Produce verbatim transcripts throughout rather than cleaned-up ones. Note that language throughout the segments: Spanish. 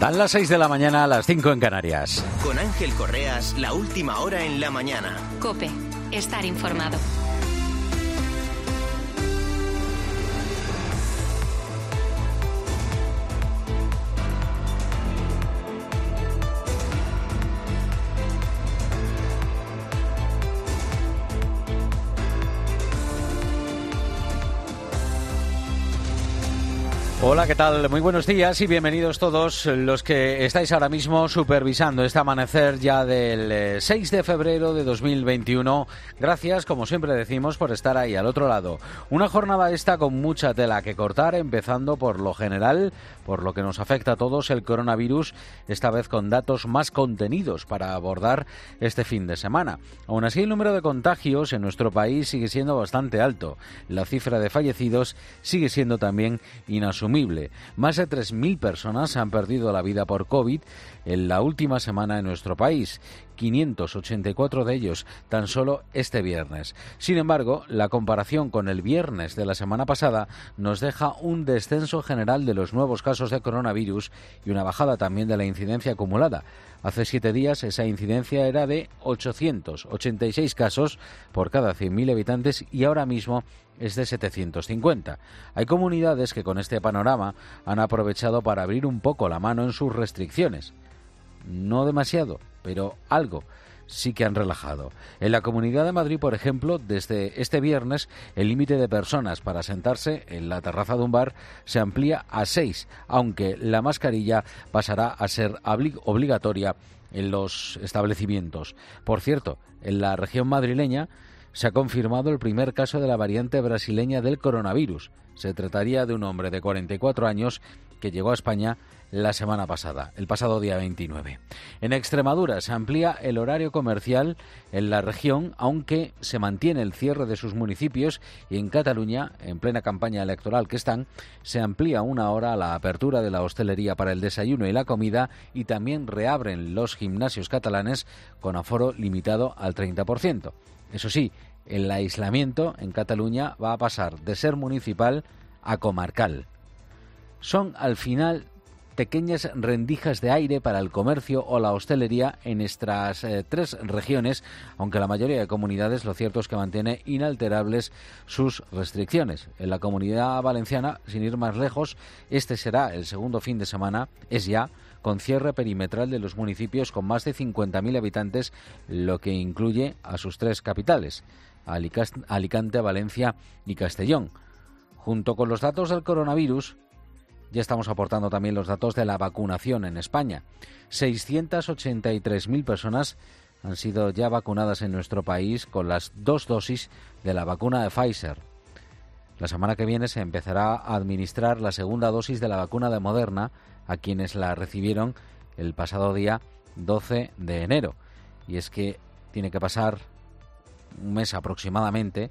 Dan las seis de la mañana, a las cinco en Canarias. Con Ángel Correas, la última hora en la mañana. COPE, estar informado. Hola, ¿qué tal? Muy buenos días y bienvenidos todos los que estáis ahora mismo supervisando este amanecer ya del seis de febrero de dos mil veintiuno. Gracias, como siempre decimos, por estar ahí al otro lado. Una jornada esta con mucha tela que cortar, empezando por lo general, por lo que nos afecta a todos, el coronavirus, esta vez con datos más contenidos para abordar este fin de semana. Aún así, el número de contagios en nuestro país sigue siendo bastante alto. La cifra de fallecidos sigue siendo también inasumible. Más de tres mil personas han perdido la vida por COVID en la última semana en nuestro país, quinientos ochenta y cuatro de ellos tan solo este viernes. Sin embargo, la comparación con el viernes de la semana pasada nos deja un descenso general de los nuevos casos de coronavirus y una bajada también de la incidencia acumulada. Hace siete días esa incidencia era de ochocientos ochenta y seis casos por cada cien mil habitantes y ahora mismo es de setecientos cincuenta. Hay comunidades que con este panorama han aprovechado para abrir un poco la mano en sus restricciones. No demasiado, pero algo sí que han relajado. En la Comunidad de Madrid, por ejemplo, desde este viernes, el límite de personas para sentarse en la terraza de un bar se amplía a seis, aunque la mascarilla pasará a ser obligatoria en los establecimientos. Por cierto, en la región madrileña se ha confirmado el primer caso de la variante brasileña del coronavirus. Se trataría de un hombre de cuarenta y cuatro años que llegó a España la semana pasada, el pasado día veintinueve. En Extremadura se amplía el horario comercial en la región, aunque se mantiene el cierre de sus municipios, y en Cataluña, en plena campaña electoral que están, se amplía una hora la apertura de la hostelería para el desayuno y la comida, y también reabren los gimnasios catalanes con aforo limitado al treinta por ciento. Eso sí, el aislamiento en Cataluña va a pasar de ser municipal a comarcal. Son, al final, pequeñas rendijas de aire para el comercio o la hostelería en estas eh, tres regiones, aunque la mayoría de comunidades lo cierto es que mantiene inalterables sus restricciones. En la Comunidad Valenciana, sin ir más lejos, este será el segundo fin de semana, es ya, con cierre perimetral de los municipios con más de cincuenta mil habitantes, lo que incluye a sus tres capitales, Alicante, Valencia y Castellón. Junto con los datos del coronavirus, ya estamos aportando también los datos de la vacunación en España. seiscientas ochenta y tres mil personas han sido ya vacunadas en nuestro país con las dos dosis de la vacuna de Pfizer. La semana que viene se empezará a administrar la segunda dosis de la vacuna de Moderna a quienes la recibieron el pasado día doce de enero. Y es que tiene que pasar un mes aproximadamente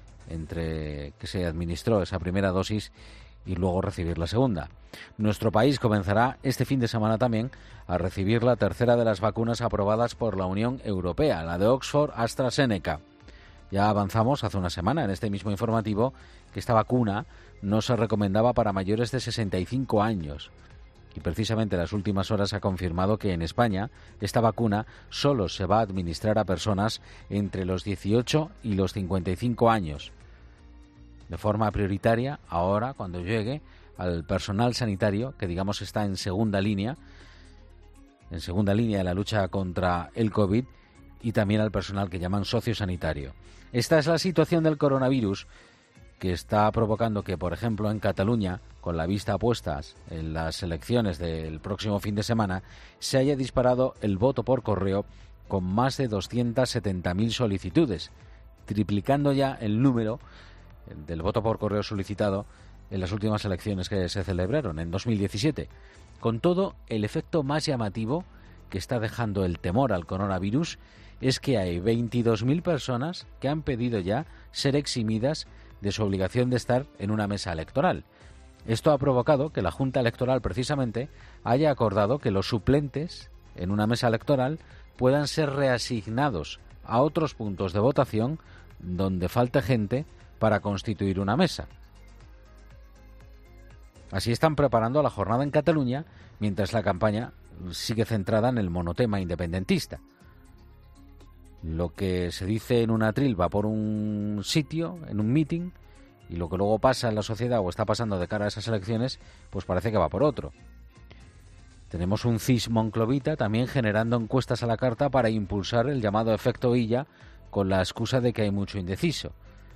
entre que se administró esa primera dosis y luego recibir la segunda. Nuestro país comenzará este fin de semana también a recibir la tercera de las vacunas aprobadas por la Unión Europea, la de Oxford AstraZeneca. Ya avanzamos hace una semana en este mismo informativo que esta vacuna no se recomendaba para mayores de sesenta y cinco años. Y precisamente en las últimas horas se ha confirmado que en España esta vacuna solo se va a administrar a personas entre los dieciocho y los cincuenta y cinco años. De forma prioritaria, ahora, cuando llegue al personal sanitario, que digamos está en segunda línea, en segunda línea de la lucha contra el COVID, y también al personal que llaman sociosanitario. Esta es la situación del coronavirus que está provocando que, por ejemplo, en Cataluña, con la vista puestas en las elecciones del próximo fin de semana, se haya disparado el voto por correo con más de doscientas setenta mil solicitudes, triplicando ya el número del voto por correo solicitado en las últimas elecciones que se celebraron en dos mil diecisiete. Con todo, el efecto más llamativo que está dejando el temor al coronavirus es que hay veintidós mil personas que han pedido ya ser eximidas de su obligación de estar en una mesa electoral. Esto ha provocado que la Junta Electoral precisamente haya acordado que los suplentes en una mesa electoral puedan ser reasignados a otros puntos de votación donde falte gente para constituir una mesa. Así están preparando la jornada en Cataluña, mientras la campaña sigue centrada en el monotema independentista. Lo que se dice en un atril va por un sitio, en un meeting, y lo que luego pasa en la sociedad o está pasando de cara a esas elecciones, pues parece que va por otro. Tenemos un C I S monclovita también generando encuestas a la carta para impulsar el llamado efecto Illa, con la excusa de que hay mucho indeciso.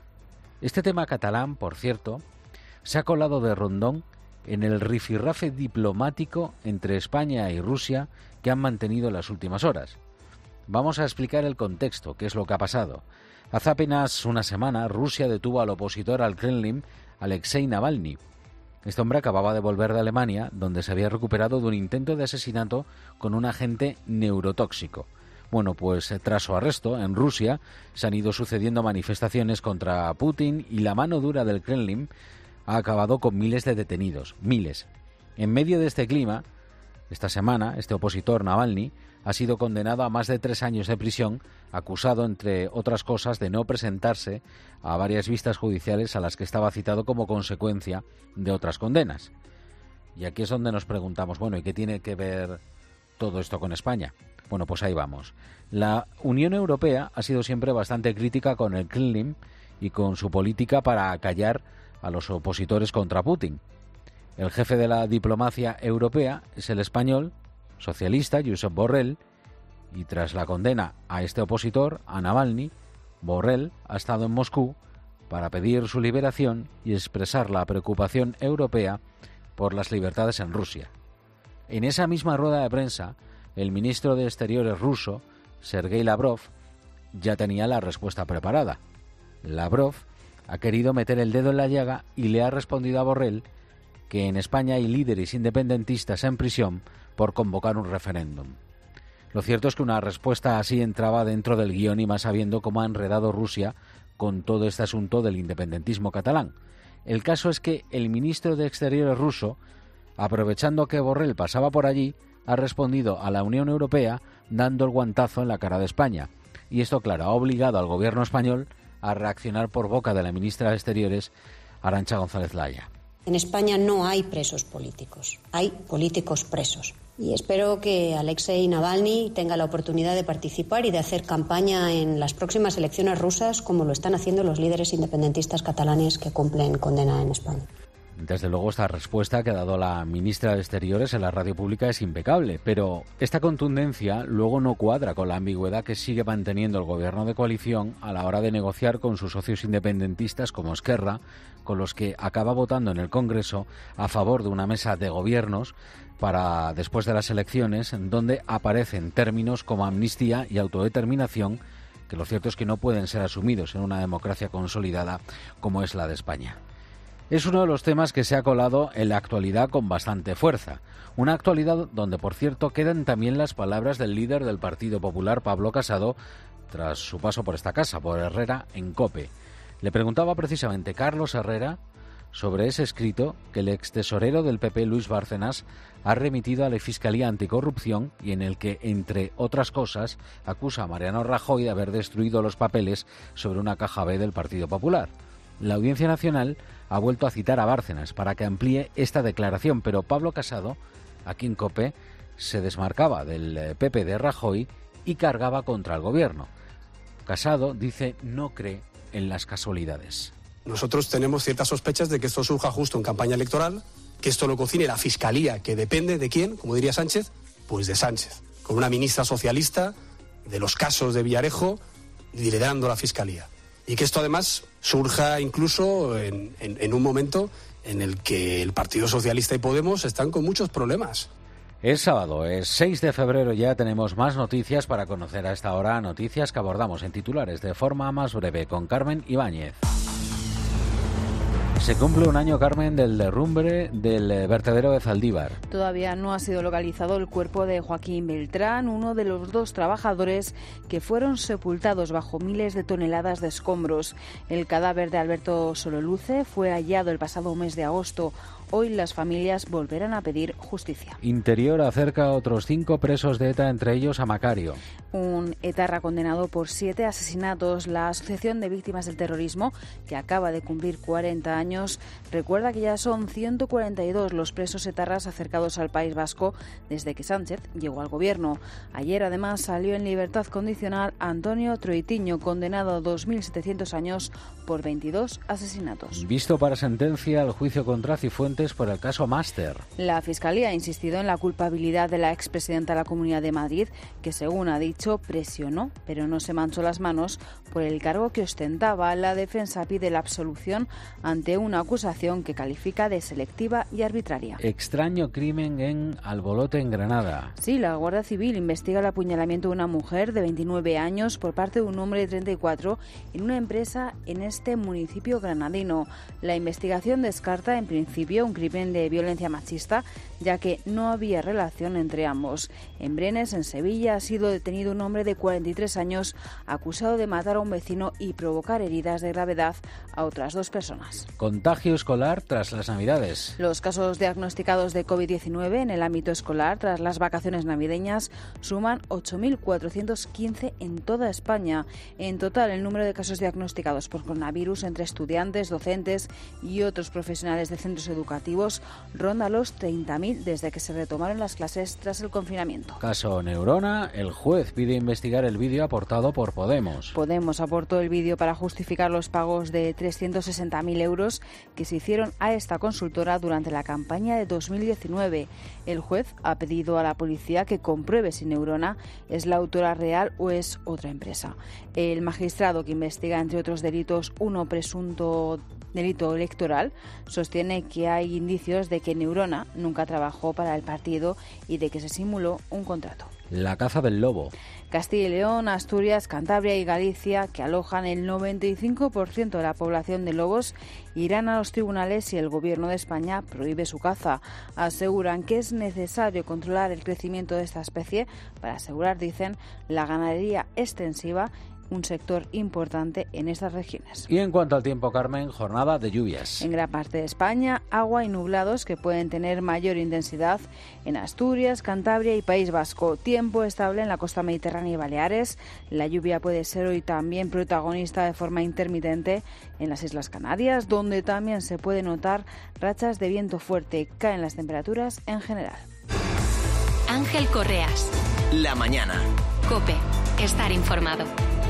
Este tema catalán, por cierto, se ha colado de rondón en el rifirrafe diplomático entre España y Rusia que han mantenido en las últimas horas. Vamos a explicar el contexto, qué es lo que ha pasado. Hace apenas una semana, Rusia detuvo al opositor al Kremlin, Alexei Navalny. Este hombre acababa de volver de Alemania, donde se había recuperado de un intento de asesinato con un agente neurotóxico. Bueno, pues tras su arresto, en Rusia se han ido sucediendo manifestaciones contra Putin y la mano dura del Kremlin ha acabado con miles de detenidos, miles. En medio de este clima, esta semana, este opositor Navalny ha sido condenado a más de tres años de prisión, acusado, entre otras cosas, de no presentarse a varias vistas judiciales a las que estaba citado como consecuencia de otras condenas. Y aquí es donde nos preguntamos, bueno, ¿y qué tiene que ver todo esto con España? Bueno, pues ahí vamos. La Unión Europea ha sido siempre bastante crítica con el Kremlin y con su política para acallar a los opositores contra Putin. El jefe de la diplomacia europea es el español, socialista, Josep Borrell, y tras la condena a este opositor, a Navalny, Borrell ha estado en Moscú para pedir su liberación y expresar la preocupación europea por las libertades en Rusia. En esa misma rueda de prensa, el ministro de Exteriores ruso, Sergei Lavrov, ya tenía la respuesta preparada. Lavrov ha querido meter el dedo en la llaga y le ha respondido a Borrell que en España hay líderes independentistas en prisión por convocar un referéndum. Lo cierto es que una respuesta así entraba dentro del guión y más sabiendo cómo ha enredado Rusia con todo este asunto del independentismo catalán. El caso es que el ministro de Exteriores ruso, aprovechando que Borrell pasaba por allí, ha respondido a la Unión Europea dando el guantazo en la cara de España. Y esto, claro, ha obligado al gobierno español a reaccionar por boca de la ministra de Exteriores, Arantxa González Laya. En España no hay presos políticos, hay políticos presos. Y espero que Alexei Navalny tenga la oportunidad de participar y de hacer campaña en las próximas elecciones rusas, como lo están haciendo los líderes independentistas catalanes que cumplen condena en España. Desde luego, esta respuesta que ha dado la ministra de Exteriores en la radio pública es impecable, pero esta contundencia luego no cuadra con la ambigüedad que sigue manteniendo el gobierno de coalición a la hora de negociar con sus socios independentistas como Esquerra, con los que acaba votando en el Congreso a favor de una mesa de gobiernos para después de las elecciones, en donde aparecen términos como amnistía y autodeterminación, que lo cierto es que no pueden ser asumidos en una democracia consolidada como es la de España. Es uno de los temas que se ha colado en la actualidad con bastante fuerza. Una actualidad donde, por cierto, quedan también las palabras del líder del Partido Popular, Pablo Casado, tras su paso por esta casa, por Herrera, en COPE. Le preguntaba precisamente Carlos Herrera sobre ese escrito que el extesorero del P P, Luis Bárcenas, ha remitido a la Fiscalía Anticorrupción y en el que, entre otras cosas, acusa a Mariano Rajoy de haber destruido los papeles sobre una caja B del Partido Popular. La Audiencia Nacional ha vuelto a citar a Bárcenas para que amplíe esta declaración, pero Pablo Casado, aquí en COPE, se desmarcaba del P P de Rajoy y cargaba contra el gobierno. Casado dice no cree en las casualidades. Nosotros tenemos ciertas sospechas de que esto surja justo en campaña electoral, que esto lo cocine la Fiscalía, que depende de quién, como diría Sánchez, pues de Sánchez, con una ministra socialista de los casos de Villarejo liderando la Fiscalía. Y que esto además surja incluso en, en, en un momento en el que el Partido Socialista y Podemos están con muchos problemas. Es sábado, es seis de febrero, ya tenemos más noticias para conocer a esta hora, noticias que abordamos en titulares de forma más breve con Carmen Ibáñez. Se cumple un año, Carmen, del derrumbe del vertedero de Zaldívar. Todavía no ha sido localizado el cuerpo de Joaquín Beltrán, uno de los dos trabajadores que fueron sepultados bajo miles de toneladas de escombros. El cadáver de Alberto Sololuce fue hallado el pasado mes de agosto. Hoy las familias volverán a pedir justicia. Interior acerca a otros cinco presos de ETA, entre ellos a Macario. Un etarra condenado por siete asesinatos. La Asociación de Víctimas del Terrorismo, que acaba de cumplir cuarenta años, recuerda que ya son ciento cuarenta y dos los presos etarras acercados al País Vasco desde que Sánchez llegó al gobierno. Ayer, además, salió en libertad condicional Antonio Troitiño, condenado a dos mil setecientos años por veintidós asesinatos. Visto para sentencia el juicio contra Cifuentes por el caso Máster. La Fiscalía ha insistido en la culpabilidad de la expresidenta de la Comunidad de Madrid, que, según ha dicho, presionó, pero no se manchó las manos por el cargo que ostentaba. La defensa pide la absolución ante una acusación que califica de selectiva y arbitraria. Extraño crimen en Albolote, en Granada. Sí, la Guardia Civil investiga el apuñalamiento de una mujer de veintinueve años por parte de un hombre de treinta y cuatro en una empresa en este municipio granadino. La investigación descarta, en principio, un crimen de violencia machista, ya que no había relación entre ambos. En Brenes, en Sevilla, ha sido detenido un hombre de cuarenta y tres años acusado de matar a un vecino y provocar heridas de gravedad a otras dos personas. Contagio escolar tras las Navidades. Los casos diagnosticados de covid diecinueve en el ámbito escolar tras las vacaciones navideñas suman ocho mil cuatrocientos quince en toda España. En total, el número de casos diagnosticados por coronavirus entre estudiantes, docentes y otros profesionales de centros educativos ronda los treinta mil desde que se retomaron las clases tras el confinamiento. Caso Neurona, el juez pide investigar el vídeo aportado por Podemos. Podemos aportó el vídeo para justificar los pagos de trescientos sesenta mil euros que se hicieron a esta consultora durante la campaña de dos mil diecinueve. El juez ha pedido a la policía que compruebe si Neurona es la autora real o es otra empresa. El magistrado, que investiga, entre otros delitos, uno presunto delito electoral, sostiene que hay indicios de que Neurona nunca trabajó para el partido y de que se simuló un contrato. La caza del lobo. Castilla y León, Asturias, Cantabria y Galicia, que alojan el noventa y cinco por ciento de la población de lobos, irán a los tribunales si el Gobierno de España prohíbe su caza. Aseguran que es necesario controlar el crecimiento de esta especie para asegurar, dicen, la ganadería extensiva, un sector importante en estas regiones. Y en cuanto al tiempo, Carmen, jornada de lluvias. En gran parte de España, agua y nublados que pueden tener mayor intensidad en Asturias, Cantabria y País Vasco. Tiempo estable en la costa mediterránea y Baleares. La lluvia puede ser hoy también protagonista de forma intermitente en las Islas Canarias, donde también se puede notar rachas de viento fuerte. Caen las temperaturas en general. Ángel Correas. La mañana. COPE. Estar informado.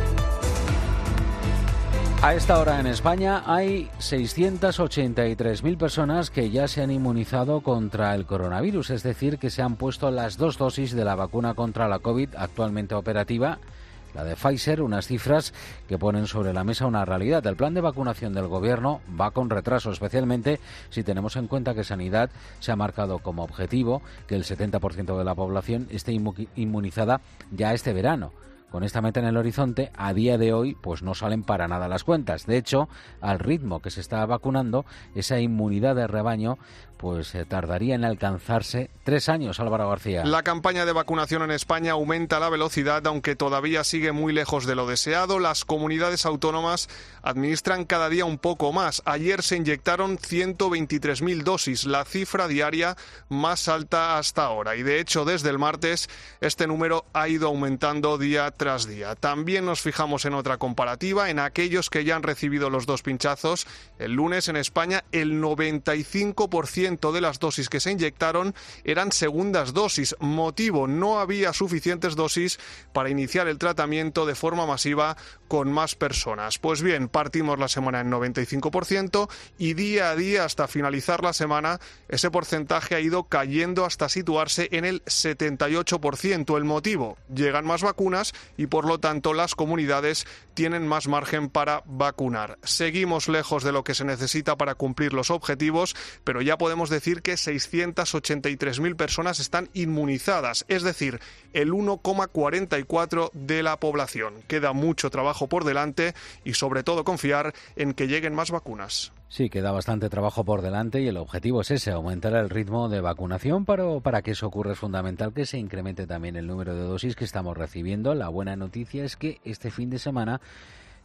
A esta hora en España hay seiscientas ochenta y tres mil personas que ya se han inmunizado contra el coronavirus, es decir, que se han puesto las dos dosis de la vacuna contra la COVID actualmente operativa, la de Pfizer, unas cifras que ponen sobre la mesa una realidad. El plan de vacunación del Gobierno va con retraso, especialmente si tenemos en cuenta que Sanidad se ha marcado como objetivo que el setenta por ciento de la población esté inmunizada ya este verano. Con esta meta en el horizonte, a día de hoy, pues no salen para nada las cuentas. De hecho, al ritmo que se está vacunando, esa inmunidad de rebaño pues eh, tardaría en alcanzarse tres años. Álvaro García. La campaña de vacunación en España aumenta la velocidad, aunque todavía sigue muy lejos de lo deseado. Las comunidades autónomas administran cada día un poco más. Ayer se inyectaron ciento veintitrés mil dosis, la cifra diaria más alta hasta ahora. Y de hecho, desde el martes, este número ha ido aumentando día tras día. También nos fijamos en otra comparativa, en aquellos que ya han recibido los dos pinchazos. El lunes en España, el noventa y cinco por ciento de las dosis que se inyectaron eran segundas dosis. Motivo: no había suficientes dosis para iniciar el tratamiento de forma masiva con más personas. Pues bien, partimos la semana en noventa y cinco por ciento y día a día, hasta finalizar la semana, ese porcentaje ha ido cayendo hasta situarse en el setenta y ocho por ciento. El motivo: llegan más vacunas y por lo tanto las comunidades tienen más margen para vacunar. Seguimos lejos de lo que se necesita para cumplir los objetivos, pero ya podemos decir que seiscientas ochenta y tres mil personas están inmunizadas, es decir, el uno coma cuarenta y cuatro por ciento de la población. Queda mucho trabajo por delante y sobre todo confiar en que lleguen más vacunas. Sí, queda bastante trabajo por delante y el objetivo es ese, aumentar el ritmo de vacunación, pero para que eso ocurra es fundamental que se incremente también el número de dosis que estamos recibiendo. La buena noticia es que este fin de semana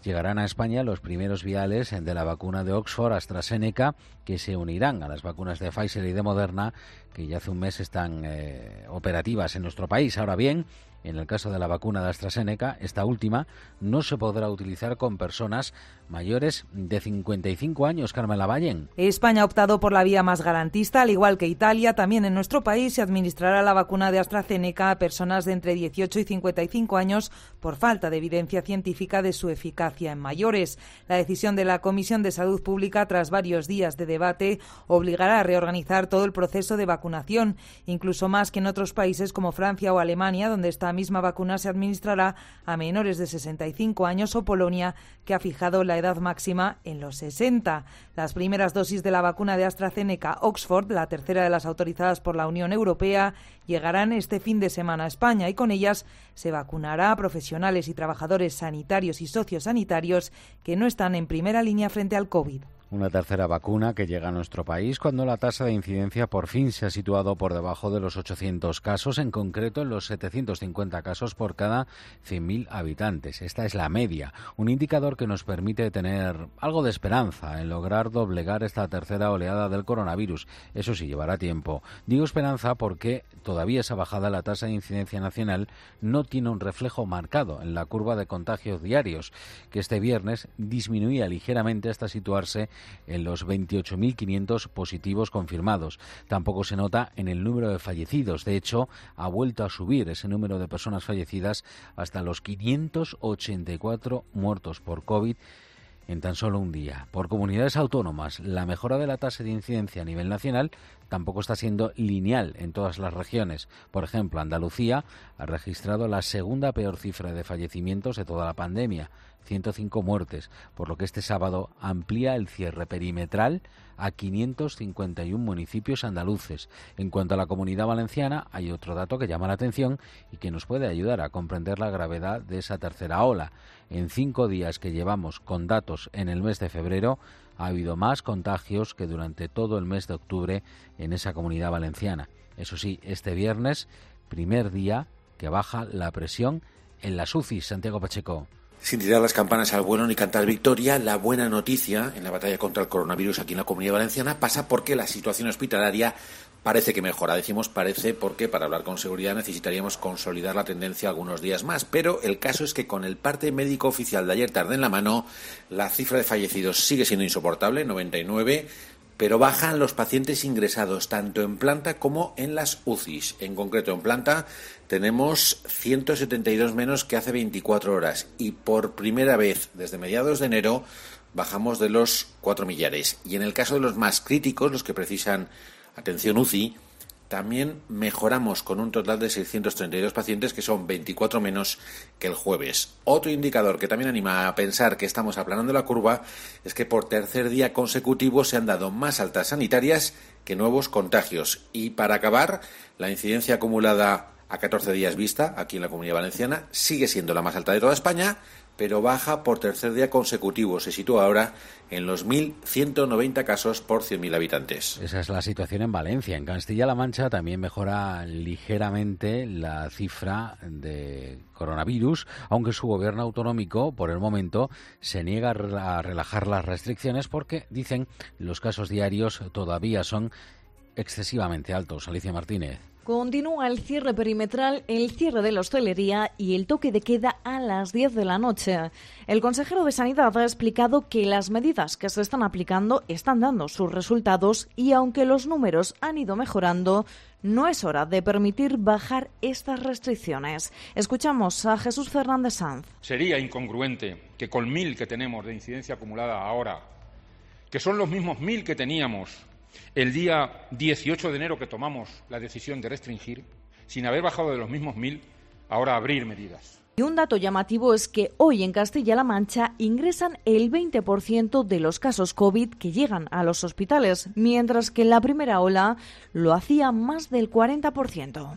Llegarán a España los primeros viales de la vacuna de Oxford AstraZeneca, que se unirán a las vacunas de Pfizer y de Moderna, que ya hace un mes están eh, operativas en nuestro país. Ahora bien, en el caso de la vacuna de AstraZeneca, esta última no se podrá utilizar con personas mayores de cincuenta y cinco años. Carmen Lavallen. España ha optado por la vía más garantista, al igual que Italia. También en nuestro país se administrará la vacuna de AstraZeneca a personas de entre dieciocho y cincuenta y cinco años por falta de evidencia científica de su eficacia en mayores. La decisión de la Comisión de Salud Pública, tras varios días de debate, obligará a reorganizar todo el proceso de vacunación, incluso más que en otros países como Francia o Alemania, donde esta misma vacuna se administrará a menores de sesenta y cinco años, o Polonia, que ha fijado la edad máxima en los sesenta. Las primeras dosis de la vacuna de AstraZeneca Oxford, la tercera de las autorizadas por la Unión Europea, llegarán este fin de semana a España, y con ellas se vacunará a profesionales y trabajadores sanitarios y sociosanitarios que no están en primera línea frente al COVID. Una tercera vacuna que llega a nuestro país cuando la tasa de incidencia por fin se ha situado por debajo de los ochocientos casos, en concreto en los setecientos cincuenta casos por cada cien mil habitantes. Esta es la media, un indicador que nos permite tener algo de esperanza en lograr doblegar esta tercera oleada del coronavirus. Eso sí, llevará tiempo. Digo esperanza porque todavía esa bajada en la tasa de incidencia nacional no tiene un reflejo marcado en la curva de contagios diarios, que este viernes disminuía ligeramente hasta situarse en los veintiocho mil quinientos positivos confirmados. Tampoco se nota en el número de fallecidos. De hecho, ha vuelto a subir ese número de personas fallecidas hasta los quinientos ochenta y cuatro muertos por COVID en tan solo un día. Por comunidades autónomas, la mejora de la tasa de incidencia a nivel nacional tampoco está siendo lineal en todas las regiones. Por ejemplo, Andalucía ha registrado la segunda peor cifra de fallecimientos de toda la pandemia, ciento cinco muertes, por lo que este sábado amplía el cierre perimetral a quinientos cincuenta y uno municipios andaluces. En cuanto a la Comunidad Valenciana, hay otro dato que llama la atención y que nos puede ayudar a comprender la gravedad de esa tercera ola. En cinco días que llevamos con datos en el mes de febrero, ha habido más contagios que durante todo el mes de octubre en esa Comunidad Valenciana. Eso sí, este viernes, primer día que baja la presión en las U C I. Santiago Pacheco. Sin tirar las campanas al vuelo ni cantar victoria, la buena noticia en la batalla contra el coronavirus aquí en la Comunidad Valenciana pasa porque la situación hospitalaria parece que mejora. Decimos parece porque para hablar con seguridad necesitaríamos consolidar la tendencia algunos días más, pero el caso es que con el parte médico oficial de ayer tarde en la mano, la cifra de fallecidos sigue siendo insoportable, noventa y nueve, pero bajan los pacientes ingresados tanto en planta como en las U C Is. En concreto, en planta tenemos ciento setenta y dos menos que hace veinticuatro horas y por primera vez desde mediados de enero bajamos de los cuatro millares. Y en el caso de los más críticos, los que precisan atención U C I, también mejoramos con un total de seiscientos treinta y dos pacientes, que son veinticuatro menos que el jueves. Otro indicador que también anima a pensar que estamos aplanando la curva es que por tercer día consecutivo se han dado más altas sanitarias que nuevos contagios. Y para acabar, la incidencia acumulada a catorce días vista aquí en la Comunidad Valenciana sigue siendo la más alta de toda España, pero baja por tercer día consecutivo. Se sitúa ahora en los mil ciento noventa casos por cien mil habitantes. Esa es la situación en Valencia. En Castilla-La Mancha también mejora ligeramente la cifra de coronavirus, aunque su gobierno autonómico, por el momento, se niega a relajar las restricciones porque, dicen, los casos diarios todavía son excesivamente altos. Alicia Martínez. Continúa el cierre perimetral, el cierre de la hostelería y el toque de queda a las diez de la noche. El consejero de Sanidad ha explicado que las medidas que se están aplicando están dando sus resultados y aunque los números han ido mejorando, no es hora de permitir bajar estas restricciones. Escuchamos a Jesús Fernández Sanz. Sería incongruente que con mil que tenemos de incidencia acumulada ahora, que son los mismos mil que teníamos el día dieciocho de enero que tomamos la decisión de restringir, sin haber bajado de los mismos mil, ahora abrir medidas. Y un dato llamativo es que hoy en Castilla-La Mancha ingresan el veinte por ciento de los casos COVID que llegan a los hospitales, mientras que en la primera ola lo hacía más del cuarenta por ciento.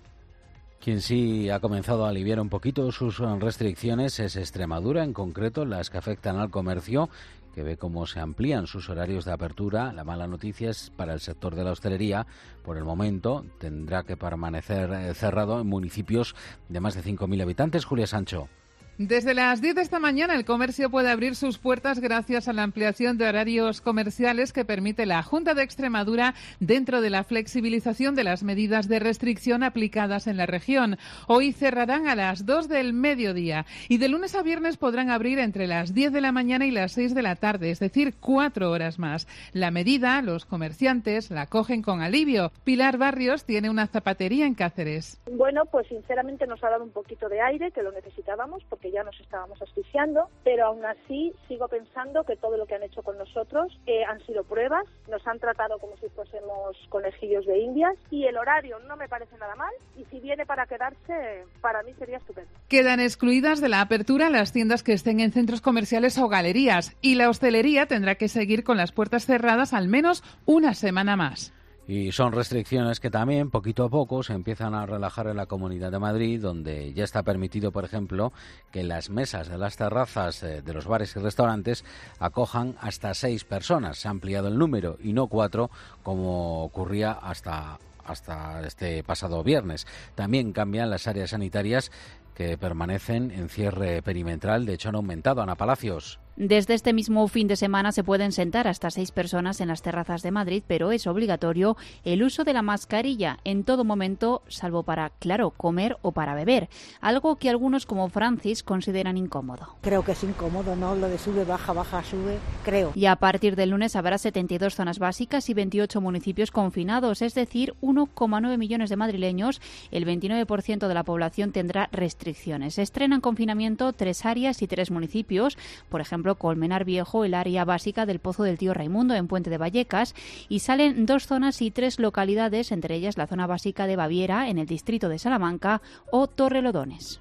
Quien sí ha comenzado a aliviar un poquito sus restricciones es Extremadura, en concreto las que afectan al comercio, que ve cómo se amplían sus horarios de apertura. La mala noticia es para el sector de la hostelería. Por el momento tendrá que permanecer cerrado en municipios de más de cinco mil habitantes. Julia Sancho. Desde las diez de esta mañana el comercio puede abrir sus puertas gracias a la ampliación de horarios comerciales que permite la Junta de Extremadura dentro de la flexibilización de las medidas de restricción aplicadas en la región. Hoy cerrarán a las dos del mediodía y de lunes a viernes podrán abrir entre las diez de la mañana y las seis de la tarde, es decir, cuatro horas más. La medida, los comerciantes la cogen con alivio. Pilar Barrios tiene una zapatería en Cáceres. Bueno, pues sinceramente nos ha dado un poquito de aire, que lo necesitábamos, porque que ya nos estábamos asfixiando, pero aún así sigo pensando que todo lo que han hecho con nosotros eh, han sido pruebas, nos han tratado como si fuésemos conejillos de indias y el horario no me parece nada mal y si viene para quedarse, para mí sería estupendo. Quedan excluidas de la apertura las tiendas que estén en centros comerciales o galerías y la hostelería tendrá que seguir con las puertas cerradas al menos una semana más. Y son restricciones que también, poquito a poco, se empiezan a relajar en la Comunidad de Madrid, donde ya está permitido, por ejemplo, que las mesas de las terrazas eh, de los bares y restaurantes acojan hasta seis personas. Se ha ampliado el número y no cuatro, como ocurría hasta, hasta este pasado viernes. También cambian las áreas sanitarias que permanecen en cierre perimetral. De hecho, han aumentado. Ana Palacios. Desde este mismo fin de semana se pueden sentar hasta seis personas en las terrazas de Madrid, pero es obligatorio el uso de la mascarilla en todo momento, salvo para, claro, comer o para beber, algo que algunos como Francis consideran incómodo. Creo que es incómodo, ¿no? Lo de sube, baja, baja, sube, creo. Y a partir del lunes habrá setenta y dos zonas básicas y veintiocho municipios confinados, es decir, uno coma nueve millones de madrileños, el veintinueve por ciento de la población tendrá restricciones. Se estrenan confinamiento tres áreas y tres municipios, por ejemplo, Colmenar Viejo, el área básica del Pozo del Tío Raimundo en Puente de Vallecas, y salen dos zonas y tres localidades, entre ellas la zona básica de Baviera en el distrito de Salamanca o Torrelodones.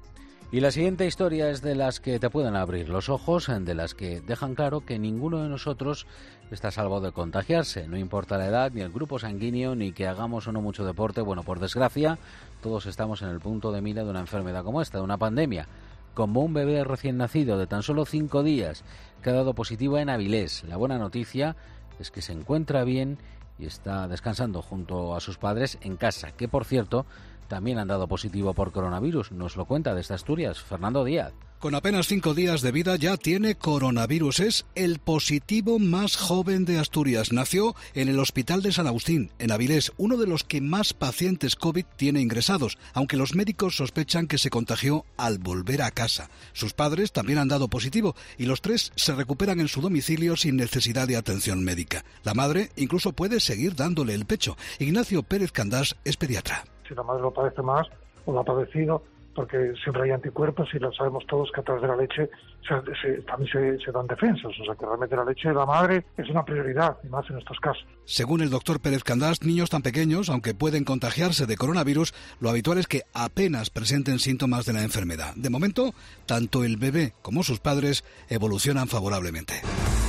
Y la siguiente historia es de las que te pueden abrir los ojos, de las que dejan claro que ninguno de nosotros está a salvo de contagiarse, no importa la edad, ni el grupo sanguíneo, ni que hagamos o no mucho deporte. Bueno, por desgracia, todos estamos en el punto de mira de una enfermedad como esta, de una pandemia. Como un bebé recién nacido de tan solo cinco días que ha dado positivo en Avilés. La buena noticia es que se encuentra bien y está descansando junto a sus padres en casa, que por cierto también han dado positivo por coronavirus. Nos lo cuenta desde Asturias Fernando Díaz. Con apenas cinco días de vida ya tiene coronavirus. Es el positivo más joven de Asturias. Nació en el Hospital de San Agustín, en Avilés, uno de los que más pacientes COVID tiene ingresados, aunque los médicos sospechan que se contagió al volver a casa. Sus padres también han dado positivo y los tres se recuperan en su domicilio sin necesidad de atención médica. La madre incluso puede seguir dándole el pecho. Ignacio Pérez Candás es pediatra. Si la madre lo padece más o lo ha padecido, porque siempre hay anticuerpos y lo sabemos todos que a través de la leche se, se, también se, se dan defensas, o sea que realmente la leche de la madre es una prioridad, y más en estos casos. Según el doctor Pérez Candás, niños tan pequeños, aunque pueden contagiarse de coronavirus, lo habitual es que apenas presenten síntomas de la enfermedad. De momento, tanto el bebé como sus padres evolucionan favorablemente.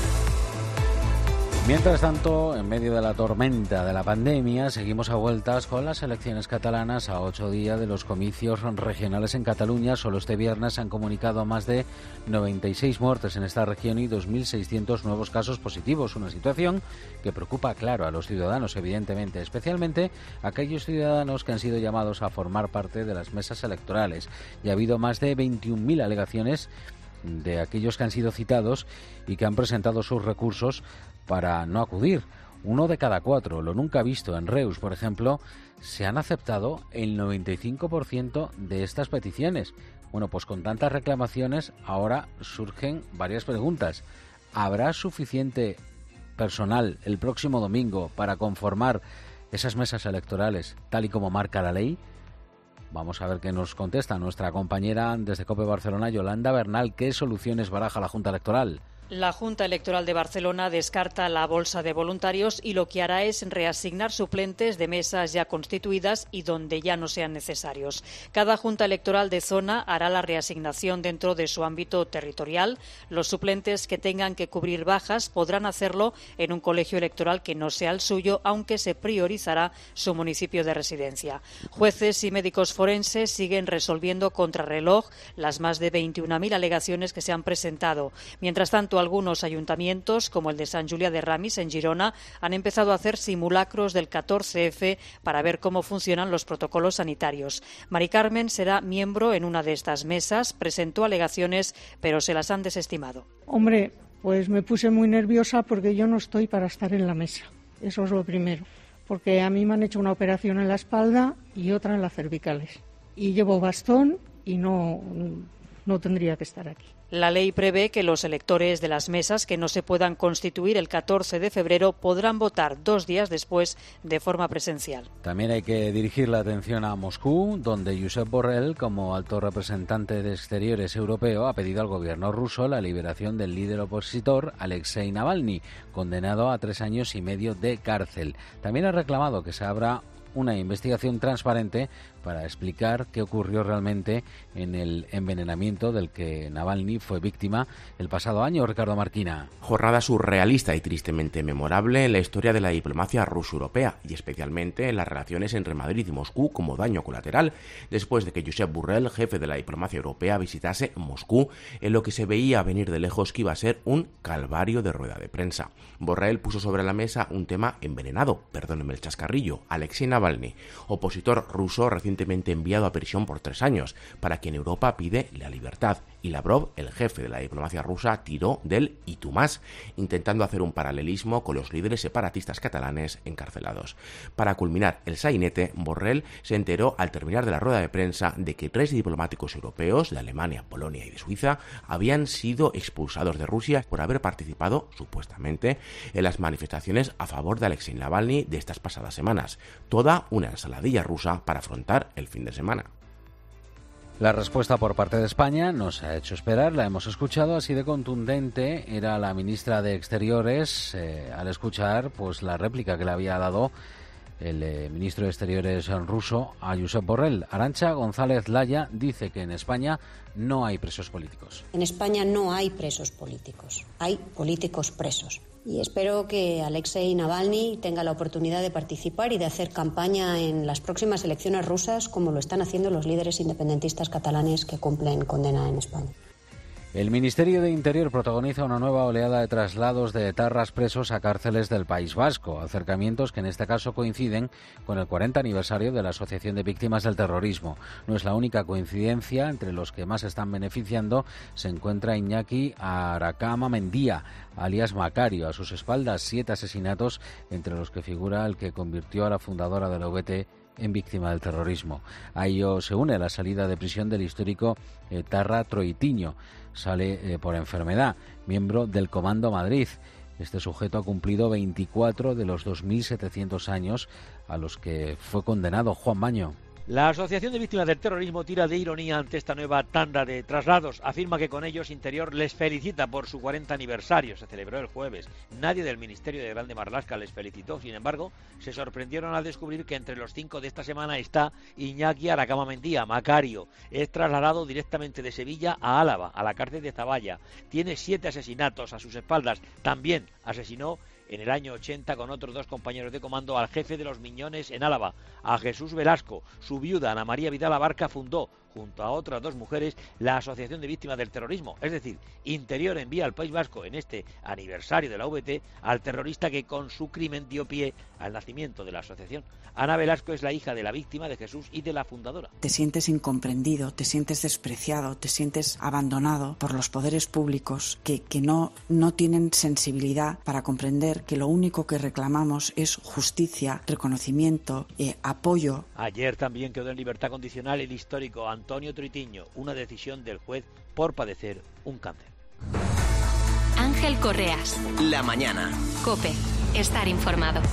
Mientras tanto, en medio de la tormenta de la pandemia, seguimos a vueltas con las elecciones catalanas a ocho días de los comicios regionales en Cataluña. Solo este viernes se han comunicado más de noventa y seis muertes en esta región y dos mil seiscientos nuevos casos positivos. Una situación que preocupa, claro, a los ciudadanos, evidentemente, especialmente a aquellos ciudadanos que han sido llamados a formar parte de las mesas electorales. Y ha habido más de veintiún mil alegaciones de aquellos que han sido citados y que han presentado sus recursos para no acudir. Uno de cada cuatro, lo nunca visto. En Reus, por ejemplo, se han aceptado el noventa y cinco por ciento de estas peticiones. Bueno, pues con tantas reclamaciones ahora surgen varias preguntas. ¿Habrá suficiente personal el próximo domingo para conformar esas mesas electorales tal y como marca la ley? Vamos a ver qué nos contesta nuestra compañera desde COPE Barcelona, Yolanda Bernal. ¿Qué soluciones baraja la Junta Electoral? La Junta Electoral de Barcelona descarta la bolsa de voluntarios y lo que hará es reasignar suplentes de mesas ya constituidas y donde ya no sean necesarios. Cada Junta Electoral de zona hará la reasignación dentro de su ámbito territorial. Los suplentes que tengan que cubrir bajas podrán hacerlo en un colegio electoral que no sea el suyo, aunque se priorizará su municipio de residencia. Jueces y médicos forenses siguen resolviendo contrarreloj las más de veintiuna mil alegaciones que se han presentado. Mientras tanto, algunos ayuntamientos, como el de Sant Julià de Ramis, en Girona, han empezado a hacer simulacros del catorce efe para ver cómo funcionan los protocolos sanitarios. Mari Carmen será miembro en una de estas mesas, presentó alegaciones, pero se las han desestimado. Hombre, pues me puse muy nerviosa porque yo no estoy para estar en la mesa. Eso es lo primero. Porque a mí me han hecho una operación en la espalda y otra en las cervicales. Y llevo bastón y no, no tendría que estar aquí. La ley prevé que los electores de las mesas que no se puedan constituir el catorce de febrero podrán votar dos días después de forma presencial. También hay que dirigir la atención a Moscú, donde Josep Borrell, como alto representante de Exteriores europeo, ha pedido al gobierno ruso la liberación del líder opositor Alexei Navalny, condenado a tres años y medio de cárcel. También ha reclamado que se abra una investigación transparente para explicar qué ocurrió realmente en el envenenamiento del que Navalny fue víctima el pasado año. Ricardo Marquina. Jornada surrealista y tristemente memorable en la historia de la diplomacia ruso-europea y especialmente en las relaciones entre Madrid y Moscú como daño colateral, después de que Josep Borrell, jefe de la diplomacia europea, visitase Moscú en lo que se veía venir de lejos que iba a ser un calvario de rueda de prensa. Borrell puso sobre la mesa un tema envenenado, perdónenme el chascarrillo, Alexei Navalny, opositor ruso recientemente enviado a prisión por tres años, para quien Europa pide la libertad. Y Lavrov, el jefe de la diplomacia rusa, tiró del y tú más, intentando hacer un paralelismo con los líderes separatistas catalanes encarcelados. Para culminar el sainete, Borrell se enteró al terminar de la rueda de prensa de que tres diplomáticos europeos, de Alemania, Polonia y de Suiza, habían sido expulsados de Rusia por haber participado, supuestamente, en las manifestaciones a favor de Alexei Navalny de estas pasadas semanas. Toda una ensaladilla rusa para afrontar el fin de semana. La respuesta por parte de España nos ha hecho esperar, la hemos escuchado, así de contundente era la ministra de Exteriores eh, al escuchar pues la réplica que le había dado el eh, ministro de Exteriores ruso a Josep Borrell. Arantxa González Laya dice que en España no hay presos políticos. En España no hay presos políticos, hay políticos presos. Y espero que Alexei Navalny tenga la oportunidad de participar y de hacer campaña en las próximas elecciones rusas, como lo están haciendo los líderes independentistas catalanes que cumplen condena en España. El Ministerio de Interior protagoniza una nueva oleada de traslados de etarras presos a cárceles del País Vasco, acercamientos que en este caso coinciden con el cuarenta aniversario de la Asociación de Víctimas del Terrorismo. No es la única coincidencia, entre los que más están beneficiando se encuentra Iñaki Aracama Mendía, alias Macario. A sus espaldas siete asesinatos, entre los que figura el que convirtió a la fundadora de la U V T en víctima del terrorismo. A ello se une la salida de prisión del histórico etarra Troitiño. Sale eh, por enfermedad, miembro del Comando Madrid. Este sujeto ha cumplido veinticuatro de los dos mil setecientos años a los que fue condenado. Juan Maño. La Asociación de Víctimas del Terrorismo tira de ironía ante esta nueva tanda de traslados. Afirma que con ellos Interior les felicita por su cuarenta aniversario. Se celebró el jueves. Nadie del Ministerio de Grande Marlaska les felicitó. Sin embargo, se sorprendieron al descubrir que entre los cinco de esta semana está Iñaki Aracama Mendía, Macario. Es trasladado directamente de Sevilla a Álava, a la cárcel de Zaballa. Tiene siete asesinatos a sus espaldas. También asesinó en el año ochenta con otros dos compañeros de comando al jefe de los Miñones en Álava, a Jesús Velasco. Su viuda, Ana María Vidal Abarca, fundó, junto a otras dos mujeres, la Asociación de Víctimas del Terrorismo. Es decir, Interior envía al País Vasco, en este aniversario de la U V T, al terrorista que con su crimen dio pie al nacimiento de la asociación. Ana Velasco es la hija de la víctima, de Jesús y de la fundadora. Te sientes incomprendido, te sientes despreciado, te sientes abandonado por los poderes públicos que, que no, no tienen sensibilidad para comprender que lo único que reclamamos es justicia, reconocimiento, eh, apoyo. Ayer también quedó en libertad condicional el histórico Antonio Troitiño, una decisión del juez por padecer un cáncer. Ángel Correas. La mañana. COPE. Estar informado.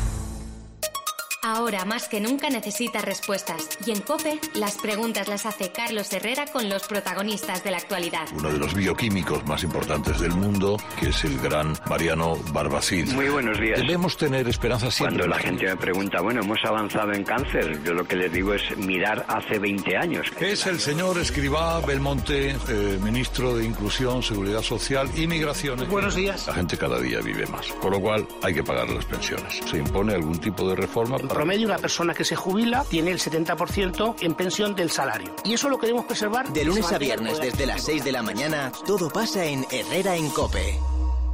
Ahora más que nunca necesita respuestas y en COPE las preguntas las hace Carlos Herrera con los protagonistas de la actualidad. Uno de los bioquímicos más importantes del mundo, que es el gran Mariano Barbacid. Muy buenos días. Debemos tener esperanza siempre. Cuando la gente me pregunta, bueno, hemos avanzado en cáncer, yo lo que les digo es mirar hace veinte años. Es el señor Escrivá Belmonte, eh, ministro de Inclusión, Seguridad Social y Migraciones. Buenos días. La gente cada día vive más, por lo cual hay que pagar las pensiones. ¿Se impone algún tipo de reforma? En promedio, una persona que se jubila tiene el setenta por ciento en pensión del salario. Y eso lo queremos preservar. De lunes a viernes, desde las seis de la mañana, todo pasa en Herrera en COPE.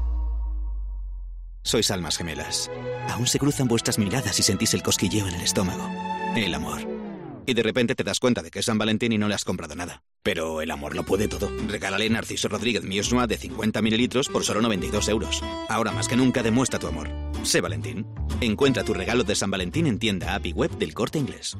Sois almas gemelas. Aún se cruzan vuestras miradas y sentís el cosquilleo en el estómago. El amor. Y de repente te das cuenta de que es San Valentín y no le has comprado nada. Pero el amor lo puede todo. Regálale Narciso Rodríguez Mios Noir de cincuenta mililitros por solo noventa y dos euros. Ahora más que nunca demuestra tu amor. Sé Valentín. Encuentra tu regalo de San Valentín en tienda, app y web del Corte Inglés.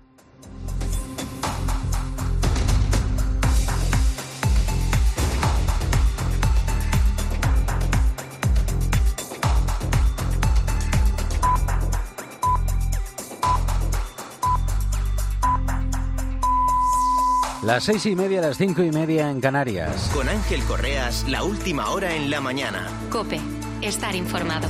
Las seis y media, las cinco y media en Canarias. Con Ángel Correas, la última hora en la mañana. COPE, estar informado.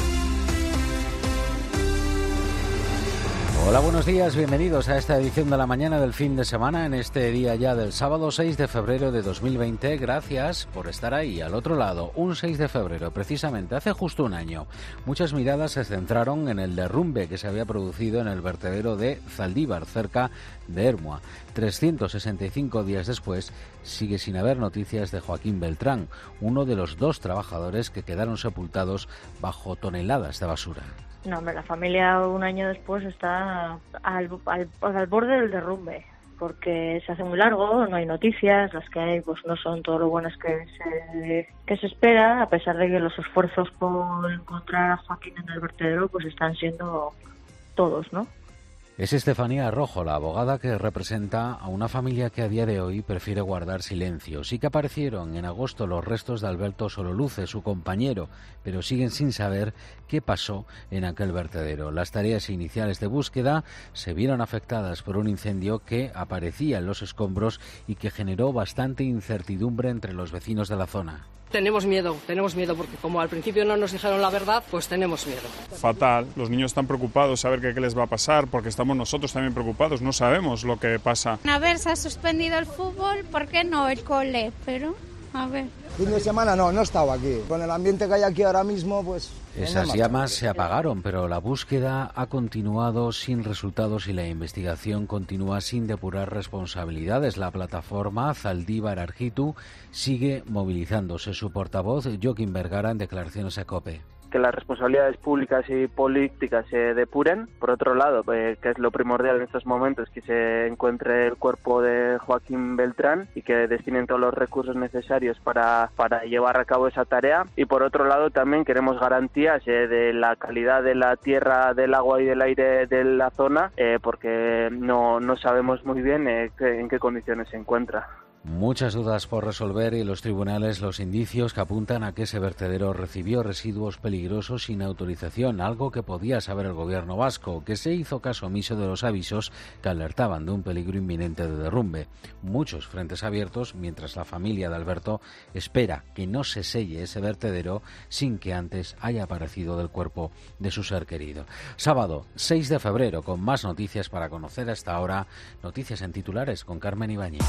Hola, buenos días, bienvenidos a esta edición de la mañana del fin de semana, en este día ya del sábado seis de febrero de dos mil veinte. Gracias por estar ahí, al otro lado, un seis de febrero, precisamente hace justo un año. Muchas miradas se centraron en el derrumbe que se había producido en el vertedero de Zaldívar, cerca de Ermua. trescientos sesenta y cinco días después, sigue sin haber noticias de Joaquín Beltrán, uno de los dos trabajadores que quedaron sepultados bajo toneladas de basura. No, hombre, la familia un año después está al, al, al borde del derrumbe, porque se hace muy largo, no hay noticias, las que hay pues no son todo lo buenas que se, que se espera, a pesar de que los esfuerzos por encontrar a Joaquín en el vertedero pues están siendo todos, ¿no? Es Estefanía Rojo, la abogada que representa a una familia que a día de hoy prefiere guardar silencio. Sí que aparecieron en agosto los restos de Alberto Sololuce, su compañero, pero siguen sin saber qué pasó en aquel vertedero. Las tareas iniciales de búsqueda se vieron afectadas por un incendio que aparecía en los escombros y que generó bastante incertidumbre entre los vecinos de la zona. Tenemos miedo, tenemos miedo, porque como al principio no nos dijeron la verdad, pues tenemos miedo. Fatal, los niños están preocupados, saber qué, qué les va a pasar, porque estamos nosotros también preocupados, no sabemos lo que pasa. A ver, se ha suspendido el fútbol, ¿por qué no el cole? Pero, a ver... Fin de semana no, no he estado aquí. Con el ambiente que hay aquí ahora mismo, pues... Esas llamas se apagaron, pero la búsqueda ha continuado sin resultados y la investigación continúa sin depurar responsabilidades. La plataforma Zaldívar Argitu sigue movilizándose. Su portavoz, Joaquín Vergara, en declaraciones a COPE. Que las responsabilidades públicas y políticas se depuren. Por otro lado, eh, que es lo primordial en estos momentos, que se encuentre el cuerpo de Joaquín Beltrán y que destinen todos los recursos necesarios para, para llevar a cabo esa tarea. Y por otro lado, también queremos garantías eh, de la calidad de la tierra, del agua y del aire de la zona, eh, porque no, no sabemos muy bien eh, que, en qué condiciones se encuentra. Muchas dudas por resolver y en los tribunales los indicios que apuntan a que ese vertedero recibió residuos peligrosos sin autorización, algo que podía saber el gobierno vasco, que se hizo caso omiso de los avisos que alertaban de un peligro inminente de derrumbe. Muchos frentes abiertos, mientras la familia de Alberto espera que no se selle ese vertedero sin que antes haya aparecido del cuerpo de su ser querido. Sábado seis de febrero, con más noticias para conocer hasta ahora, noticias en titulares con Carmen Ibáñez.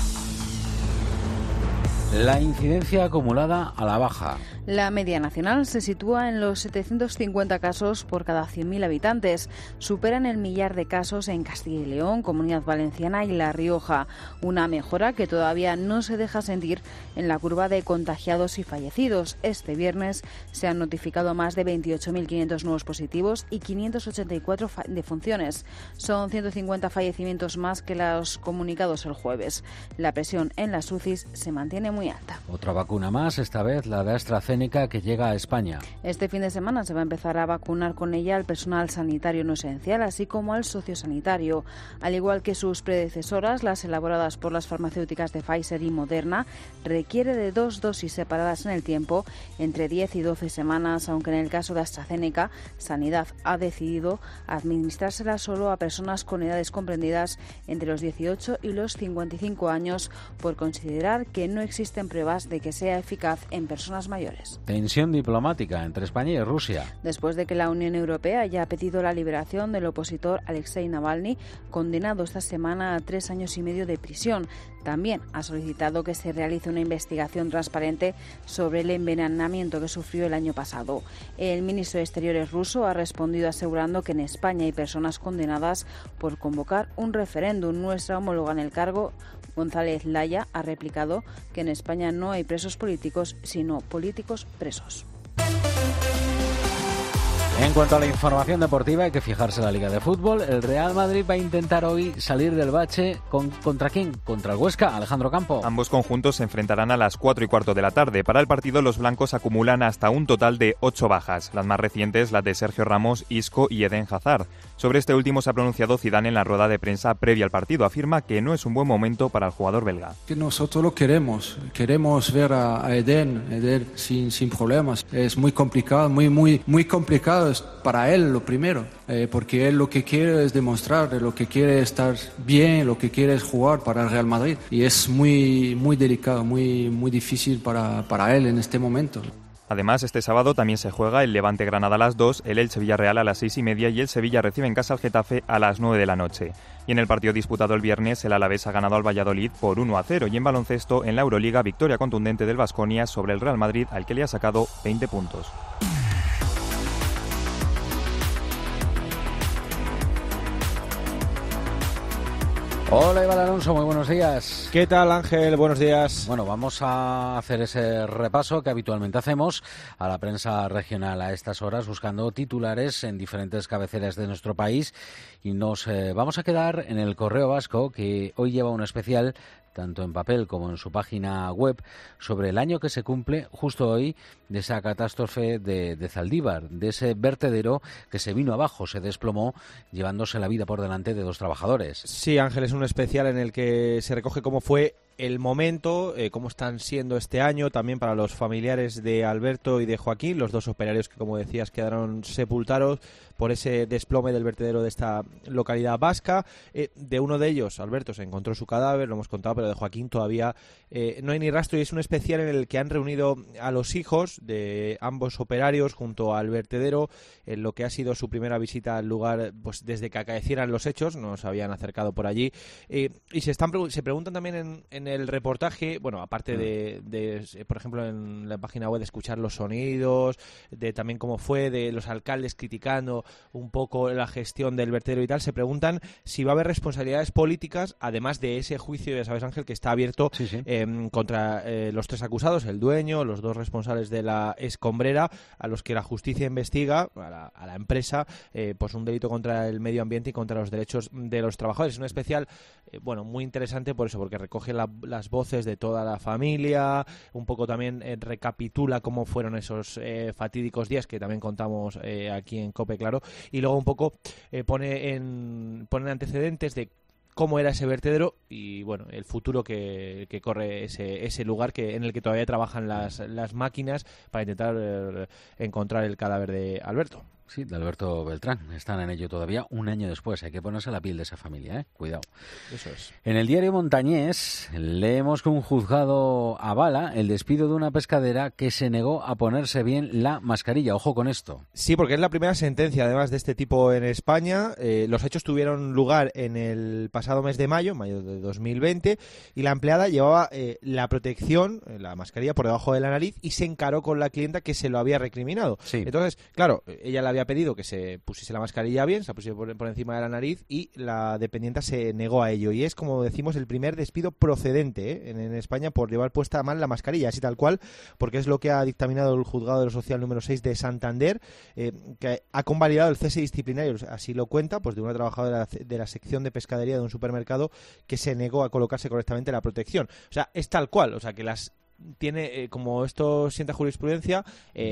La incidencia acumulada a la baja. La media nacional se sitúa en los setecientos cincuenta casos por cada cien mil habitantes. Superan el millar de casos en Castilla y León, Comunidad Valenciana y La Rioja. Una mejora que todavía no se deja sentir en la curva de contagiados y fallecidos. Este viernes se han notificado más de veintiocho mil quinientos nuevos positivos y quinientos ochenta y cuatro defunciones. Son ciento cincuenta fallecimientos más que los comunicados el jueves. La presión en las U C Is se mantiene muy alta. Otra vacuna más, esta vez la de AstraZeneca, que llega a España. Este fin de semana se va a empezar a vacunar con ella al personal sanitario no esencial, así como al sociosanitario. Al igual que sus predecesoras, las elaboradas por las farmacéuticas de Pfizer y Moderna, requiere de dos dosis separadas en el tiempo, entre diez y doce semanas, aunque en el caso de AstraZeneca, Sanidad ha decidido administrársela solo a personas con edades comprendidas entre los dieciocho y los cincuenta y cinco años, por considerar que no existen pruebas de que sea eficaz en personas mayores. Tensión diplomática entre España y Rusia. Después de que la Unión Europea haya pedido la liberación del opositor Alexei Navalny, condenado esta semana a tres años y medio de prisión, también ha solicitado que se realice una investigación transparente sobre el envenenamiento que sufrió el año pasado. El ministro de Exteriores ruso ha respondido asegurando que en España hay personas condenadas por convocar un referéndum. Nuestra homóloga en el cargo, González Laya, ha replicado que en España no hay presos políticos, sino políticos presos. En cuanto a la información deportiva, hay que fijarse en la Liga de Fútbol. El Real Madrid va a intentar hoy salir del bache. Con, ¿Contra quién? Contra el Huesca, Alejandro Campo. Ambos conjuntos se enfrentarán a las cuatro y cuarto de la tarde. Para el partido, los blancos acumulan hasta un total de ocho bajas. Las más recientes, las de Sergio Ramos, Isco y Eden Hazard. Sobre este último se ha pronunciado Zidane en la rueda de prensa previa al partido. Afirma que no es un buen momento para el jugador belga. Que nosotros lo queremos. Queremos ver a, a Eden, Eden sin, sin problemas. Es muy complicado, muy, muy, muy complicado para él lo primero. Eh, porque él lo que quiere es demostrar, lo que quiere es estar bien, lo que quiere es jugar para el Real Madrid. Y es muy, muy delicado, muy, muy difícil para, para él en este momento. Además, este sábado también se juega el Levante Granada a las dos, el Elche Villarreal a las seis y media y el Sevilla recibe en casa al Getafe a las nueve de la noche. Y en el partido disputado el viernes, el Alavés ha ganado al Valladolid por uno a cero. Y en baloncesto, en la Euroliga, victoria contundente del Baskonia sobre el Real Madrid, al que le ha sacado veinte puntos. Hola, Iván Alonso, muy buenos días. ¿Qué tal, Ángel? Buenos días. Bueno, vamos a hacer ese repaso que habitualmente hacemos a la prensa regional a estas horas, buscando titulares en diferentes cabeceras de nuestro país. Y nos eh, vamos a quedar en el Correo Vasco, que hoy lleva un especial, tanto en papel como en su página web, sobre el año que se cumple justo hoy de esa catástrofe de, de Zaldívar, de ese vertedero que se vino abajo, se desplomó, llevándose la vida por delante de dos trabajadores. Sí, Ángel, es un especial en el que se recoge cómo fue el momento, eh, cómo están siendo este año, también para los familiares de Alberto y de Joaquín, los dos operarios que, como decías, quedaron sepultados por ese desplome del vertedero de esta localidad vasca. Eh, de uno de ellos, Alberto, se encontró su cadáver, lo hemos contado, pero de Joaquín todavía eh, no hay ni rastro, y es un especial en el que han reunido a los hijos de ambos operarios junto al vertedero en lo que ha sido su primera visita al lugar, pues desde que acaecieran los hechos, nos habían acercado por allí, eh, y se están se preguntan también en, en el reportaje, bueno, aparte de, de, por ejemplo, en la página web, de escuchar los sonidos, de también cómo fue, de los alcaldes criticando un poco la gestión del vertedero y tal, se preguntan si va a haber responsabilidades políticas, además de ese juicio, ya sabes, Ángel, que está abierto sí, sí. Eh, contra eh, los tres acusados, el dueño, los dos responsables de la escombrera, a los que la justicia investiga, a la, a la empresa, eh, pues un delito contra el medio ambiente y contra los derechos de los trabajadores. Es un especial, eh, bueno, muy interesante por eso, porque recoge la, las voces de toda la familia, un poco también eh, recapitula cómo fueron esos eh, fatídicos días que también contamos eh, aquí en COPE, claro, y luego un poco eh, pone en pone antecedentes de cómo era ese vertedero y, bueno, el futuro que, que corre ese, ese lugar que en el que todavía trabajan las, las máquinas para intentar eh, encontrar el cadáver de Alberto. Sí, de Alberto Beltrán. Están en ello todavía un año después. Hay que ponerse la piel de esa familia, ¿eh? Cuidado. Eso es. En el diario Montañés leemos que un juzgado avala el despido de una pescadera que se negó a ponerse bien la mascarilla. Ojo con esto. Sí, porque es la primera sentencia, además, de este tipo en España. Eh, los hechos tuvieron lugar en el pasado mes de mayo, mayo de dos mil veinte, y la empleada llevaba eh, la protección, la mascarilla, por debajo de la nariz y se encaró con la clienta que se lo había recriminado. Sí. Entonces, claro, ella la había pedido que se pusiese la mascarilla bien, se la pusiese por, por encima de la nariz y la dependienta se negó a ello. Y es, como decimos, el primer despido procedente ¿eh? en, en España por llevar puesta mal la mascarilla, así tal cual, porque es lo que ha dictaminado el Juzgado de lo Social número seis de Santander, eh, que ha convalidado el cese disciplinario, así lo cuenta, pues de una trabajadora de la, de la sección de pescadería de un supermercado que se negó a colocarse correctamente la protección. O sea, es tal cual, o sea, que las tiene, eh, como esto sienta jurisprudencia,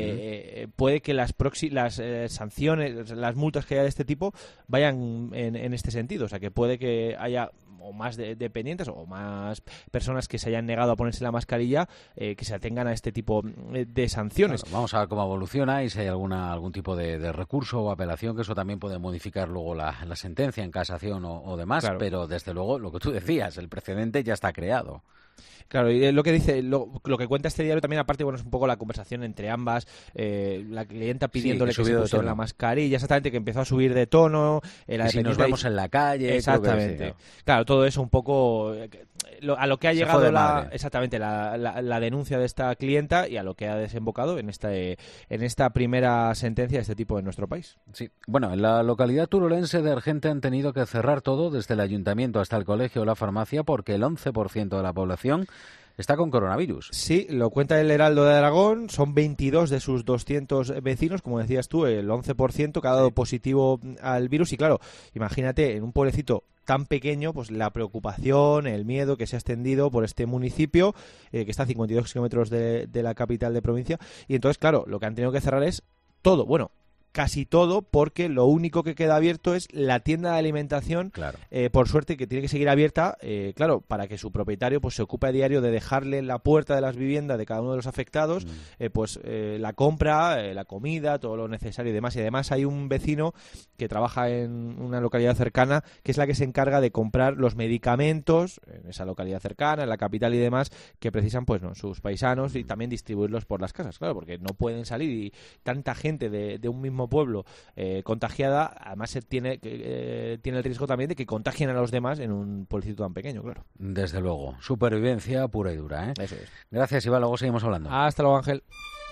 eh, uh-huh. puede que las proxi- las eh, sanciones, las multas que haya de este tipo vayan en, en este sentido, o sea, que puede que haya o más de, dependientes o más personas que se hayan negado a ponerse la mascarilla eh, que se atengan a este tipo de sanciones. Claro, vamos a ver cómo evoluciona y si hay alguna algún tipo de, de recurso o apelación, que eso también puede modificar luego la, la sentencia en casación o, o demás, claro. Pero desde luego lo que tú decías, el precedente ya está creado. Claro, y lo que dice, lo, lo que cuenta este diario también, aparte, bueno, es un poco la conversación entre ambas, eh, la clienta pidiéndole sí, que, que se pusiera la mascarilla, exactamente, que empezó a subir de tono. Eh, la y si nos vemos y... en la calle. Exactamente. Sí, ¿no? Claro, todo eso un poco lo, a lo que ha se llegado la, exactamente, la, la, la denuncia de esta clienta y a lo que ha desembocado en esta, en esta primera sentencia de este tipo en nuestro país. Sí. Bueno, en la localidad turolense de Argente han tenido que cerrar todo, desde el ayuntamiento hasta el colegio o la farmacia, porque el once por ciento de la población está con coronavirus. Sí, lo cuenta el Heraldo de Aragón, son veintidós de sus doscientos vecinos, como decías tú, el once por ciento que ha dado positivo al virus y claro, imagínate, en un pueblecito tan pequeño, pues la preocupación, el miedo que se ha extendido por este municipio, eh, que está a cincuenta y dos kilómetros de, de la capital de provincia, y entonces, claro, lo que han tenido que cerrar es todo, bueno, casi todo, porque lo único que queda abierto es la tienda de alimentación, claro. eh, por suerte, que tiene que seguir abierta, eh, claro, para que su propietario pues se ocupe a diario de dejarle en la puerta de las viviendas de cada uno de los afectados, mm. eh, pues eh, la compra, eh, la comida, todo lo necesario y demás. Y además hay un vecino que trabaja en una localidad cercana, que es la que se encarga de comprar los medicamentos en esa localidad cercana, en la capital y demás, que precisan pues no sus paisanos y también distribuirlos por las casas, claro, porque no pueden salir y tanta gente de, de un mismo pueblo eh, contagiada, además se tiene, eh, tiene el riesgo también de que contagien a los demás en un pueblecito tan pequeño, claro. Desde luego, supervivencia pura y dura, ¿eh? Eso es. Gracias, Iván, luego seguimos hablando. Hasta luego, Ángel.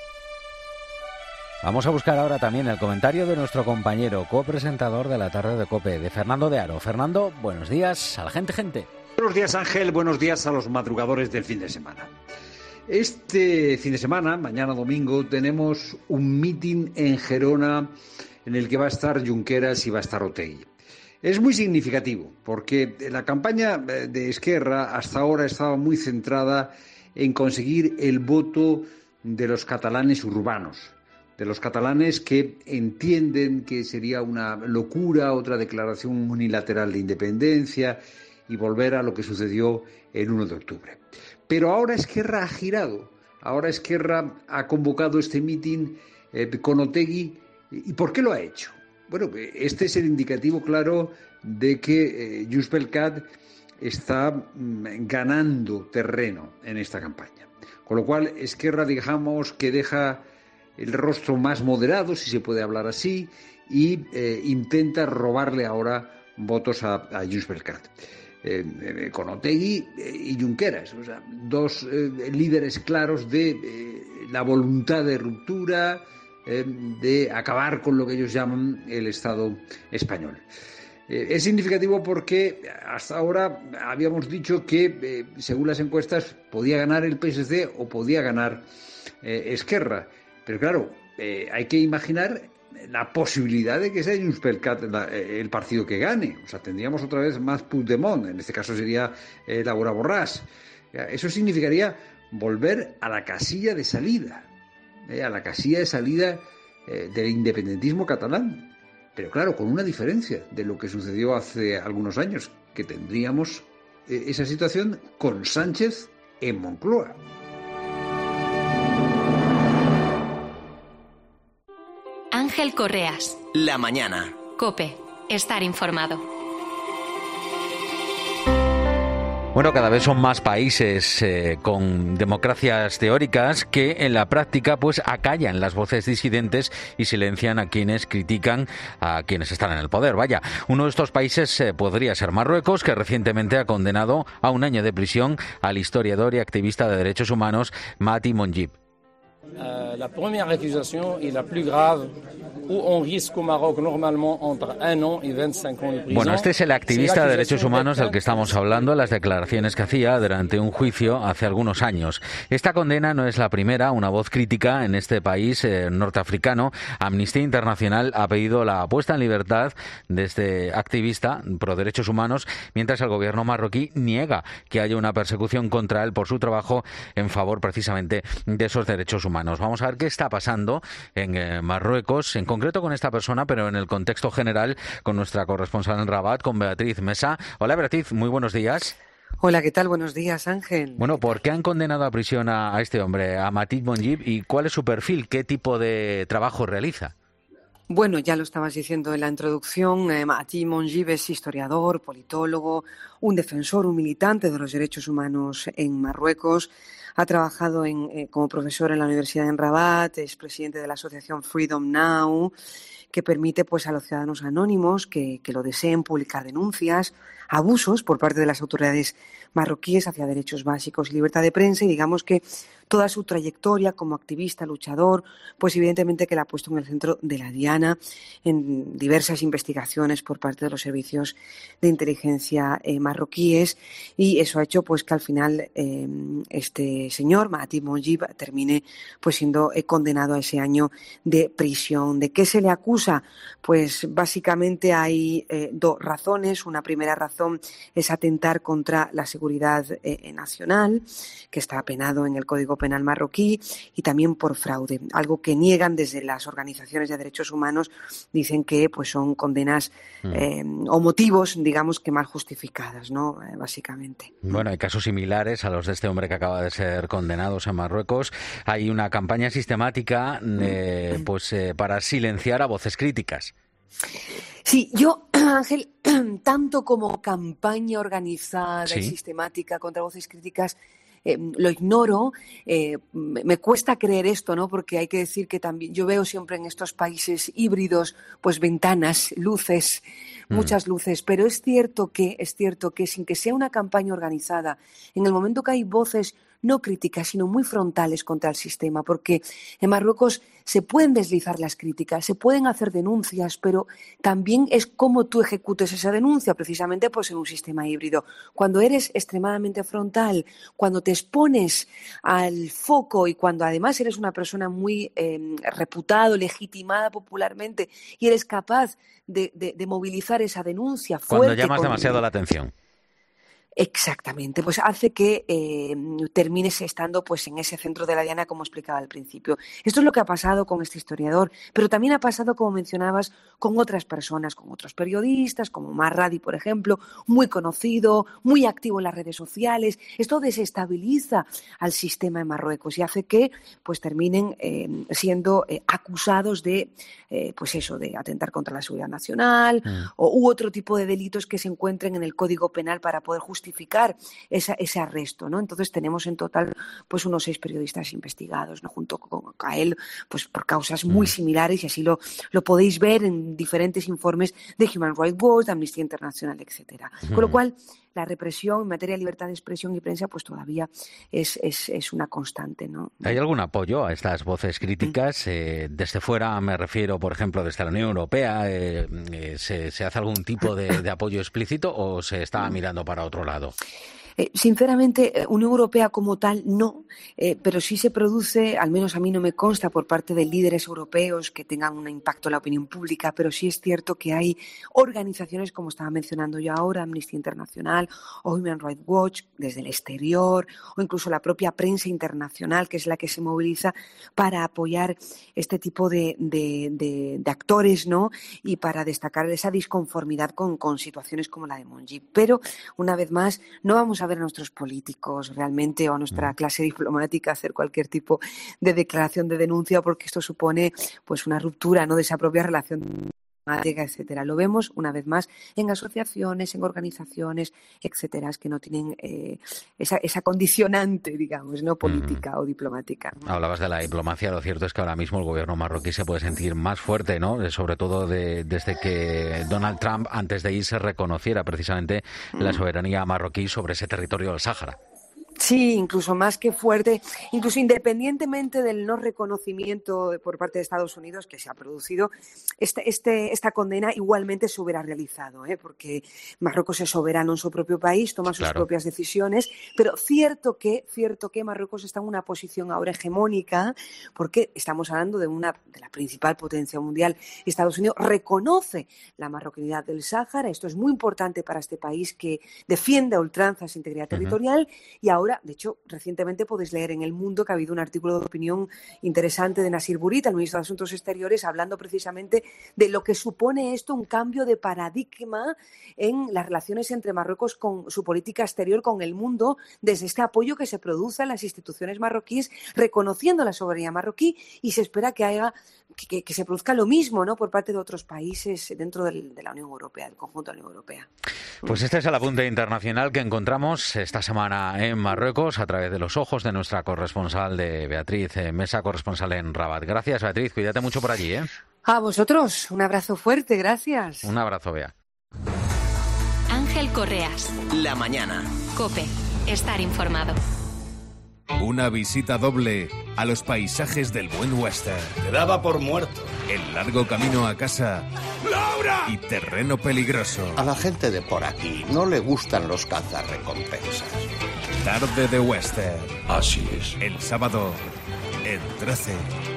Vamos a buscar ahora también el comentario de nuestro compañero copresentador de la tarde de COPE, de Fernando de Aro. Fernando, buenos días a la gente, gente. Buenos días, Ángel, buenos días a los madrugadores del fin de semana. Este fin de semana, mañana domingo, tenemos un mitin en Gerona en el que va a estar Junqueras y va a estar Otegi. Es muy significativo porque la campaña de Esquerra hasta ahora estaba muy centrada en conseguir el voto de los catalanes urbanos, de los catalanes que entienden que sería una locura otra declaración unilateral de independencia y volver a lo que sucedió el uno de octubre. Pero ahora Esquerra ha girado, ahora Esquerra ha convocado este mitin eh, con Otegi. ¿Y por qué lo ha hecho? Bueno, este es el indicativo claro de que eh, Junts pel Cat está mm, ganando terreno en esta campaña. Con lo cual, Esquerra, digamos, que deja el rostro más moderado, si se puede hablar así, y eh, intenta robarle ahora votos a, a Junts pel Cat. Eh, eh, con Otegi eh, y Junqueras, o sea, dos eh, líderes claros de eh, la voluntad de ruptura, eh, de acabar con lo que ellos llaman el Estado español. Eh, es significativo porque hasta ahora habíamos dicho que, eh, según las encuestas, podía ganar el P S C o podía ganar eh, Esquerra, pero claro, eh, hay que imaginar la posibilidad de que sea Junts pel Cat el partido que gane. O sea, tendríamos otra vez más Puigdemont, en este caso sería eh, Laura Borràs. Eso significaría volver a la casilla de salida, eh, a la casilla de salida eh, del independentismo catalán. Pero claro, con una diferencia de lo que sucedió hace algunos años, que tendríamos eh, esa situación con Sánchez en Moncloa. Ángel Correas. La mañana. COPE. Estar informado. Bueno, cada vez son más países eh, con democracias teóricas que en la práctica pues acallan las voces disidentes y silencian a quienes critican a quienes están en el poder. Vaya, uno de estos países eh, podría ser Marruecos, que recientemente ha condenado a un año de prisión al historiador y activista de derechos humanos Mati Monjib. Euh, la première accusation est la plus grave, où on risque au Maroc normalement entre un an y veinticinq ans de prisión. Bueno, este es el activista de derechos humanos del que estamos hablando, las declaraciones que hacía durante un juicio hace algunos años. Esta condena no es la primera, una voz crítica en este país eh, norteafricano. Amnistía Internacional ha pedido la puesta en libertad de este activista pro derechos humanos, mientras el gobierno marroquí niega que haya una persecución contra él por su trabajo en favor precisamente de esos derechos humanos. Vamos a ver qué está pasando en eh, Marruecos, en concreto con esta persona, pero en el contexto general con nuestra corresponsal en Rabat, con Beatriz Mesa. Hola Beatriz, muy buenos días. Hola, ¿qué tal? Buenos días, Ángel. Bueno, ¿por qué han condenado a prisión a, a este hombre, a Mati Monjib, y cuál es su perfil? ¿Qué tipo de trabajo realiza? Bueno, ya lo estabas diciendo en la introducción, eh, Mati Monjib es historiador, politólogo, un defensor, un militante de los derechos humanos en Marruecos. ha trabajado en, eh, como profesor en la Universidad en Rabat, es presidente de la asociación Freedom Now, que permite pues a los ciudadanos anónimos que, que lo deseen publicar denuncias, abusos por parte de las autoridades marroquíes hacia derechos básicos y libertad de prensa, y digamos que toda su trayectoria como activista, luchador, pues evidentemente que la ha puesto en el centro de la diana en diversas investigaciones por parte de los servicios de inteligencia eh, marroquíes, y eso ha hecho pues que al final eh, este señor, Mahdi Monjib, termine pues siendo eh, condenado a ese año de prisión. ¿De qué se le acusa? Pues básicamente hay eh, dos razones. Una primera razón es atentar contra la seguridad eh, nacional, que está penado en el Código Penal marroquí, y también por fraude, algo que niegan desde las organizaciones de derechos humanos. Dicen que pues son condenas mm. eh, o motivos, digamos, que mal justificadas, ¿no? Eh, básicamente. Bueno, hay casos similares a los de este hombre que acaba de ser condenado en Marruecos. Hay una campaña sistemática eh, pues eh, para silenciar a voces críticas. Sí, yo, Ángel, tanto como campaña organizada ¿Sí? y sistemática contra voces críticas, Eh, lo ignoro, eh, me cuesta creer esto, ¿no? Porque hay que decir que también yo veo siempre en estos países híbridos, pues ventanas, luces, mm. muchas luces, pero es cierto que es cierto que sin que sea una campaña organizada, en el momento que hay voces no críticas, sino muy frontales contra el sistema, porque en Marruecos se pueden deslizar las críticas, se pueden hacer denuncias, pero también es cómo tú ejecutes esa denuncia, precisamente pues en un sistema híbrido. Cuando eres extremadamente frontal, cuando te expones al foco y cuando además eres una persona muy eh, reputado, legitimada popularmente, y eres capaz de, de, de movilizar esa denuncia fuerte. Cuando llamas con... demasiado la atención. Exactamente, pues hace que eh, termines estando pues en ese centro de la diana, como explicaba al principio. Esto es lo que ha pasado con este historiador, pero también ha pasado, como mencionabas, con otras personas, con otros periodistas, como Marradi, por ejemplo, muy conocido, muy activo en las redes sociales. Esto desestabiliza al sistema en Marruecos y hace que pues terminen eh, siendo eh, acusados de eh, pues eso, de atentar contra la seguridad nacional mm. o u otro tipo de delitos que se encuentren en el Código Penal para poder justificar justificar esa, ese arresto, ¿no? Entonces tenemos en total pues unos seis periodistas investigados, ¿no? Junto con a él, pues por causas muy similares, y así lo, lo podéis ver en diferentes informes de Human Rights Watch, de Amnistía Internacional, etcétera. Uh-huh. Con lo cual, la represión en materia de libertad de expresión y prensa pues todavía es, es, es una constante, ¿no? ¿Hay algún apoyo a estas voces críticas? Eh, desde fuera me refiero, por ejemplo, desde la Unión Europea, eh, eh, ¿se, ¿se hace algún tipo de, de apoyo explícito o se está mirando para otro lado? Eh, sinceramente, Unión Europea como tal no, eh, pero sí se produce, al menos a mí no me consta por parte de líderes europeos que tengan un impacto en la opinión pública, pero sí es cierto que hay organizaciones, como estaba mencionando yo ahora, Amnistía Internacional o Human Rights Watch, desde el exterior, o incluso la propia prensa internacional, que es la que se moviliza para apoyar este tipo de, de, de, de actores, ¿no? Y para destacar esa disconformidad con, con situaciones como la de Monjib. Pero, una vez más, no vamos a ver a nuestros políticos realmente o a nuestra clase diplomática hacer cualquier tipo de declaración de denuncia, porque esto supone pues una ruptura, ¿no?, de esa propia relación diplomática, etcétera. Lo vemos una vez más en asociaciones, en organizaciones, etcétera, que no tienen eh, esa, esa condicionante, digamos, no política mm. o diplomática. Hablabas de la diplomacia, lo cierto es que ahora mismo el gobierno marroquí se puede sentir más fuerte, ¿no? Sobre todo de, desde que Donald Trump, antes de irse, reconociera precisamente mm. la soberanía marroquí sobre ese territorio del Sáhara. Sí, incluso más que fuerte, incluso independientemente del no reconocimiento por parte de Estados Unidos que se ha producido, este, este, esta condena igualmente se hubiera realizado, ¿eh? Porque Marruecos es soberano en su propio país, toma sus claro. propias decisiones, pero cierto que, cierto que Marruecos está en una posición ahora hegemónica, porque estamos hablando de una de la principal potencia mundial. Estados Unidos reconoce la marroquinidad del Sáhara, esto es muy importante para este país que defiende a ultranza su integridad territorial, uh-huh. y ahora de hecho, recientemente podéis leer en El Mundo que ha habido un artículo de opinión interesante de Nasir Bourita, el ministro de Asuntos Exteriores, hablando precisamente de lo que supone esto, un cambio de paradigma en las relaciones entre Marruecos con su política exterior con el mundo, desde este apoyo que se produce en las instituciones marroquíes, reconociendo la soberanía marroquí, y se espera que haya que, que se produzca lo mismo, ¿no?, por parte de otros países dentro del, de la Unión Europea, del conjunto de la Unión Europea. Pues este es el apunte internacional que encontramos esta semana en Marruecos a través de los ojos de nuestra corresponsal de Beatriz Mesa, corresponsal en Rabat. Gracias, Beatriz. Cuídate mucho por allí, ¿eh? A vosotros. Un abrazo fuerte. Gracias. Un abrazo, Bea. Ángel Correas. La mañana. COPE. Estar informado. Una visita doble a los paisajes del buen western. Te daba por muerto. El largo camino a casa. ¡Laura! Y terreno peligroso. A la gente de por aquí no le gustan los cazarrecompensas. Tarde de western. Así es. El sábado en trece.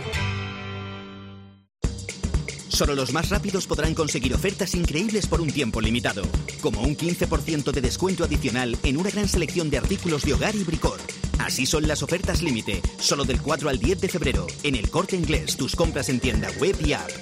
Solo los más rápidos podrán conseguir ofertas increíbles por un tiempo limitado, como un quince por ciento de descuento adicional en una gran selección de artículos de hogar y bricor. Así son las ofertas límite, solo del cuatro al diez de febrero, en El Corte Inglés, tus compras en tienda web y app.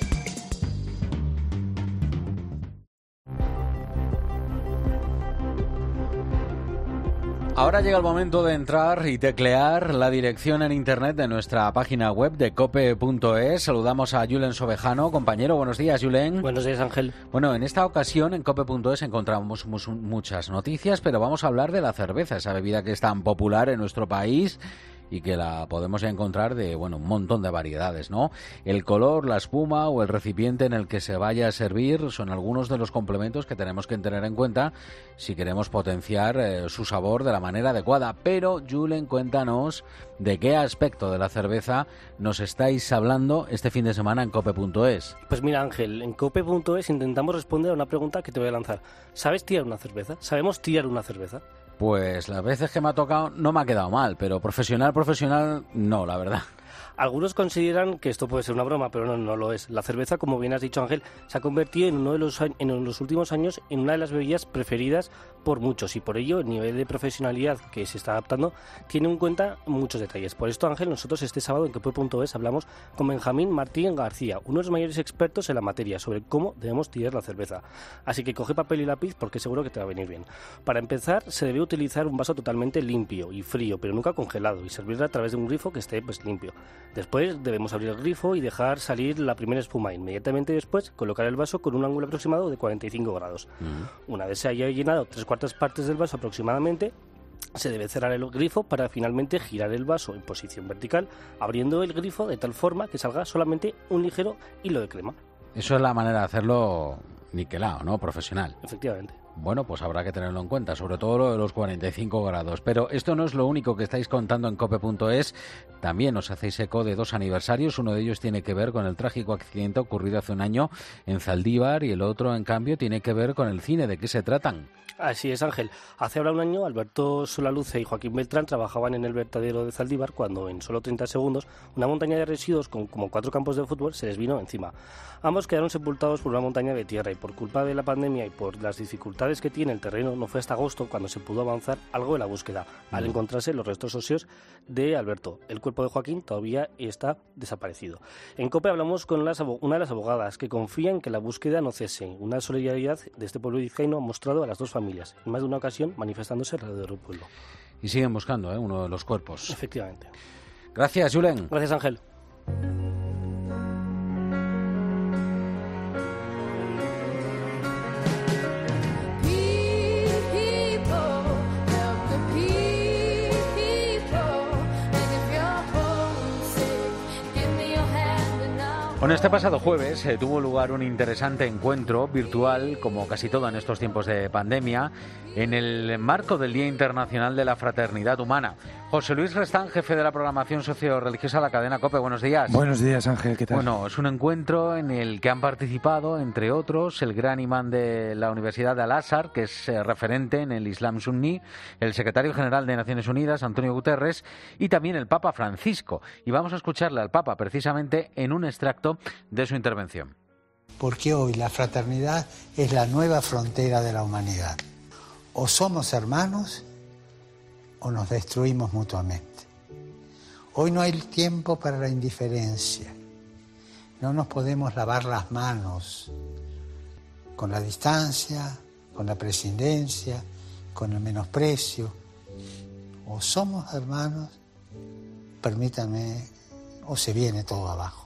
Ahora llega el momento de entrar y teclear la dirección en internet de nuestra página web de cope punto es. Saludamos a Julen Sobejano, compañero. Buenos días, Julen. Buenos días, Ángel. Bueno, en esta ocasión en cope punto es encontramos muchas noticias, pero vamos a hablar de la cerveza, esa bebida que es tan popular en nuestro país y que la podemos encontrar de, bueno, un montón de variedades, ¿no? El color, la espuma o el recipiente en el que se vaya a servir son algunos de los complementos que tenemos que tener en cuenta si queremos potenciar eh, su sabor de la manera adecuada. Pero, Julen, cuéntanos de qué aspecto de la cerveza nos estáis hablando este fin de semana en cope punto es. Pues mira, Ángel, en cope punto es intentamos responder a una pregunta que te voy a lanzar. ¿Sabes tirar una cerveza? ¿Sabemos tirar una cerveza? Pues las veces que me ha tocado no me ha quedado mal, pero profesional, profesional, no, la verdad. Algunos consideran que esto puede ser una broma, pero no, no lo es. La cerveza, como bien has dicho, Ángel, se ha convertido en uno de los, en los últimos años en una de las bebidas preferidas por muchos y por ello el nivel de profesionalidad que se está adaptando tiene en cuenta muchos detalles. Por esto, Ángel, nosotros este sábado en cope punto es hablamos con Benjamín Martín García, uno de los mayores expertos en la materia sobre cómo debemos tirar la cerveza. Así que coge papel y lápiz porque seguro que te va a venir bien. Para empezar, se debe utilizar un vaso totalmente limpio y frío, pero nunca congelado, y servirla a través de un grifo que esté pues limpio. Después debemos abrir el grifo y dejar salir la primera espuma. Inmediatamente después colocar el vaso con un ángulo aproximado de cuarenta y cinco grados. Uh-huh. Una vez se haya llenado tres cuartas partes del vaso aproximadamente, se debe cerrar el grifo para finalmente girar el vaso en posición vertical, abriendo el grifo de tal forma que salga solamente un ligero hilo de crema. Eso es la manera de hacerlo niquelado, ¿no? Profesional. Efectivamente. Bueno, pues habrá que tenerlo en cuenta, sobre todo lo de los cuarenta y cinco grados. Pero esto no es lo único que estáis contando en cope punto es. También os hacéis eco de dos aniversarios. Uno de ellos tiene que ver con el trágico accidente ocurrido hace un año en Zaldívar y el otro, en cambio, tiene que ver con el cine. ¿De qué se tratan? Así es, Ángel. Hace ahora un año, Alberto Solaluce y Joaquín Beltrán trabajaban en el vertedero de Zaldívar cuando, en solo treinta segundos, una montaña de residuos con como cuatro campos de fútbol se les vino encima. Ambos quedaron sepultados por una montaña de tierra y por culpa de la pandemia y por las dificultades que tiene el terreno, no fue hasta agosto cuando se pudo avanzar algo en la búsqueda, al encontrarse los restos óseos de Alberto. El cuerpo de Joaquín todavía está desaparecido. En COPE hablamos con las, una de las abogadas que confía en que la búsqueda no cese. Una solidaridad de este pueblo vizcaíno ha mostrado a las dos familias, en más de una ocasión manifestándose alrededor del pueblo. Y siguen buscando, ¿eh?, uno de los cuerpos. Efectivamente. Gracias, Julen. Gracias, Ángel. Bueno, este pasado jueves eh, tuvo lugar un interesante encuentro virtual, como casi todo en estos tiempos de pandemia, en el marco del Día Internacional de la Fraternidad Humana. José Luis Restán, jefe de la programación socio-religiosa de la cadena COPE. Buenos días. Buenos días, Ángel. ¿Qué tal? Bueno, es un encuentro en el que han participado, entre otros, el gran imán de la Universidad de Al-Azhar, que es eh, referente en el Islam suní, el secretario general de Naciones Unidas, Antonio Guterres, y también el Papa Francisco. Y vamos a escucharle al Papa precisamente en un extracto de su intervención. Porque hoy la fraternidad es la nueva frontera de la humanidad. O somos hermanos o nos destruimos mutuamente. Hoy no hay tiempo para la indiferencia. No nos podemos lavar las manos con la distancia, con la prescindencia, con el menosprecio. O somos hermanos, permítanme, o se viene todo abajo.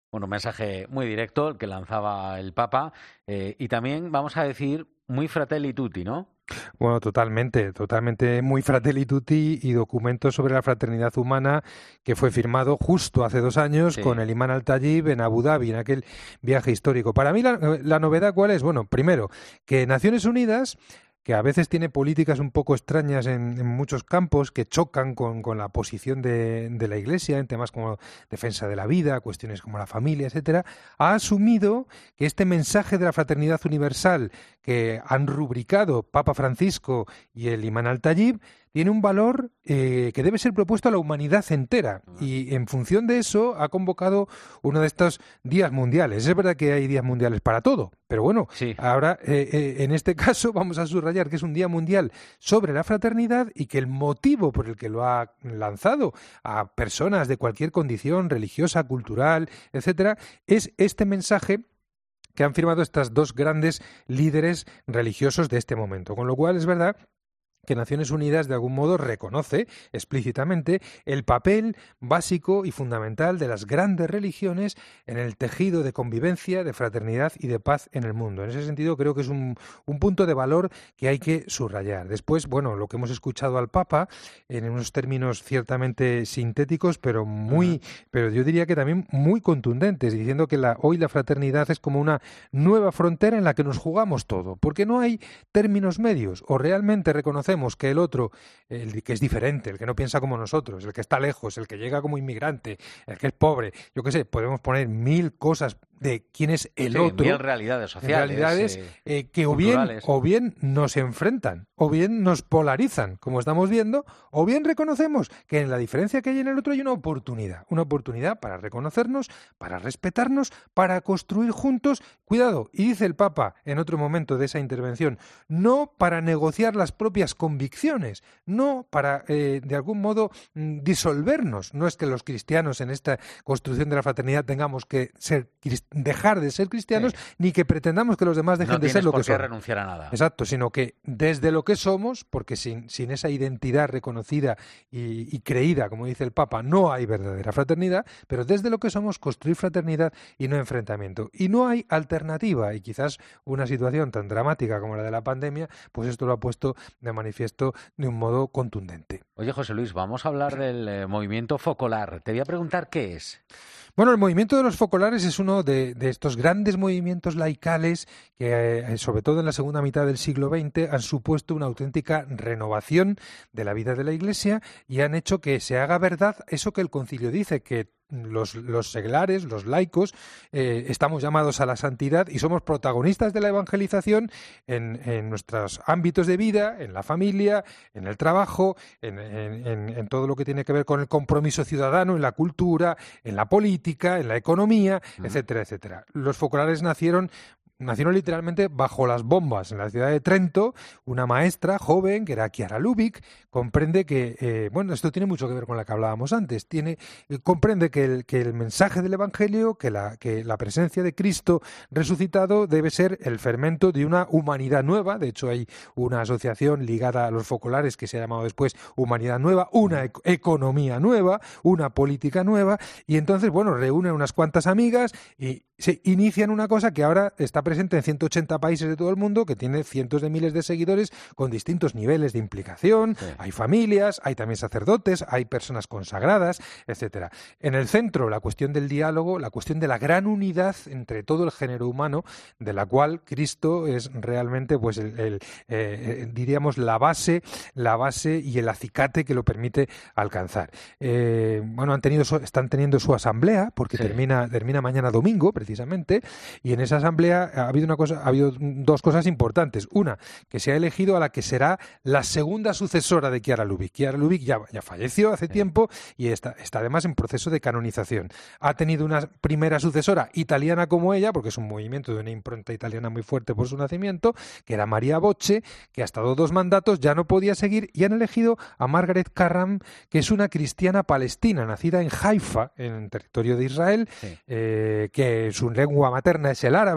Bueno, un mensaje muy directo el que lanzaba el Papa eh, y también, vamos a decir, muy fratelli tutti, ¿no? Bueno, totalmente, totalmente muy fratelli tutti y documento sobre la fraternidad humana que fue firmado justo hace dos años sí. con el imán Al-Tayyib en Abu Dhabi, en aquel viaje histórico. Para mí la, la novedad, ¿cuál es? Bueno, primero, que Naciones Unidas, que a veces tiene políticas un poco extrañas en, en muchos campos que chocan con, con la posición de, de la Iglesia en temas como defensa de la vida, cuestiones como la familia, etcétera, ha asumido que este mensaje de la fraternidad universal que han rubricado Papa Francisco y el imán Al-Tayyib tiene un valor eh, que debe ser propuesto a la humanidad entera y en función de eso ha convocado uno de estos días mundiales. Es verdad que hay días mundiales para todo, pero bueno, sí. ahora eh, eh, en este caso vamos a subrayar que es un día mundial sobre la fraternidad y que el motivo por el que lo ha lanzado a personas de cualquier condición religiosa, cultural, etcétera, es este mensaje que han firmado estas dos grandes líderes religiosos de este momento. Con lo cual es verdad que Naciones Unidas de algún modo reconoce explícitamente el papel básico y fundamental de las grandes religiones en el tejido de convivencia, de fraternidad y de paz en el mundo. En ese sentido creo que es un, un punto de valor que hay que subrayar. Después, bueno, lo que hemos escuchado al Papa en unos términos ciertamente sintéticos, pero muy, uh-huh. pero yo diría que también muy contundentes, diciendo que la, hoy la fraternidad es como una nueva frontera en la que nos jugamos todo, porque no hay términos medios, o realmente reconocemos que el otro, el que es diferente, el que no piensa como nosotros, el que está lejos, el que llega como inmigrante, el que es pobre, yo qué sé, podemos poner mil cosas de quién es el sí, otro. Mil realidades sociales. Realidades eh, eh, que o bien, o bien nos enfrentan, o bien nos polarizan, como estamos viendo, o bien reconocemos que en la diferencia que hay en el otro hay una oportunidad, una oportunidad para reconocernos, para respetarnos, para construir juntos, cuidado, y dice el Papa en otro momento de esa intervención, no para negociar las propias convicciones, no para, eh, de algún modo, disolvernos. No es que los cristianos en esta construcción de la fraternidad tengamos que ser dejar de ser cristianos, sí. ni que pretendamos que los demás dejen no de ser lo que son. No tienes por qué renunciar a nada. Exacto, sino que desde lo que somos, porque sin, sin esa identidad reconocida y, y creída, como dice el Papa, no hay verdadera fraternidad, pero desde lo que somos construir fraternidad y no enfrentamiento. Y no hay alternativa, y quizás una situación tan dramática como la de la pandemia, pues esto lo ha puesto de manifiesto de un modo contundente. Oye, José Luis, vamos a hablar del eh, movimiento focolar. Te voy a preguntar qué es. Bueno, el movimiento de los focolares es uno de, de estos grandes movimientos laicales que, eh, sobre todo en la segunda mitad del siglo veinte, han supuesto una auténtica renovación de la vida de la Iglesia y han hecho que se haga verdad eso que el Concilio dice, que Los, los seglares, los laicos, eh, estamos llamados a la santidad y somos protagonistas de la evangelización en, en nuestros ámbitos de vida, en la familia, en el trabajo, en, en, en, en todo lo que tiene que ver con el compromiso ciudadano, en la cultura, en la política, en la economía, uh-huh. etcétera, etcétera. Los focolares nacieron Nacieron literalmente bajo las bombas en la ciudad de Trento. Una maestra joven, que era Chiara Lubich, comprende que, eh, bueno, esto tiene mucho que ver con la que hablábamos antes, tiene, eh, comprende que el, que el mensaje del Evangelio, que la, que la presencia de Cristo resucitado debe ser el fermento de una humanidad nueva. De hecho, hay una asociación ligada a los focolares que se ha llamado después Humanidad Nueva, una e- economía nueva, una política nueva, y entonces, bueno, reúnen unas cuantas amigas y se inician una cosa que ahora está presente en ciento ochenta países de todo el mundo, que tiene cientos de miles de seguidores con distintos niveles de implicación. Sí. Hay familias, hay también sacerdotes, hay personas consagradas, etcétera. En el centro, la cuestión del diálogo, la cuestión de la gran unidad entre todo el género humano, de la cual Cristo es realmente, pues, el, el eh, diríamos, la base, la base y el acicate que lo permite alcanzar. Eh, bueno, han tenido, están teniendo su asamblea, porque sí. termina, termina mañana domingo, precisamente, y en esa asamblea ha habido una cosa, ha habido dos cosas importantes. Una, que se ha elegido a la que será la segunda sucesora de Chiara Lubich. Chiara Lubich ya, ya falleció hace tiempo y está, está además en proceso de canonización. Ha tenido una primera sucesora italiana como ella, porque es un movimiento de una impronta italiana muy fuerte por su nacimiento, que era María Bocce, que ha estado dos mandatos, ya no podía seguir, y han elegido a Margaret Carram, que es una cristiana palestina, nacida en Haifa, en el territorio de Israel, sí. eh, que su lengua materna es el árabe,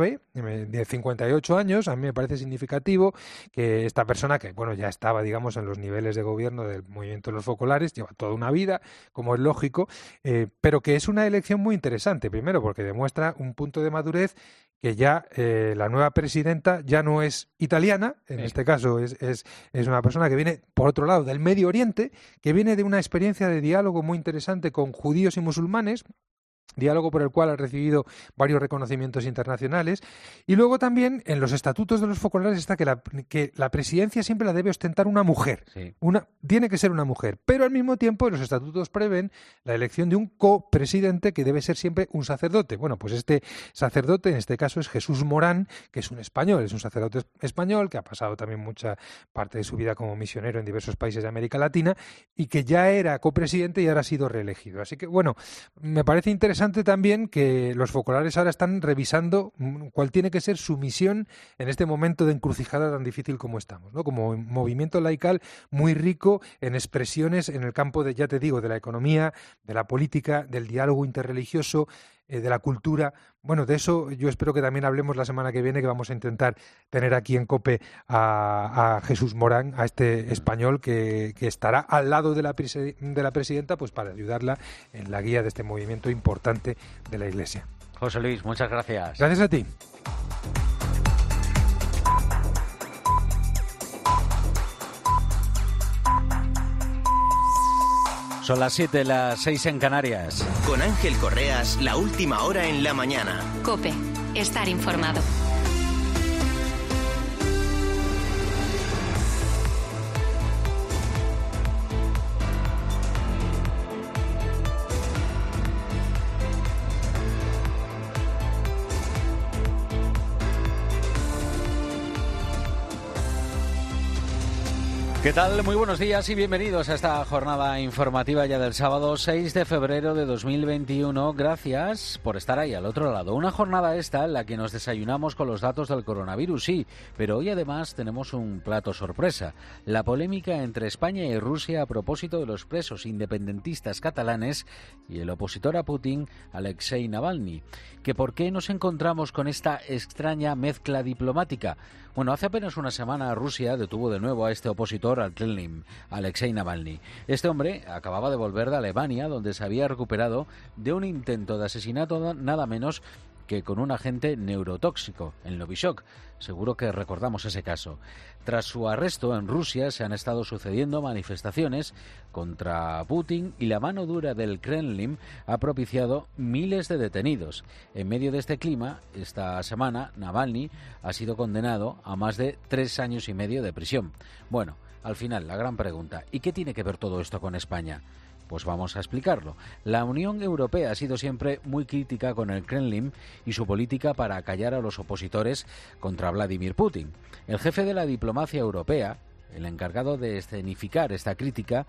de cincuenta y ocho años. A mí me parece significativo que esta persona, que bueno ya estaba, digamos, en los niveles de gobierno del movimiento de los focolares, lleva toda una vida, como es lógico, eh, pero que es una elección muy interesante, primero porque demuestra un punto de madurez, que ya eh, la nueva presidenta ya no es italiana, en sí. este caso es, es, es una persona que viene, por otro lado, del Medio Oriente, que viene de una experiencia de diálogo muy interesante con judíos y musulmanes, diálogo por el cual ha recibido varios reconocimientos internacionales. Y luego también en los estatutos de los focolares está que la, que la presidencia siempre la debe ostentar una mujer. Sí. Una, tiene que ser una mujer, pero al mismo tiempo los estatutos prevén la elección de un copresidente que debe ser siempre un sacerdote. Bueno, pues este sacerdote en este caso es Jesús Morán, que es un español, es un sacerdote español que ha pasado también mucha parte de su vida como misionero en diversos países de América Latina y que ya era copresidente y ahora ha sido reelegido. Así que bueno, me parece interesante también que los focolares ahora están revisando cuál tiene que ser su misión en este momento de encrucijada tan difícil como estamos, ¿no? Como movimiento laical muy rico en expresiones en el campo de, ya te digo, de la economía, de la política, del diálogo interreligioso, eh, de la cultura. Bueno, de eso yo espero que también hablemos la semana que viene, que vamos a intentar tener aquí en COPE a, a Jesús Morán, a este español que, que estará al lado de la, de la presidenta, pues para ayudarla en la guía de este movimiento importante de la Iglesia. José Luis, muchas gracias. Gracias a ti. Son las siete, las seis en Canarias. Con Ángel Correas, la última hora en la mañana. COPE, estar informado. ¿Qué tal? Muy buenos días y bienvenidos a esta jornada informativa ya del sábado seis de febrero de dos mil veintiuno. Gracias por estar ahí al otro lado. Una jornada esta en la que nos desayunamos con los datos del coronavirus, sí, pero hoy además tenemos un plato sorpresa. La polémica entre España y Rusia a propósito de los presos independentistas catalanes y el opositor a Putin, Alexei Navalny. ¿Que por qué nos encontramos con esta extraña mezcla diplomática? Bueno, hace apenas una semana Rusia detuvo de nuevo a este opositor al Kremlin, Alexei Navalny. Este hombre acababa de volver de Alemania, donde se había recuperado de un intento de asesinato nada menos que con un agente neurotóxico, el Novichok. Seguro que recordamos ese caso. Tras su arresto en Rusia se han estado sucediendo manifestaciones contra Putin y la mano dura del Kremlin ha propiciado miles de detenidos. En medio de este clima, esta semana Navalny ha sido condenado a más de tres años y medio de prisión. Bueno, al final, la gran pregunta, ¿y qué tiene que ver todo esto con España? Pues vamos a explicarlo. La Unión Europea ha sido siempre muy crítica con el Kremlin y su política para acallar a los opositores contra Vladimir Putin. El jefe de la diplomacia europea, el encargado de escenificar esta crítica,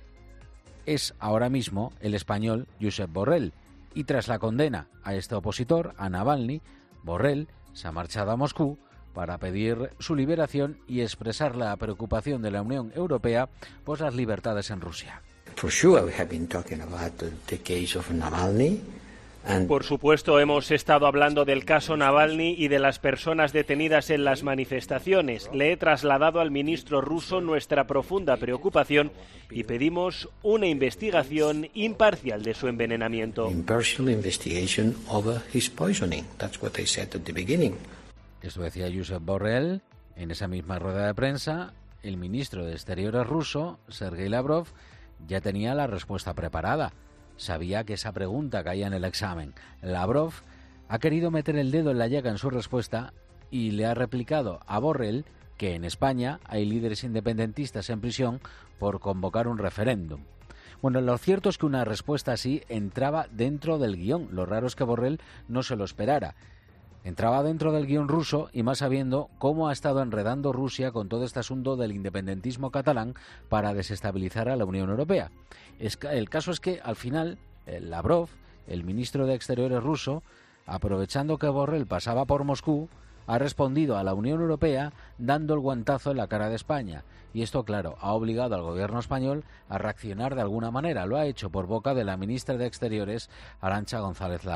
es ahora mismo el español Josep Borrell. Y tras la condena a este opositor, a Navalny, Borrell se ha marchado a Moscú para pedir su liberación y expresar la preocupación de la Unión Europea por las libertades en Rusia. For sure we have been talking about the case of Navalny. Por supuesto, hemos estado hablando del caso Navalny y de las personas detenidas en las manifestaciones. Le he trasladado al ministro ruso nuestra profunda preocupación y pedimos una investigación imparcial de su envenenamiento. Impartial investigation over his poisoning. That's what I said at the beginning. Esto decía Josep Borrell en esa misma rueda de prensa. El ministro de Exteriores ruso, Sergei Lavrov, ya tenía la respuesta preparada. Sabía que esa pregunta caía en el examen. Lavrov ha querido meter el dedo en la llaga en su respuesta y le ha replicado a Borrell que en España hay líderes independentistas en prisión por convocar un referéndum. Bueno, lo cierto es que una respuesta así entraba dentro del guión. Lo raro es que Borrell no se lo esperara. Entraba dentro del guión ruso y más sabiendo cómo ha estado enredando Rusia con todo este asunto del independentismo catalán para desestabilizar a la Unión Europea. Es, el caso es que al final Lavrov, el ministro de Exteriores ruso, aprovechando que Borrell pasaba por Moscú, ha respondido a la Unión Europea dando el guantazo en la cara de España. Y esto, claro, ha obligado al gobierno español a reaccionar de alguna manera. Lo ha hecho por boca de la ministra de Exteriores, Arantxa González Laya.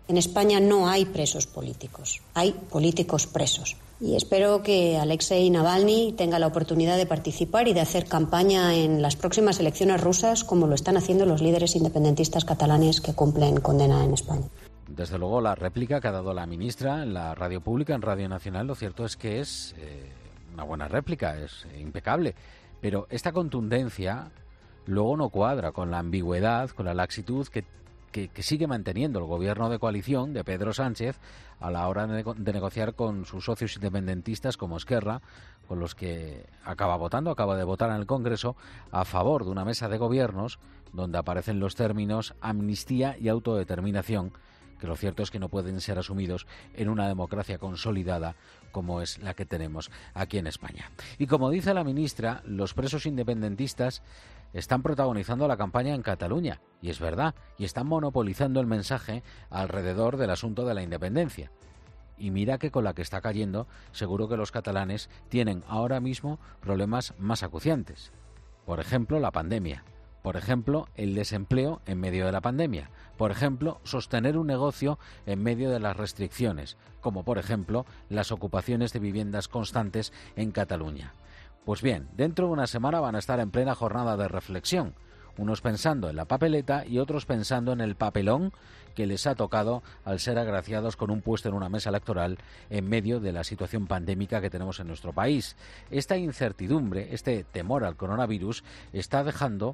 En España no hay presos políticos, hay políticos presos. Y espero que Alexei Navalny tenga la oportunidad de participar y de hacer campaña en las próximas elecciones rusas, como lo están haciendo los líderes independentistas catalanes que cumplen condena en España. Desde luego, la réplica que ha dado la ministra en la radio pública, en Radio Nacional, lo cierto es que es eh, una buena réplica, es impecable. Pero esta contundencia luego no cuadra con la ambigüedad, con la laxitud que Que, que sigue manteniendo el gobierno de coalición de Pedro Sánchez a la hora de, de negociar con sus socios independentistas como Esquerra, con los que acaba votando, acaba de votar en el Congreso a favor de una mesa de gobiernos donde aparecen los términos amnistía y autodeterminación, que lo cierto es que no pueden ser asumidos en una democracia consolidada como es la que tenemos aquí en España. Y como dice la ministra, los presos independentistas están protagonizando la campaña en Cataluña, y es verdad, y están monopolizando el mensaje alrededor del asunto de la independencia. Y mira que con la que está cayendo, seguro que los catalanes tienen ahora mismo problemas más acuciantes. Por ejemplo, la pandemia. Por ejemplo, el desempleo en medio de la pandemia. Por ejemplo, sostener un negocio en medio de las restricciones, como por ejemplo las ocupaciones de viviendas constantes en Cataluña. Pues bien, dentro de una semana van a estar en plena jornada de reflexión, unos pensando en la papeleta y otros pensando en el papelón que les ha tocado al ser agraciados con un puesto en una mesa electoral en medio de la situación pandémica que tenemos en nuestro país. Esta incertidumbre, este temor al coronavirus, está dejando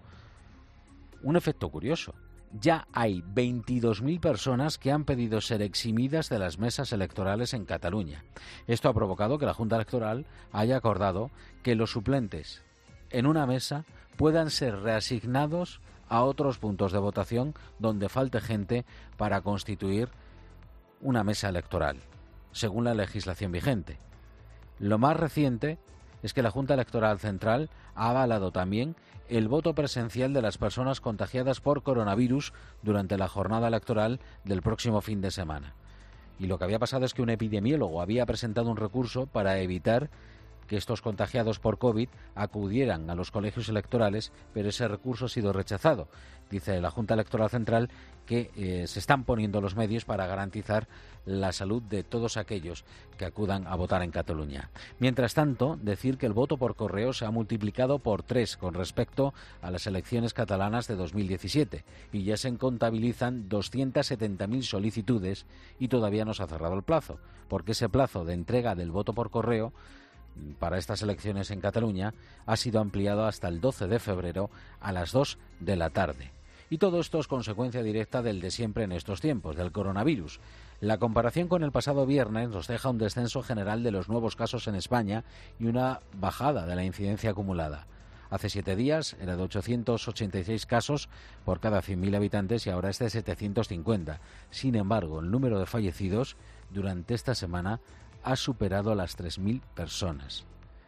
un efecto curioso. Ya hay veintidós mil personas que han pedido ser eximidas de las mesas electorales en Cataluña. Esto ha provocado que la Junta Electoral haya acordado que los suplentes en una mesa puedan ser reasignados a otros puntos de votación donde falte gente para constituir una mesa electoral, según la legislación vigente. Lo más reciente es que la Junta Electoral Central ha avalado también el voto presencial de las personas contagiadas por coronavirus durante la jornada electoral del próximo fin de semana. Y lo que había pasado es que un epidemiólogo había presentado un recurso para evitar que estos contagiados por COVID acudieran a los colegios electorales, pero ese recurso ha sido rechazado. Dice la Junta Electoral Central que eh, se están poniendo los medios para garantizar la salud de todos aquellos que acudan a votar en Cataluña. Mientras tanto, decir que el voto por correo se ha multiplicado por tres con respecto a las elecciones catalanas de dos mil diecisiete y ya se contabilizan doscientas setenta mil solicitudes y todavía no se ha cerrado el plazo, porque ese plazo de entrega del voto por correo para estas elecciones en Cataluña ha sido ampliado hasta el doce de febrero a las dos de la tarde. Y todo esto es consecuencia directa del de siempre en estos tiempos, del coronavirus. La comparación con el pasado viernes nos deja un descenso general de los nuevos casos en España y una bajada de la incidencia acumulada. Hace siete días era de ochocientos ochenta y seis casos por cada cien mil habitantes y ahora es de setecientos cincuenta. Sin embargo, el número de fallecidos durante esta semana ha superado las tres mil personas.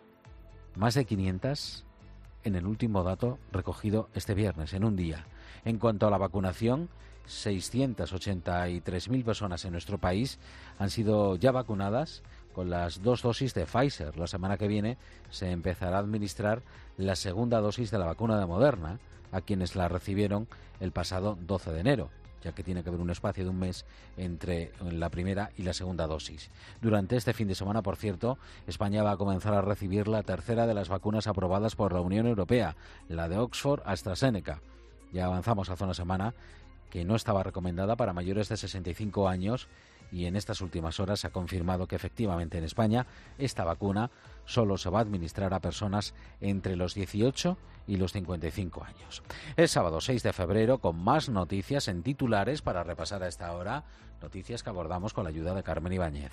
Más de quinientas en el último dato recogido este viernes, en un día. En cuanto a la vacunación, seiscientas ochenta y tres mil personas en nuestro país han sido ya vacunadas con las dos dosis de Pfizer. La semana que viene se empezará a administrar la segunda dosis de la vacuna de Moderna a quienes la recibieron el pasado doce de enero. Ya que tiene que haber un espacio de un mes entre la primera y la segunda dosis. Durante este fin de semana, por cierto, España va a comenzar a recibir la tercera de las vacunas aprobadas por la Unión Europea, la de Oxford AstraZeneca. Ya avanzamos hace una semana que no estaba recomendada para mayores de sesenta y cinco años y en estas últimas horas se ha confirmado que efectivamente en España esta vacuna solo se va a administrar a personas entre los dieciocho y los cincuenta y cinco años. Es sábado seis de febrero con más noticias en titulares para repasar a esta hora, noticias que abordamos con la ayuda de Carmen Ibáñez.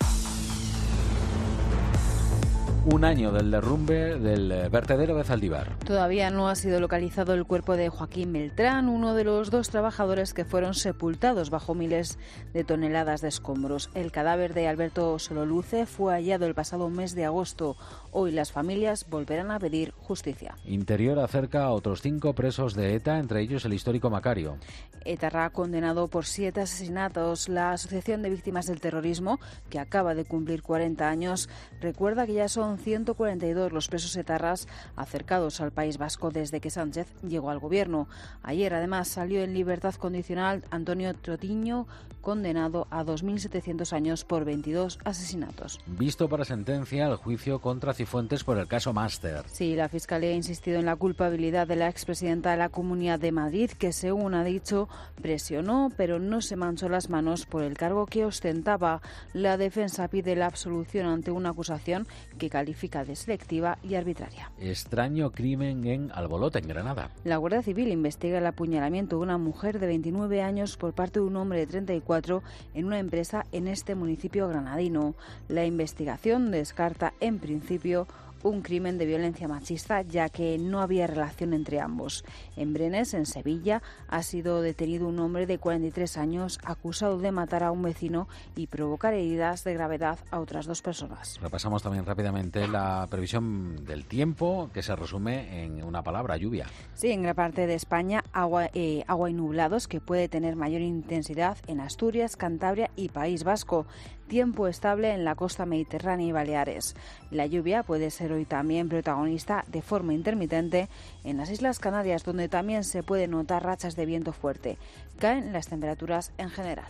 Un año del derrumbe del vertedero de Zaldívar. Todavía no ha sido localizado el cuerpo de Joaquín Beltrán, uno de los dos trabajadores que fueron sepultados bajo miles de toneladas de escombros. El cadáver de Alberto Sololuce fue hallado el pasado mes de agosto. Hoy las familias volverán a pedir justicia. Interior acerca a otros cinco presos de ETA, entre ellos el histórico Macario. ETA ha condenado por siete asesinatos. La Asociación de Víctimas del Terrorismo, que acaba de cumplir cuarenta años, recuerda que ya son Son ciento cuarenta y dos los presos etarras acercados al País Vasco desde que Sánchez llegó al gobierno. Ayer, además, salió en libertad condicional Antonio Trotiño, condenado a dos mil setecientos años por veintidós asesinatos. Visto para sentencia el juicio contra Cifuentes por el caso Máster. Sí, la Fiscalía ha insistido en la culpabilidad de la expresidenta de la Comunidad de Madrid, que según ha dicho, presionó pero no se manchó las manos por el cargo que ostentaba. La defensa pide la absolución ante una acusación que califica de selectiva y arbitraria. Extraño crimen en Albolote, en Granada. La Guardia Civil investiga el apuñalamiento de una mujer de veintinueve años por parte de un hombre de treinta y cuatro en una empresa en este municipio granadino. La investigación descarta en principio un crimen de violencia machista, ya que no había relación entre ambos. En Brenes, en Sevilla, ha sido detenido un hombre de cuarenta y tres años acusado de matar a un vecino y provocar heridas de gravedad a otras dos personas. Repasamos también rápidamente la previsión del tiempo, que se resume en una palabra: lluvia. Sí, en gran parte de España, agua, eh, agua y nublados, que puede tener mayor intensidad en Asturias, Cantabria y País Vasco. Tiempo estable en la costa mediterránea y Baleares. La lluvia puede ser hoy también protagonista de forma intermitente en las Islas Canarias, donde también se pueden notar rachas de viento fuerte. Caen las temperaturas en general.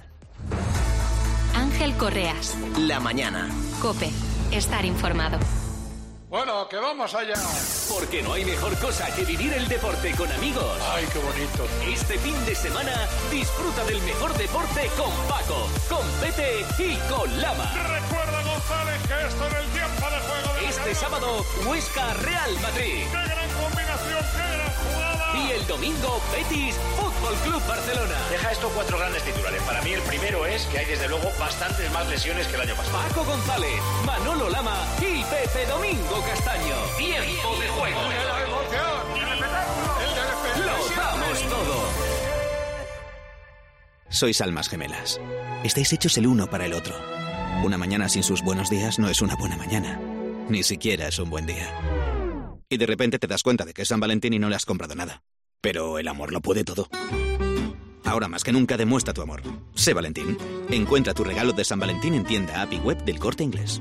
Ángel Correas. La mañana. COPE. Estar informado. Bueno, que vamos allá. Porque no hay mejor cosa que vivir el deporte con amigos. Ay, qué bonito. Este fin de semana disfruta del mejor deporte con Paco, con Pepe y con Lama. Recuerda, González, que esto en el tiempo de juego de Este sábado, Huesca Real Madrid. ¡Qué gran combinación, qué gran jugada! Y el domingo, Betis Fútbol Club Barcelona. Deja esto cuatro grandes titulares. Para mí el primero es que hay desde luego bastantes más lesiones que el año pasado. Paco González, Manolo Lama y Pepe Domingo Castaño. Tiempo de juego. ¡La emoción! ¡Lo damos todo! Sois almas gemelas. Estáis hechos el uno para el otro. Una mañana sin sus buenos días no es una buena mañana. Ni siquiera es un buen día. Y de repente te das cuenta de que es San Valentín y no le has comprado nada. Pero el amor lo puede todo. Ahora más que nunca demuestra tu amor. Sé Valentín. Encuentra tu regalo de San Valentín en tienda app y web del Corte Inglés.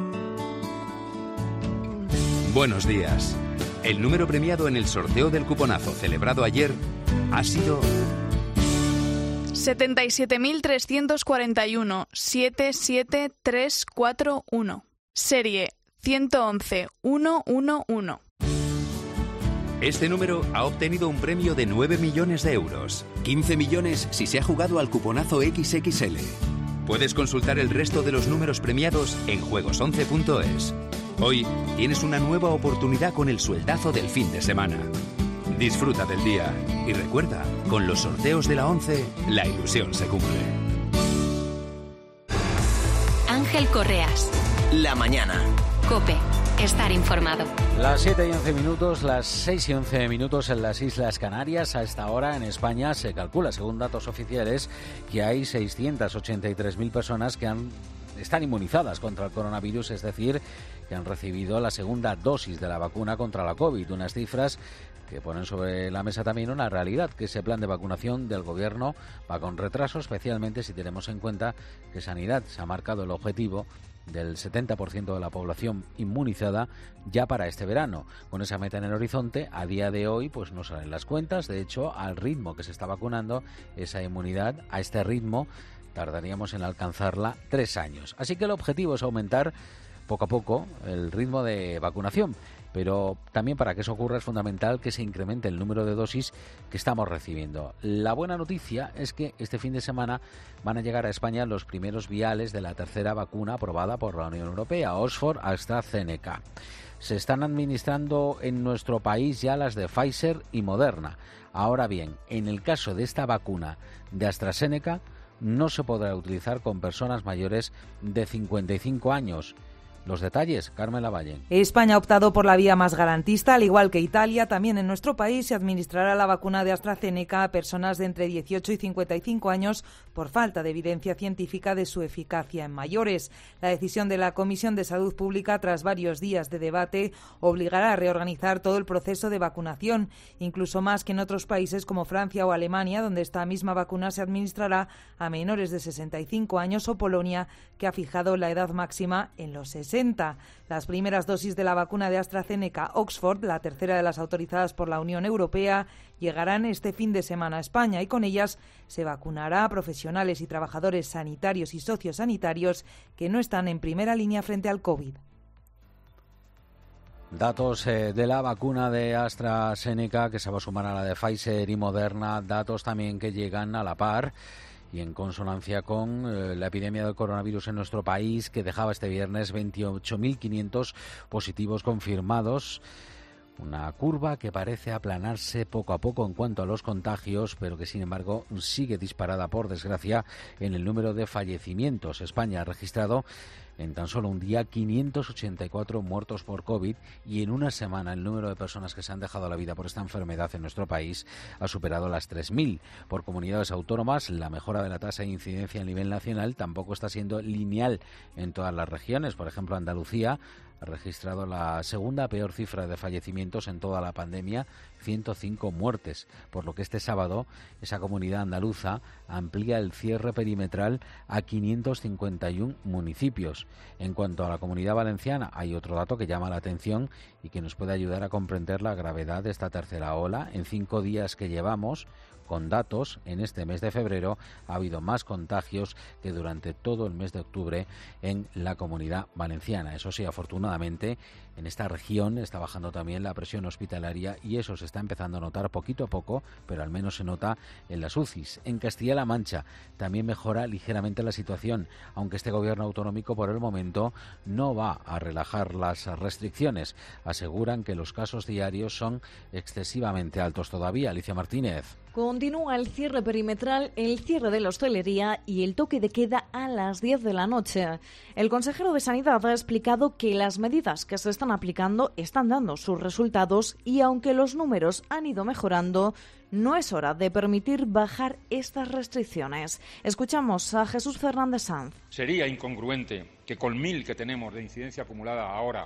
Buenos días. El número premiado en el sorteo del cuponazo celebrado ayer ha sido setenta y siete mil trescientos cuarenta y uno, siete siete tres cuatro uno. Serie ciento once mil ciento once. Este número ha obtenido un premio de nueve millones de euros. quince millones si se ha jugado al cuponazo equis equis ele. Puedes consultar el resto de los números premiados en juegos once punto es. Hoy tienes una nueva oportunidad con el sueldazo del fin de semana. Disfruta del día y recuerda, con los sorteos de la once, la ilusión se cumple. Ángel Correas. La mañana. COPE. Estar informado. Las siete y once minutos, las seis y once minutos en las Islas Canarias. A esta hora en España se calcula, según datos oficiales, que hay seiscientas ochenta y tres mil personas que han, están inmunizadas contra el coronavirus, es decir, que han recibido la segunda dosis de la vacuna contra la COVID. Unas cifras que ponen sobre la mesa también una realidad, que ese plan de vacunación del Gobierno va con retraso, especialmente si tenemos en cuenta que Sanidad se ha marcado el objetivo del setenta por ciento de la población inmunizada ya para este verano. Con esa meta en el horizonte, a día de hoy pues no salen las cuentas. De hecho, al ritmo que se está vacunando, esa inmunidad, a este ritmo, tardaríamos en alcanzarla tres años. Así que el objetivo es aumentar poco a poco el ritmo de vacunación. Pero también para que eso ocurra es fundamental que se incremente el número de dosis que estamos recibiendo. La buena noticia es que este fin de semana van a llegar a España los primeros viales de la tercera vacuna aprobada por la Unión Europea, Oxford AstraZeneca. Se están administrando en nuestro país ya las de Pfizer y Moderna. Ahora bien, en el caso de esta vacuna de AstraZeneca, no se podrá utilizar con personas mayores de cincuenta y cinco años. Los detalles, Carmen Lavalle. España ha optado por la vía más garantista, al igual que Italia. También en nuestro país se administrará la vacuna de AstraZeneca a personas de entre dieciocho y cincuenta y cinco años por falta de evidencia científica de su eficacia en mayores. La decisión de la Comisión de Salud Pública, tras varios días de debate, obligará a reorganizar todo el proceso de vacunación, incluso más que en otros países como Francia o Alemania, donde esta misma vacuna se administrará a menores de sesenta y cinco años, o Polonia, que ha fijado la edad máxima en los sesenta. ochenta. Las primeras dosis de la vacuna de AstraZeneca Oxford, la tercera de las autorizadas por la Unión Europea, llegarán este fin de semana a España y con ellas se vacunará a profesionales y trabajadores sanitarios y sociosanitarios que no están en primera línea frente al COVID. Datos eh, de la vacuna de AstraZeneca que se va a sumar a la de Pfizer y Moderna, datos también que llegan a la par y en consonancia con eh, la epidemia del coronavirus en nuestro país, que dejaba este viernes veintiocho mil quinientos positivos confirmados. Una curva que parece aplanarse poco a poco en cuanto a los contagios, pero que sin embargo sigue disparada, por desgracia, en el número de fallecimientos. España ha registrado en tan solo un día quinientos ochenta y cuatro muertos por COVID y en una semana el número de personas que se han dejado la vida por esta enfermedad en nuestro país ha superado las tres mil. Por comunidades autónomas, la mejora de la tasa de incidencia a nivel nacional tampoco está siendo lineal en todas las regiones. Por ejemplo, Andalucía ha registrado la segunda peor cifra de fallecimientos en toda la pandemia, ciento cinco muertes, por lo que este sábado esa comunidad andaluza amplía el cierre perimetral a quinientos cincuenta y uno municipios. En cuanto a la comunidad valenciana, hay otro dato que llama la atención y que nos puede ayudar a comprender la gravedad de esta tercera ola. En cinco días que llevamos con datos, en este mes de febrero ha habido más contagios que durante todo el mes de octubre en la Comunidad Valenciana. Eso sí, afortunadamente, en esta región está bajando también la presión hospitalaria y eso se está empezando a notar poquito a poco, pero al menos se nota en las U C Is. En Castilla-La Mancha también mejora ligeramente la situación, aunque este gobierno autonómico por el momento no va a relajar las restricciones. Aseguran que los casos diarios son excesivamente altos todavía. Alicia Martínez. Continúa el cierre perimetral, el cierre de la hostelería y el toque de queda a las diez de la noche. El consejero de Sanidad ha explicado que las medidas que se están aplicando están dando sus resultados y aunque los números han ido mejorando, no es hora de permitir bajar estas restricciones. Escuchamos a Jesús Fernández Sanz. Sería incongruente que con mil que tenemos de incidencia acumulada ahora,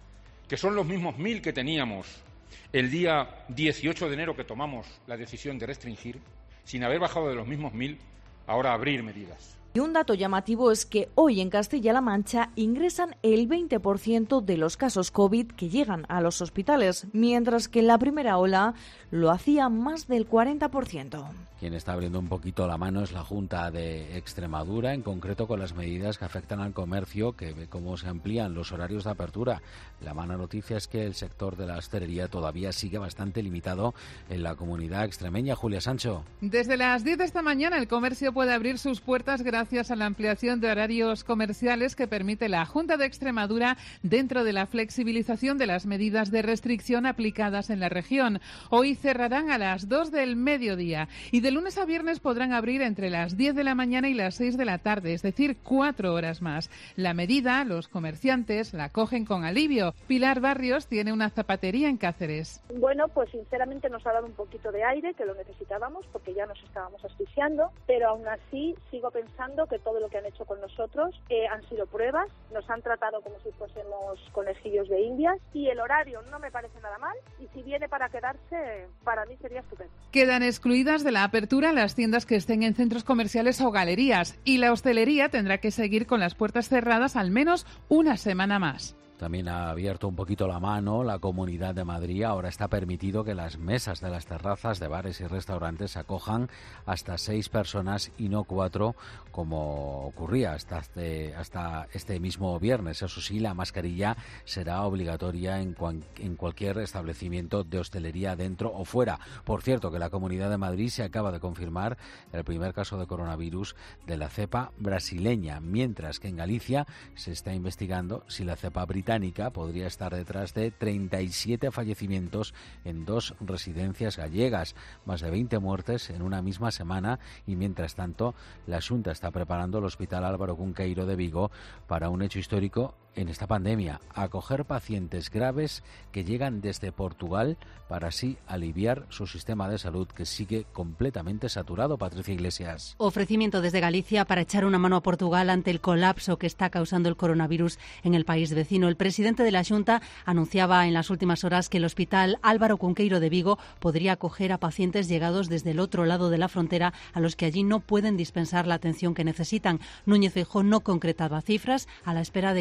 que son los mismos mil que teníamos el día dieciocho de enero que tomamos la decisión de restringir, sin haber bajado de los mismos mil, ahora abrir medidas. Y un dato llamativo es que hoy en Castilla-La Mancha ingresan el veinte por ciento de los casos COVID que llegan a los hospitales, mientras que en la primera ola lo hacía más del cuarenta por ciento. Quien está abriendo un poquito la mano es la Junta de Extremadura, en concreto con las medidas que afectan al comercio, que ve cómo se amplían los horarios de apertura. La mala noticia es que el sector de la hostelería todavía sigue bastante limitado en la comunidad extremeña. Julia Sancho. Desde las diez de esta mañana el comercio puede abrir sus puertas gracias a la ampliación de horarios comerciales que permite la Junta de Extremadura dentro de la flexibilización de las medidas de restricción aplicadas en la región. Hoy cerrarán a las dos del mediodía y de lunes a viernes podrán abrir entre las diez de la mañana y las seis de la tarde, es decir, cuatro horas más. La medida, los comerciantes la cogen con alivio. Pilar Barrios tiene una zapatería en Cáceres. Bueno, pues sinceramente nos ha dado un poquito de aire, que lo necesitábamos porque ya nos estábamos asfixiando, pero aún así sigo pensando que todo lo que han hecho con nosotros eh, han sido pruebas, nos han tratado como si fuésemos conejillos de indias y el horario no me parece nada mal y si viene para quedarse, para mí sería estupendo. Quedan excluidas de la apertura las tiendas que estén en centros comerciales o galerías y la hostelería tendrá que seguir con las puertas cerradas al menos una semana más. También ha abierto un poquito la mano la Comunidad de Madrid. Ahora está permitido que las mesas de las terrazas de bares y restaurantes acojan hasta seis personas y no cuatro, como ocurría hasta este, hasta este mismo viernes. Eso sí, la mascarilla será obligatoria en, cuan, en cualquier establecimiento de hostelería dentro o fuera. Por cierto, que la Comunidad de Madrid se acaba de confirmar el primer caso de coronavirus de la cepa brasileña, mientras que en Galicia se está investigando si la cepa británica podría estar detrás de treinta y siete fallecimientos en dos residencias gallegas, más de veinte muertes en una misma semana y mientras tanto la Xunta está preparando el Hospital Álvaro Cunqueiro de Vigo para un hecho histórico en esta pandemia, acoger pacientes graves que llegan desde Portugal para así aliviar su sistema de salud que sigue completamente saturado. Patricia Iglesias. Ofrecimiento desde Galicia para echar una mano a Portugal ante el colapso que está causando el coronavirus en el país vecino. El presidente de la Xunta anunciaba en las últimas horas que el Hospital Álvaro Cunqueiro de Vigo podría acoger a pacientes llegados desde el otro lado de la frontera a los que allí no pueden dispensar la atención que necesitan. Núñez Feijóo no concretaba cifras a la espera de conocer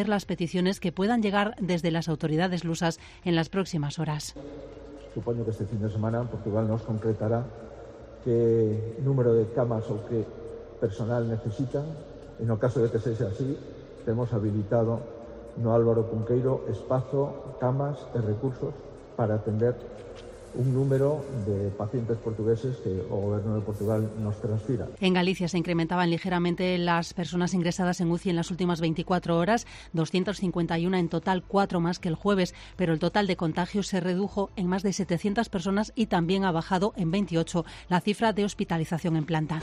conocer las peticiones que puedan llegar desde las autoridades lusas en las próximas horas. Supongo que este fin de semana Portugal nos concretará qué número de camas o qué personal necesitan. En el caso de que sea así, hemos habilitado no Álvaro Cunqueiro espacio, camas y recursos para atender un número de pacientes portugueses que el Gobierno de Portugal nos transfiera. En Galicia se incrementaban ligeramente las personas ingresadas en U C I en las últimas veinticuatro horas, doscientas cincuenta y una en total, cuatro más que el jueves, pero el total de contagios se redujo en más de setecientas personas y también ha bajado en veintiocho la cifra de hospitalización en planta.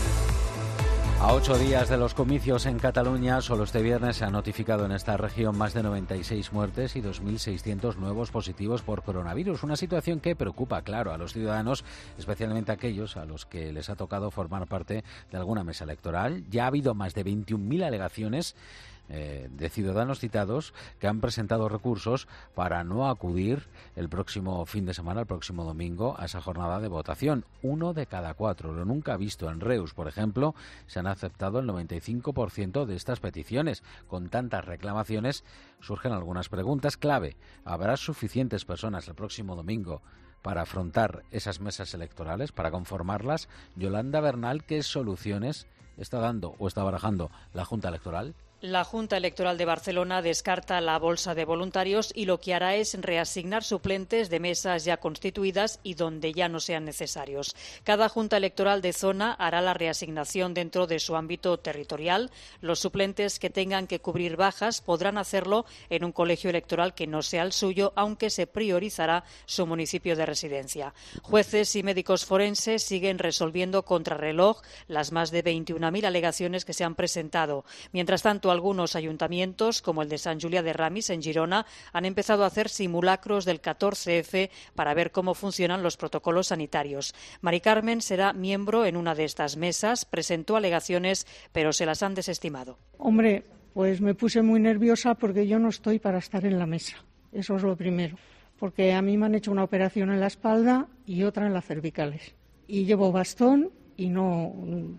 A ocho días de los comicios en Cataluña, solo este viernes se han notificado en esta región más de noventa y seis muertes y dos mil seiscientos nuevos positivos por coronavirus. Una situación que preocupa, claro, a los ciudadanos, especialmente a aquellos a los que les ha tocado formar parte de alguna mesa electoral. Ya ha habido más de veintiún mil alegaciones Eh, de ciudadanos citados que han presentado recursos para no acudir el próximo fin de semana, el próximo domingo, a esa jornada de votación. Uno de cada cuatro. Lo nunca visto. En Reus, por ejemplo, se han aceptado el noventa y cinco por ciento de estas peticiones. Con tantas reclamaciones surgen algunas preguntas clave. ¿Habrá suficientes personas el próximo domingo para afrontar esas mesas electorales, para conformarlas? Yolanda Bernal, ¿qué soluciones está dando o está barajando la Junta Electoral? La Junta Electoral de Barcelona descarta la bolsa de voluntarios y lo que hará es reasignar suplentes de mesas ya constituidas y donde ya no sean necesarios. Cada Junta Electoral de zona hará la reasignación dentro de su ámbito territorial. Los suplentes que tengan que cubrir bajas podrán hacerlo en un colegio electoral que no sea el suyo, aunque se priorizará su municipio de residencia. Jueces y médicos forenses siguen resolviendo contrarreloj las más de veintiuna mil alegaciones que se han presentado. Mientras tanto, algunos ayuntamientos, como el de Sant Julià de Ramis, en Girona, han empezado a hacer simulacros del catorce efe para ver cómo funcionan los protocolos sanitarios. Mari Carmen será miembro en una de estas mesas, presentó alegaciones, pero se las han desestimado. Hombre, pues me puse muy nerviosa porque yo no estoy para estar en la mesa. Eso es lo primero. Porque a mí me han hecho una operación en la espalda y otra en las cervicales. Y llevo bastón y no,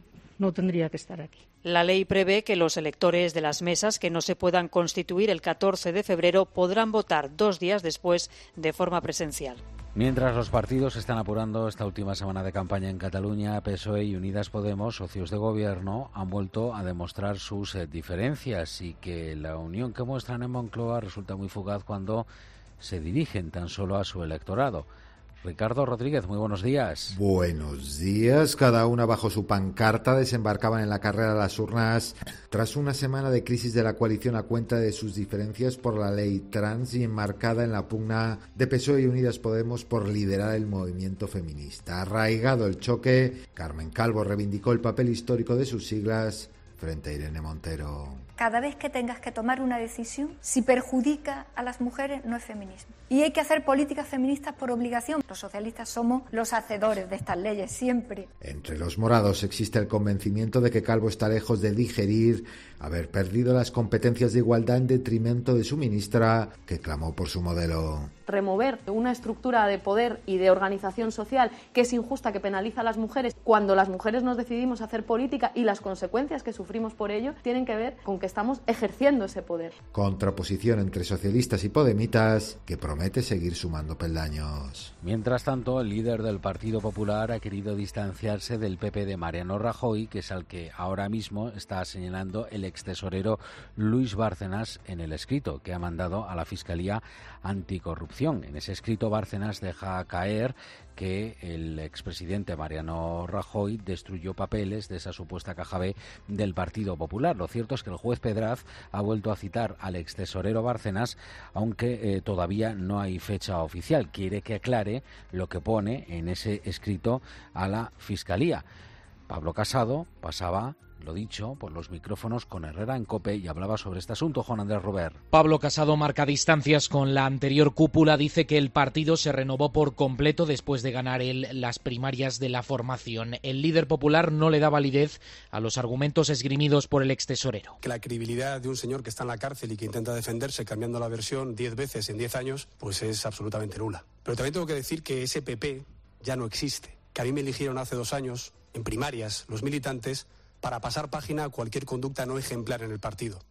no tendría que estar aquí. La ley prevé que los electores de las mesas que no se puedan constituir el catorce de febrero podrán votar dos días después de forma presencial. Mientras los partidos están apurando esta última semana de campaña en Cataluña, P S O E y Unidas Podemos, socios de gobierno, han vuelto a demostrar sus eh, diferencias y que la unión que muestran en Moncloa resulta muy fugaz cuando se dirigen tan solo a su electorado. Ricardo Rodríguez, muy buenos días. Buenos días. Cada una bajo su pancarta desembarcaban en la carrera a las urnas tras una semana de crisis de la coalición a cuenta de sus diferencias por la ley trans y enmarcada en la pugna de P S O E y Unidas Podemos por liderar el movimiento feminista. Arraigado el choque, Carmen Calvo reivindicó el papel histórico de sus siglas frente a Irene Montero. Cada vez que tengas que tomar una decisión, si perjudica a las mujeres, no es feminismo. Y hay que hacer políticas feministas por obligación. Los socialistas somos los hacedores de estas leyes, siempre. Entre los morados existe el convencimiento de que Calvo está lejos de digerir haber perdido las competencias de igualdad en detrimento de su ministra, que clamó por su modelo. Remover una estructura de poder y de organización social que es injusta, que penaliza a las mujeres, cuando las mujeres nos decidimos hacer política y las consecuencias que sufrimos por ello, tienen que ver con que estamos ejerciendo ese poder. Contraposición entre socialistas y podemitas que promete seguir sumando peldaños. Mientras tanto, el líder del Partido Popular ha querido distanciarse del P P de Mariano Rajoy, que es al que ahora mismo está señalando el extesorero Luis Bárcenas en el escrito que ha mandado a la Fiscalía Anticorrupción. En ese escrito, Bárcenas deja caer que el expresidente Mariano Rajoy destruyó papeles de esa supuesta caja B del Partido Popular. Lo cierto es que el juez Pedraz ha vuelto a citar al extesorero Bárcenas, aunque eh, todavía no hay fecha oficial. Quiere que aclare lo que pone en ese escrito a la Fiscalía. Pablo Casado pasaba, lo dicho, por los micrófonos con Herrera en COPE y hablaba sobre este asunto. Juan Andrés Robert. Pablo Casado marca distancias con la anterior cúpula. Dice que el partido se renovó por completo después de ganar él las primarias de la formación. El líder popular no le da validez a los argumentos esgrimidos por el extesorero. Que la credibilidad de un señor que está en la cárcel y que intenta defenderse cambiando la versión diez veces en diez años, pues es absolutamente nula. Pero también tengo que decir que ese P P ya no existe. Que a mí me eligieron hace dos años, en primarias, los militantes, para pasar página a cualquier conducta no ejemplar en el partido.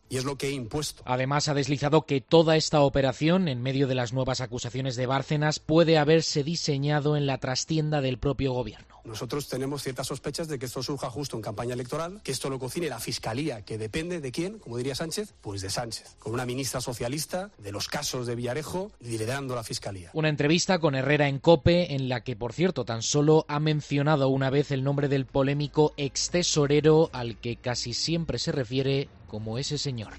y es lo que he impuesto. Además, ha deslizado que toda esta operación, en medio de las nuevas acusaciones de Bárcenas, puede haberse diseñado en la trastienda del propio gobierno. Nosotros tenemos ciertas sospechas de que esto surja justo en campaña electoral, que esto lo cocine la Fiscalía, que depende de quién, como diría Sánchez, pues de Sánchez, con una ministra socialista de los casos de Villarejo liderando la Fiscalía. Una entrevista con Herrera en COPE, en la que, por cierto, tan solo ha mencionado una vez el nombre del polémico extesorero al que casi siempre se refiere como ese señor.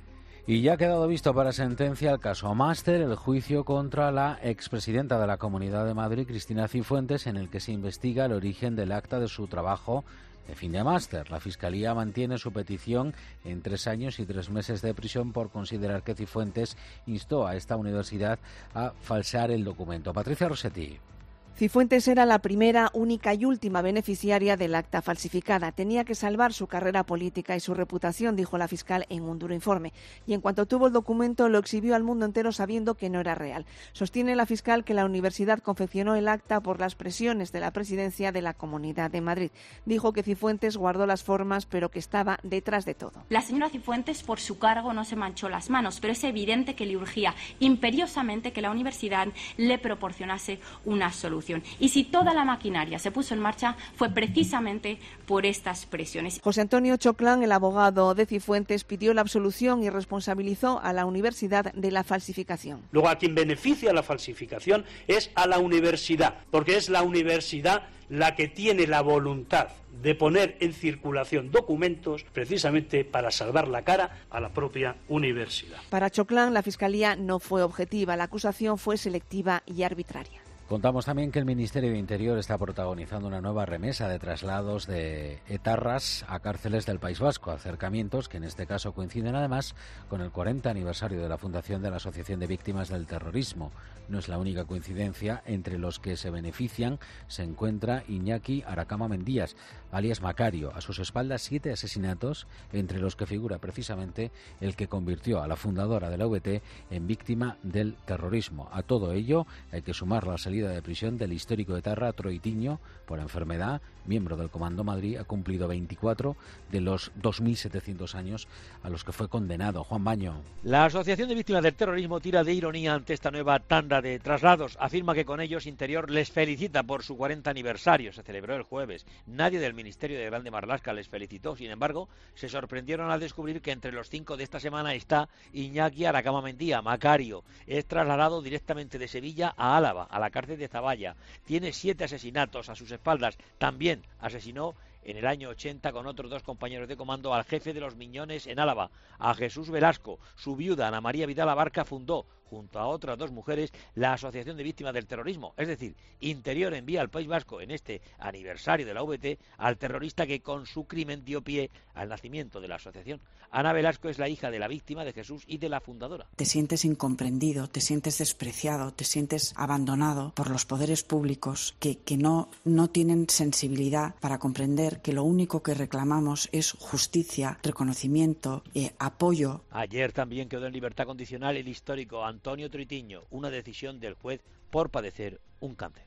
Y ya ha quedado visto para sentencia el caso Máster, el juicio contra la expresidenta de la Comunidad de Madrid, Cristina Cifuentes, en el que se investiga el origen del acta de su trabajo de fin de máster. La Fiscalía mantiene su petición en tres años y tres meses de prisión por considerar que Cifuentes instó a esta universidad a falsear el documento. Patricia Rossetti. Cifuentes era la primera, única y última beneficiaria del acta falsificada. Tenía que salvar su carrera política y su reputación, dijo la fiscal en un duro informe. Y en cuanto tuvo el documento, lo exhibió al mundo entero sabiendo que no era real. Sostiene la fiscal que la universidad confeccionó el acta por las presiones de la presidencia de la Comunidad de Madrid. Dijo que Cifuentes guardó las formas, pero que estaba detrás de todo. La señora Cifuentes, por su cargo, no se manchó las manos, pero es evidente que le urgía imperiosamente que la universidad le proporcionase una solución. Y si toda la maquinaria se puso en marcha fue precisamente por estas presiones. José Antonio Choclán, el abogado de Cifuentes, pidió la absolución y responsabilizó a la universidad de la falsificación. Luego, a quien beneficia la falsificación es a la universidad, porque es la universidad la que tiene la voluntad de poner en circulación documentos precisamente para salvar la cara a la propia universidad. Para Choclán, la Fiscalía no fue objetiva, la acusación fue selectiva y arbitraria. Contamos también que el Ministerio de Interior está protagonizando una nueva remesa de traslados de etarras a cárceles del País Vasco, acercamientos que en este caso coinciden además con el cuarenta aniversario de la fundación de la Asociación de Víctimas del Terrorismo. No es la única coincidencia. Entre los que se benefician se encuentra Iñaki Aracama Mendías, alias Macario. A sus espaldas siete asesinatos, entre los que figura precisamente el que convirtió a la fundadora de la U V T en víctima del terrorismo. A todo ello hay que sumar la salida de prisión del histórico etarra Troitiño por enfermedad, miembro del Comando Madrid. Ha cumplido veinticuatro de los dos mil setecientos años a los que fue condenado. Juan Baño. La Asociación de Víctimas del Terrorismo tira de ironía ante esta nueva tanda de traslados. Afirma que con ellos Interior les felicita por su cuarenta aniversario. Se celebró el jueves. Nadie del Ministerio de Grande Marlaska les felicitó. Sin embargo, se sorprendieron al descubrir que entre los cinco de esta semana está Iñaki Aracama Mendía, Macario. Es trasladado directamente de Sevilla a Álava, a la cárcel de Zavalla. Tiene siete asesinatos a sus espaldas. También asesinó en el año ochenta con otros dos compañeros de comando al jefe de los Miñones en Álava, a Jesús Velasco. Su viuda, Ana María Vidal Abarca, fundó, junto a otras dos mujeres, la Asociación de Víctimas del Terrorismo. Es decir, Interior envía al País Vasco, en este aniversario de la U V T, al terrorista que con su crimen dio pie al nacimiento de la asociación. Ana Velasco es la hija de la víctima, de Jesús y de la fundadora. Te sientes incomprendido, te sientes despreciado, te sientes abandonado por los poderes públicos que, que no, no tienen sensibilidad para comprender que lo único que reclamamos es justicia, reconocimiento, eh, apoyo. Ayer también quedó en libertad condicional el histórico Antonio Troitiño, una decisión del juez por padecer un cáncer.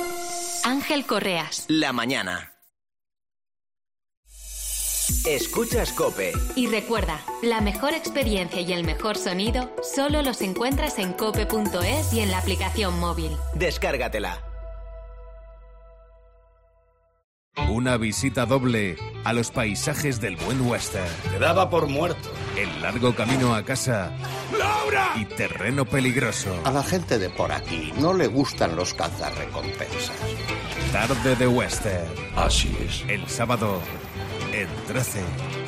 Ángel Correas. La mañana. Escuchas COPE. Y recuerda, la mejor experiencia y el mejor sonido solo los encuentras en cope punto es y en la aplicación móvil. Descárgatela. Una visita doble a los paisajes del buen western. Te daba por muerto. El largo camino a casa. ¡Laura! Y terreno peligroso. A la gente de por aquí no le gustan los cazarrecompensas. Tarde de western. Así es. El sábado en trece.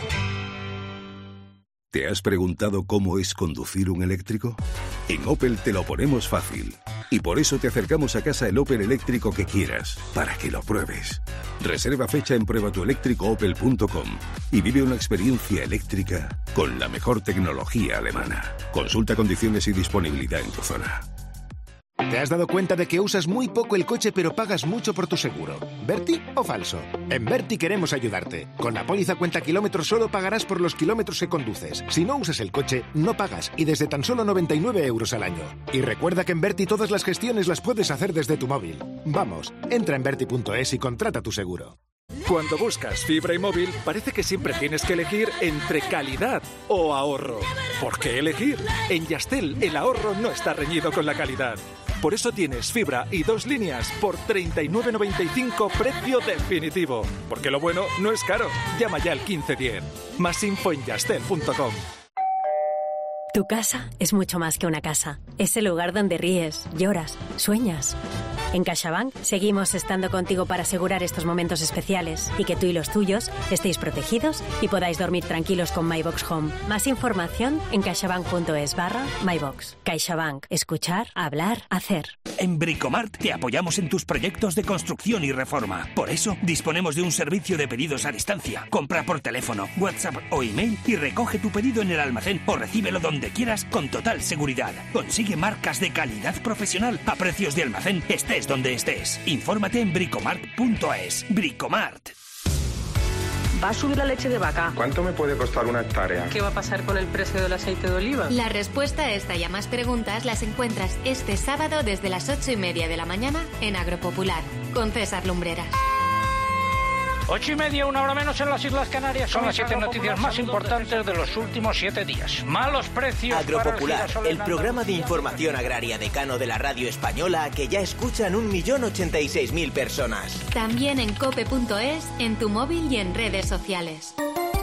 ¿Te has preguntado cómo es conducir un eléctrico? En Opel te lo ponemos fácil. Y por eso te acercamos a casa el Opel eléctrico que quieras, para que lo pruebes. Reserva fecha en prueba tu eléctrico opel punto com y vive una experiencia eléctrica con la mejor tecnología alemana. Consulta condiciones y disponibilidad en tu zona. ¿Te has dado cuenta de que usas muy poco el coche pero pagas mucho por tu seguro? ¿Berti o falso? En Berti queremos ayudarte. Con la póliza cuenta kilómetros solo pagarás por los kilómetros que conduces. Si no usas el coche, no pagas y desde tan solo noventa y nueve euros al año. Y recuerda que en Berti todas las gestiones las puedes hacer desde tu móvil. Vamos, entra en berti punto es y contrata tu seguro. Cuando buscas fibra y móvil, parece que siempre tienes que elegir entre calidad o ahorro. ¿Por qué elegir? En Yastel, el ahorro no está reñido con la calidad. Por eso tienes fibra y dos líneas por treinta y nueve noventa y cinco precio definitivo. Porque lo bueno no es caro. Llama ya al quince diez. Más info en yastel punto com. Tu casa es mucho más que una casa. Es el lugar donde ríes, lloras, sueñas. En CaixaBank seguimos estando contigo para asegurar estos momentos especiales y que tú y los tuyos estéis protegidos y podáis dormir tranquilos con MyBox Home. Más información en caixabank.es barra MyBox. CaixaBank. Escuchar, hablar, hacer. En Bricomart te apoyamos en tus proyectos de construcción y reforma. Por eso disponemos de un servicio de pedidos a distancia. Compra por teléfono, WhatsApp o email y recoge tu pedido en el almacén o recíbelo donde quieras con total seguridad. Consigue marcas de calidad profesional a precios de almacén, estés donde estés. Infórmate en bricomart punto es. Bricomart. ¿Va a subir la leche de vaca? ¿Cuánto me puede costar una hectárea? ¿Qué va a pasar con el precio del aceite de oliva? La respuesta a esta y a más preguntas las encuentras este sábado desde las ocho y media de la mañana en Agropopular, con César Lumbreras. Ocho y media, una hora menos en las Islas Canarias. Son las siete noticias más importantes de los últimos siete días. Malos precios. Agropopular, el programa de información agraria decano de la radio española que ya escuchan un millón ochenta y seis mil personas. También en cope punto es, en tu móvil y en redes sociales.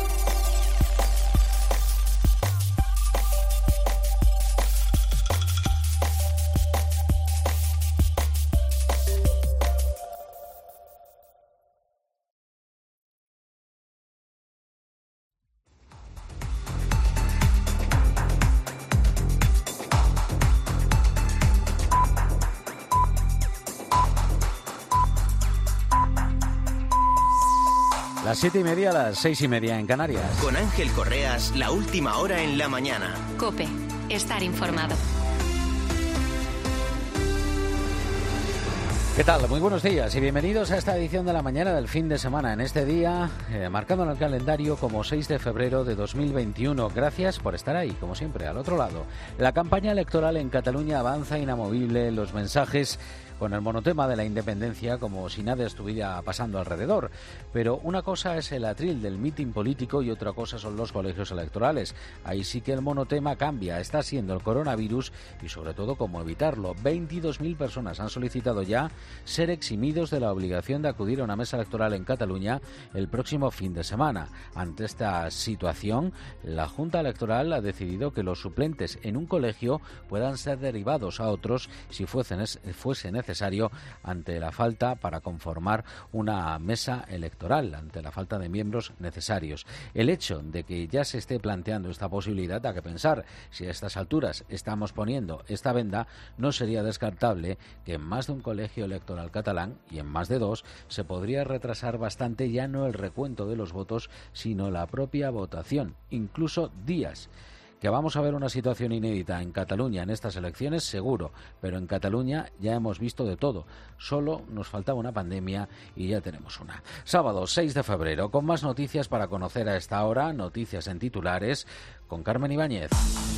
Las siete y media, las seis y media en Canarias. Con Ángel Correas, la última hora en la mañana. COPE. Estar informado. ¿Qué tal? Muy buenos días y bienvenidos a esta edición de la mañana del fin de semana. En este día, eh, marcado en el calendario como seis de febrero de dos mil veintiuno. Gracias por estar ahí, como siempre, al otro lado. La campaña electoral en Cataluña avanza inamovible. Los mensajes con el monotema de la independencia como si nada estuviera pasando alrededor. Pero una cosa es el atril del mitin político y otra cosa son los colegios electorales. Ahí sí que el monotema cambia. Está siendo el coronavirus y sobre todo cómo evitarlo. veintidós mil personas han solicitado ya ser eximidos de la obligación de acudir a una mesa electoral en Cataluña el próximo fin de semana. Ante esta situación, la Junta Electoral ha decidido que los suplentes en un colegio puedan ser derivados a otros si fuese necesario necesario ante la falta para conformar una mesa electoral, ante la falta de miembros necesarios. El hecho de que ya se esté planteando esta posibilidad da que pensar si a estas alturas estamos poniendo esta venda, no sería descartable que en más de un colegio electoral catalán y en más de dos se podría retrasar bastante ya no el recuento de los votos, sino la propia votación, incluso días. Que vamos a ver una situación inédita en Cataluña en estas elecciones, seguro, pero en Cataluña ya hemos visto de todo. Solo nos faltaba una pandemia y ya tenemos una. Sábado seis de febrero, con más noticias para conocer a esta hora, noticias en titulares, con Carmen Ibáñez.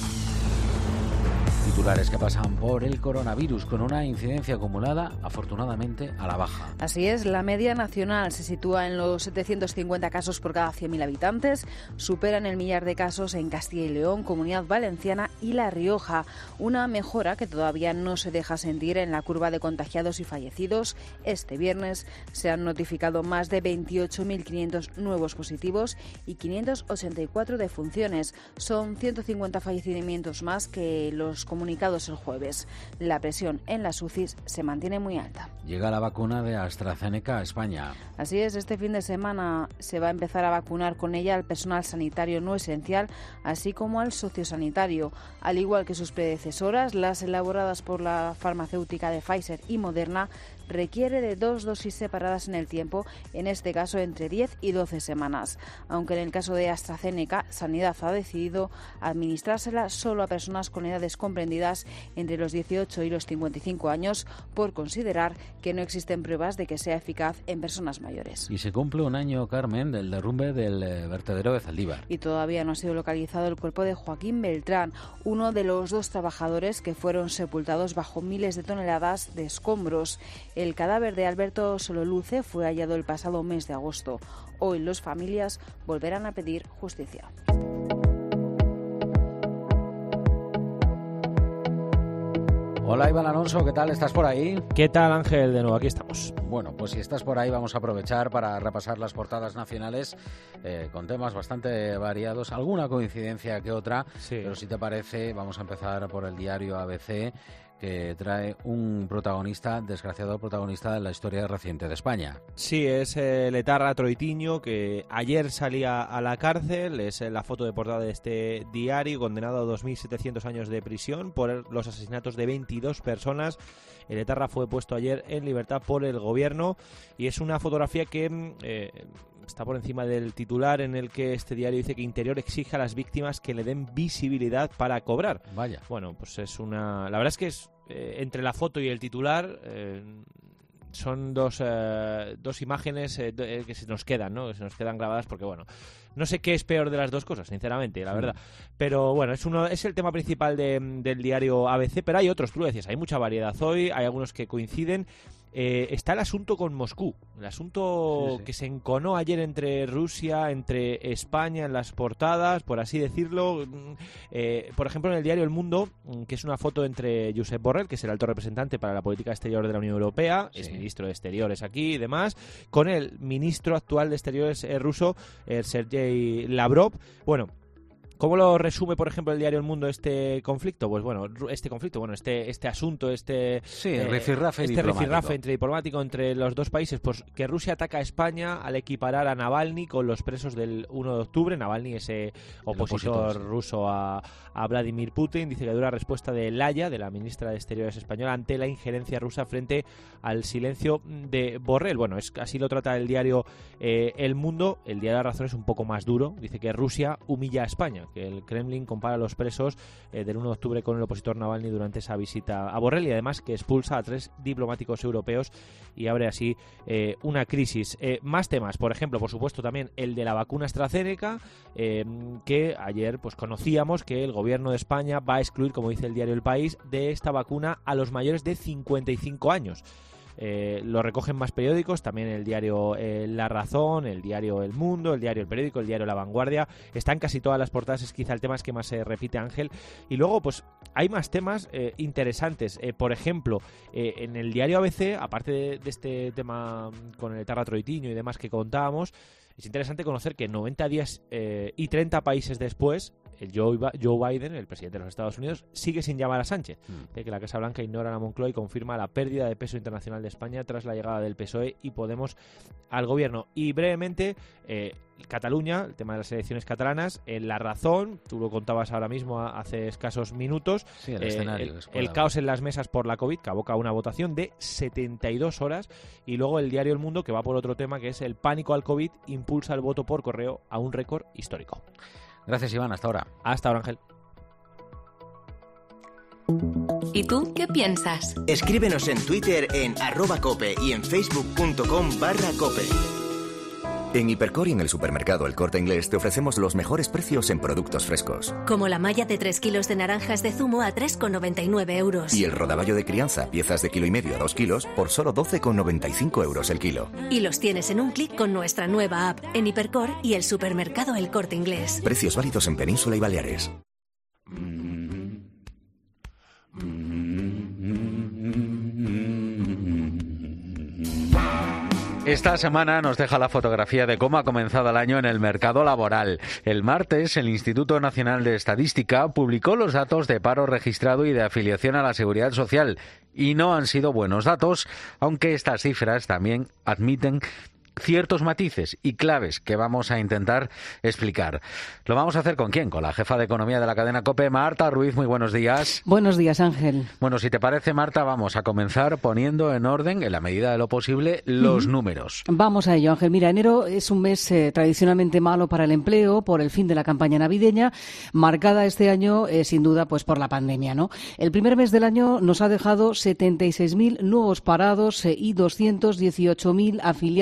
Titulares que pasan por el coronavirus con una incidencia acumulada, afortunadamente, a la baja. Así es, la media nacional se sitúa en los setecientos cincuenta casos por cada cien mil habitantes, superan el millar de casos en Castilla y León, Comunidad Valenciana y La Rioja. Una mejora que todavía no se deja sentir en la curva de contagiados y fallecidos. Este viernes se han notificado más de veintiocho mil quinientos nuevos positivos y quinientas ochenta y cuatro defunciones. Son ciento cincuenta fallecimientos más que los comunicados el jueves. La presión en las U C Is se mantiene muy alta. Llega la vacuna de AstraZeneca a España. Así es, este fin de semana se va a empezar a vacunar con ella al personal sanitario no esencial, así como al sociosanitario. Al igual que sus predecesoras, las elaboradas por la farmacéutica de Pfizer y Moderna, requiere de dos dosis separadas en el tiempo, en este caso entre diez y doce semanas. Aunque en el caso de AstraZeneca, Sanidad ha decidido administrársela solo a personas con edades comprendidas entre los dieciocho y los cincuenta y cinco años, por considerar que no existen pruebas de que sea eficaz en personas mayores. Y se cumple un año, Carmen, del derrumbe del vertedero de Zaldívar. Y todavía no ha sido localizado el cuerpo de Joaquín Beltrán, uno de los dos trabajadores que fueron sepultados bajo miles de toneladas de escombros. El cadáver de Alberto Sololuce fue hallado el pasado mes de agosto. Hoy las familias volverán a pedir justicia. Hola Iván Alonso, ¿qué tal? ¿Estás por ahí? ¿Qué tal, Ángel? De nuevo, aquí estamos. Bueno, pues si estás por ahí vamos a aprovechar para repasar las portadas nacionales eh, con temas bastante variados, alguna coincidencia que otra, sí. Pero si te parece vamos a empezar por el diario A B C, que trae un protagonista, desgraciado protagonista de la historia reciente de España. Sí, es el etarra Troitiño, que ayer salía a la cárcel, es la foto de portada de este diario, condenado a dos mil setecientos años de prisión por los asesinatos de veintidós personas. El etarra fue puesto ayer en libertad por el gobierno y es una fotografía que... Eh, está por encima del titular, en el que este diario dice que Interior exige a las víctimas que le den visibilidad para cobrar. Vaya. Bueno, pues es una... La verdad es que es eh, entre la foto y el titular... Eh, son dos, eh, dos imágenes eh, de, eh, que se nos quedan, ¿no? Que se nos quedan grabadas porque, bueno, no sé qué es peor de las dos cosas, sinceramente, la verdad. Pero, bueno, es uno es el tema principal de, del diario A B C, pero hay otros, tú lo decías, hay mucha variedad hoy, hay algunos que coinciden. Eh, está el asunto con Moscú, el asunto sí, sí. que se enconó ayer entre Rusia, entre España en las portadas, por así decirlo. Eh, por ejemplo, en el diario El Mundo, que es una foto entre Josep Borrell, que es el alto representante para la política exterior de la Unión Europea, sí. es ministro de Exteriores aquí y demás, con el ministro actual de Exteriores eh, ruso, el Sergei Lavrov. Bueno, ¿cómo lo resume, por ejemplo, el diario El Mundo este conflicto? Pues bueno, este conflicto, bueno, este este asunto, este sí, el rifirrafe este rifirrafe entre diplomático entre los dos países, pues que Rusia ataca a España al equiparar a Navalny con los presos del uno de octubre. Navalny, ese opositor, opositor sí. ruso a, a Vladimir Putin, dice que dura respuesta de Laya, de la ministra de Exteriores española, ante la injerencia rusa frente al silencio de Borrell. Bueno, es así lo trata el diario eh, El Mundo. El diario La Razón es un poco más duro, dice que Rusia humilla a España, que el Kremlin compara a los presos eh, del uno de octubre con el opositor Navalny durante esa visita a Borrell, y además que expulsa a tres diplomáticos europeos y abre así eh, una crisis. Eh, más temas, por ejemplo, por supuesto también el de la vacuna AstraZeneca, eh, que ayer pues conocíamos que el gobierno de España va a excluir, como dice el diario El País, de esta vacuna a los mayores de cincuenta y cinco años. Eh, lo recogen más periódicos, también el diario eh, La Razón, el diario El Mundo, el diario El Periódico, el diario La Vanguardia. Están casi todas las portadas, es quizá el tema que más se repite, Ángel. Y luego, pues, hay más temas eh, interesantes. Eh, por ejemplo, eh, en el diario A B C, aparte de, de este tema con el etarra Troitiño y demás que contábamos, es interesante conocer que noventa días eh, y treinta países después, el Joe, Joe Biden, el presidente de los Estados Unidos, sigue sin llamar a Sánchez, mm. de que la Casa Blanca ignora a la Moncloa y confirma la pérdida de peso internacional de España tras la llegada del P S O E y Podemos al gobierno. Y brevemente, eh, Cataluña, el tema de las elecciones catalanas, en La Razón, tú lo contabas ahora mismo hace escasos minutos, sí, el, eh, escenario, el, el caos en las mesas por la COVID, que aboca a una votación de setenta y dos horas, y luego el diario El Mundo, que va por otro tema, que es el pánico al COVID, impulsa el voto por correo a un récord histórico. Gracias, Iván. Hasta ahora. Hasta ahora, Ángel. ¿Y tú qué piensas? Escríbenos en Twitter en arroba cope y en facebook.com barra cope. En Hipercor y en el supermercado El Corte Inglés te ofrecemos los mejores precios en productos frescos. Como la malla de tres kilos de naranjas de zumo a tres con noventa y nueve euros. Y el rodaballo de crianza, piezas de kilo y medio a dos kilos, por solo doce con noventa y cinco euros el kilo. Y los tienes en un clic con nuestra nueva app, en Hipercor y el supermercado El Corte Inglés. Precios válidos en Península y Baleares. Esta semana nos deja la fotografía de cómo ha comenzado el año en el mercado laboral. El martes, el Instituto Nacional de Estadística publicó los datos de paro registrado y de afiliación a la Seguridad Social. Y no han sido buenos datos, aunque estas cifras también admiten ciertos matices y claves que vamos a intentar explicar. ¿Lo vamos a hacer con quién? Con la jefa de Economía de la cadena COPE, Marta Ruiz. Muy buenos días. Buenos días, Ángel. Bueno, si te parece, Marta, vamos a comenzar poniendo en orden, en la medida de lo posible, los uh-huh. números. Vamos a ello, Ángel. Mira, enero es un mes eh, tradicionalmente malo para el empleo por el fin de la campaña navideña, marcada este año, eh, sin duda, pues por la pandemia, ¿no? El primer mes del año nos ha dejado setenta y seis mil nuevos parados eh, y doscientos dieciocho mil afiliados menos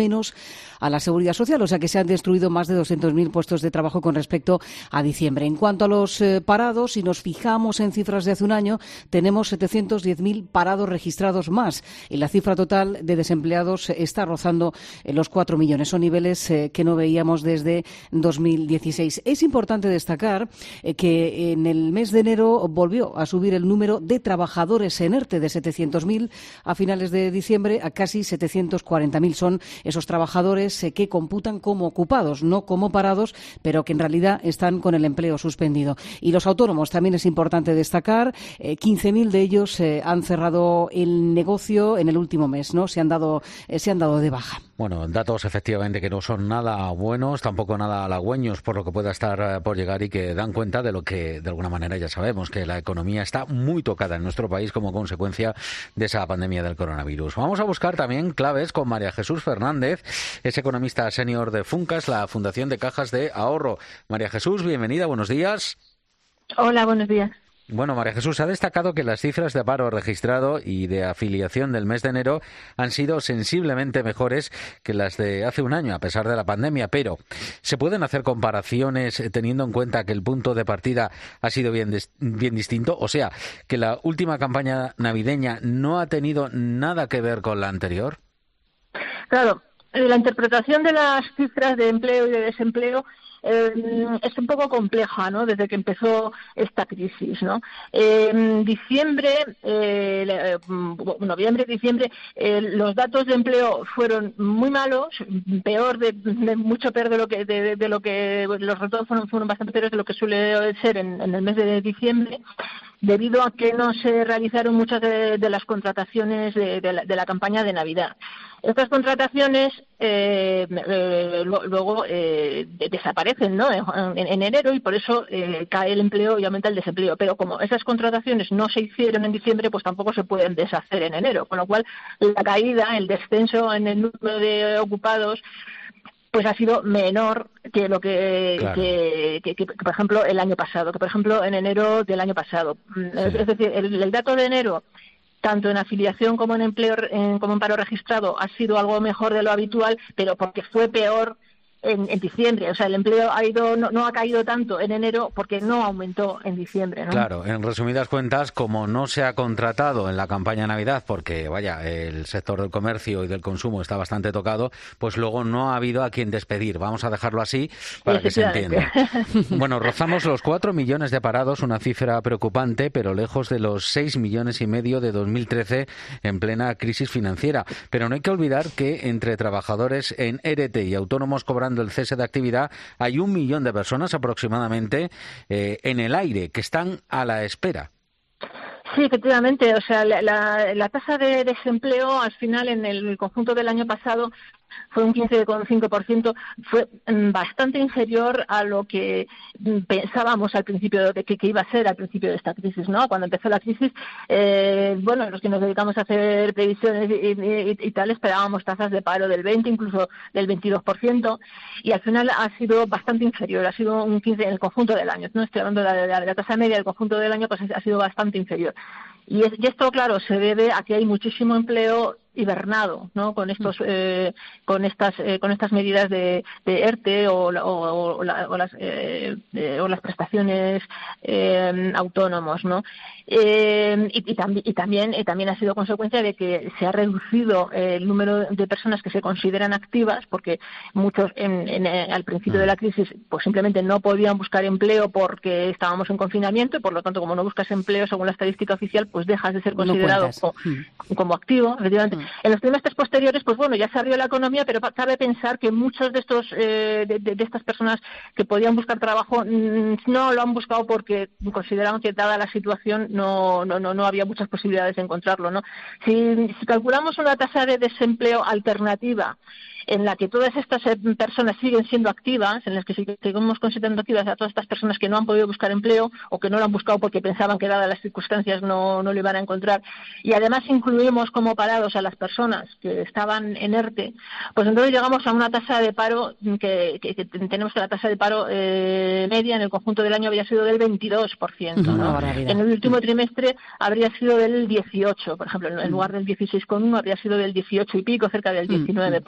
menos a la Seguridad Social, o sea que se han destruido más de doscientos mil puestos de trabajo con respecto a diciembre. En cuanto a los eh, parados, si nos fijamos en cifras de hace un año, tenemos setecientos diez mil parados registrados más y la cifra total de desempleados está rozando eh, los cuatro millones. Son niveles eh, que no veíamos desde dos mil dieciséis. Es importante destacar eh, que en el mes de enero volvió a subir el número de trabajadores en ERTE de setecientos mil a finales de diciembre a casi setecientos cuarenta mil. Son esos trabajadores que computan como ocupados, no como parados, pero que en realidad están con el empleo suspendido. Y los autónomos también es importante destacar, eh, quince mil de ellos eh, han cerrado el negocio en el último mes, ¿no? Se han dado, eh, se han dado de baja. Bueno, datos efectivamente que no son nada buenos, tampoco nada halagüeños por lo que pueda estar por llegar y que dan cuenta de lo que de alguna manera ya sabemos, que la economía está muy tocada en nuestro país como consecuencia de esa pandemia del coronavirus. Vamos a buscar también claves con María Jesús Fernández, es economista senior de Funcas, la Fundación de Cajas de Ahorro. María Jesús, bienvenida, buenos días. Hola, buenos días. Bueno, María Jesús, ha destacado que las cifras de paro registrado y de afiliación del mes de enero han sido sensiblemente mejores que las de hace un año, a pesar de la pandemia, pero ¿se pueden hacer comparaciones teniendo en cuenta que el punto de partida ha sido bien, bien distinto? O sea, que la última campaña navideña no ha tenido nada que ver con la anterior. Claro, la interpretación de las cifras de empleo y de desempleo Eh, es un poco compleja, ¿no? Desde que empezó esta crisis, ¿no? Eh, en diciembre, eh, noviembre, diciembre, eh, los datos de empleo fueron muy malos, peor de, de mucho peor de lo que de, de lo que los resultados fueron, fueron bastante peores de lo que suele ser en, en el mes de diciembre, debido a que no se realizaron muchas de, de las contrataciones de, de, la, de la campaña de Navidad. Estas contrataciones eh, eh, luego eh, desaparecen, ¿no? en, en enero y por eso eh, cae el empleo y aumenta el desempleo. Pero como esas contrataciones no se hicieron en diciembre, pues tampoco se pueden deshacer en enero. Con lo cual, la caída, el descenso en el número de ocupados, pues ha sido menor que lo que, claro. que, que, que, que, por ejemplo, el año pasado, que por ejemplo en enero del año pasado. Sí. Es, es decir, el, el dato de enero, tanto en afiliación como en empleo, en, como en paro registrado, ha sido algo mejor de lo habitual, pero porque fue peor en, en diciembre. O sea, el empleo ha ido no, no ha caído tanto en enero porque no aumentó en diciembre, ¿no? Claro, en resumidas cuentas, como no se ha contratado en la campaña de Navidad, porque vaya, el sector del comercio y del consumo está bastante tocado, pues luego no ha habido a quien despedir. Vamos a dejarlo así para que se entienda. Bueno, rozamos los cuatro millones de parados, una cifra preocupante, pero lejos de los seis millones y medio de dos mil trece en plena crisis financiera. Pero no hay que olvidar que entre trabajadores en E R T y autónomos cobrando el cese de actividad hay un millón de personas aproximadamente eh, en el aire que están a la espera. Sí, efectivamente. O sea, la, la, la tasa de desempleo al final en el conjunto del año pasado fue un quince coma cinco por ciento, fue bastante inferior a lo que pensábamos al principio de que, que iba a ser al principio de esta crisis, ¿no? Cuando empezó la crisis, eh, bueno, los que nos dedicamos a hacer previsiones y, y, y tal, esperábamos tasas de paro del veinte, incluso del veintidós por ciento, y al final ha sido bastante inferior, ha sido un quince en el conjunto del año, no estoy hablando de la, de la, de la tasa media del conjunto del año, pues ha sido bastante inferior. Y, es, y esto, claro, se debe a que hay muchísimo empleo hibernado, ¿no? Con estos, eh, con estas, eh, con estas medidas de, de ERTE o, o, o, la, o las, eh, eh, o las prestaciones eh, autónomos, ¿no? Eh, y, y, tam- y también, y también ha sido consecuencia de que se ha reducido eh, el número de personas que se consideran activas, porque muchos en, en, en, al principio de la crisis, pues simplemente no podían buscar empleo porque estábamos en confinamiento y por lo tanto, como no buscas empleo según la estadística oficial, pues dejas de ser considerado no como, como activo, efectivamente. Mm. En los trimestres posteriores, pues bueno, ya se abrió la economía, pero cabe pensar que muchos de estos eh, de, de, de estas personas que podían buscar trabajo mmm, no lo han buscado porque consideraban que dada la situación no no no no había muchas posibilidades de encontrarlo, ¿no? Si, si calculamos una tasa de desempleo alternativa en la que todas estas personas siguen siendo activas, en las que seguimos considerando activas a todas estas personas que no han podido buscar empleo o que no lo han buscado porque pensaban que dadas las circunstancias no, no lo iban a encontrar, y además incluimos como parados a las personas que estaban en ERTE, pues entonces llegamos a una tasa de paro que, que, que tenemos que la tasa de paro eh, media en el conjunto del año había sido del veintidós por ciento, ¿no? En el último trimestre habría sido del dieciocho, por ejemplo, en lugar del dieciséis coma uno habría sido del dieciocho y pico, cerca del diecinueve por ciento, ¿no?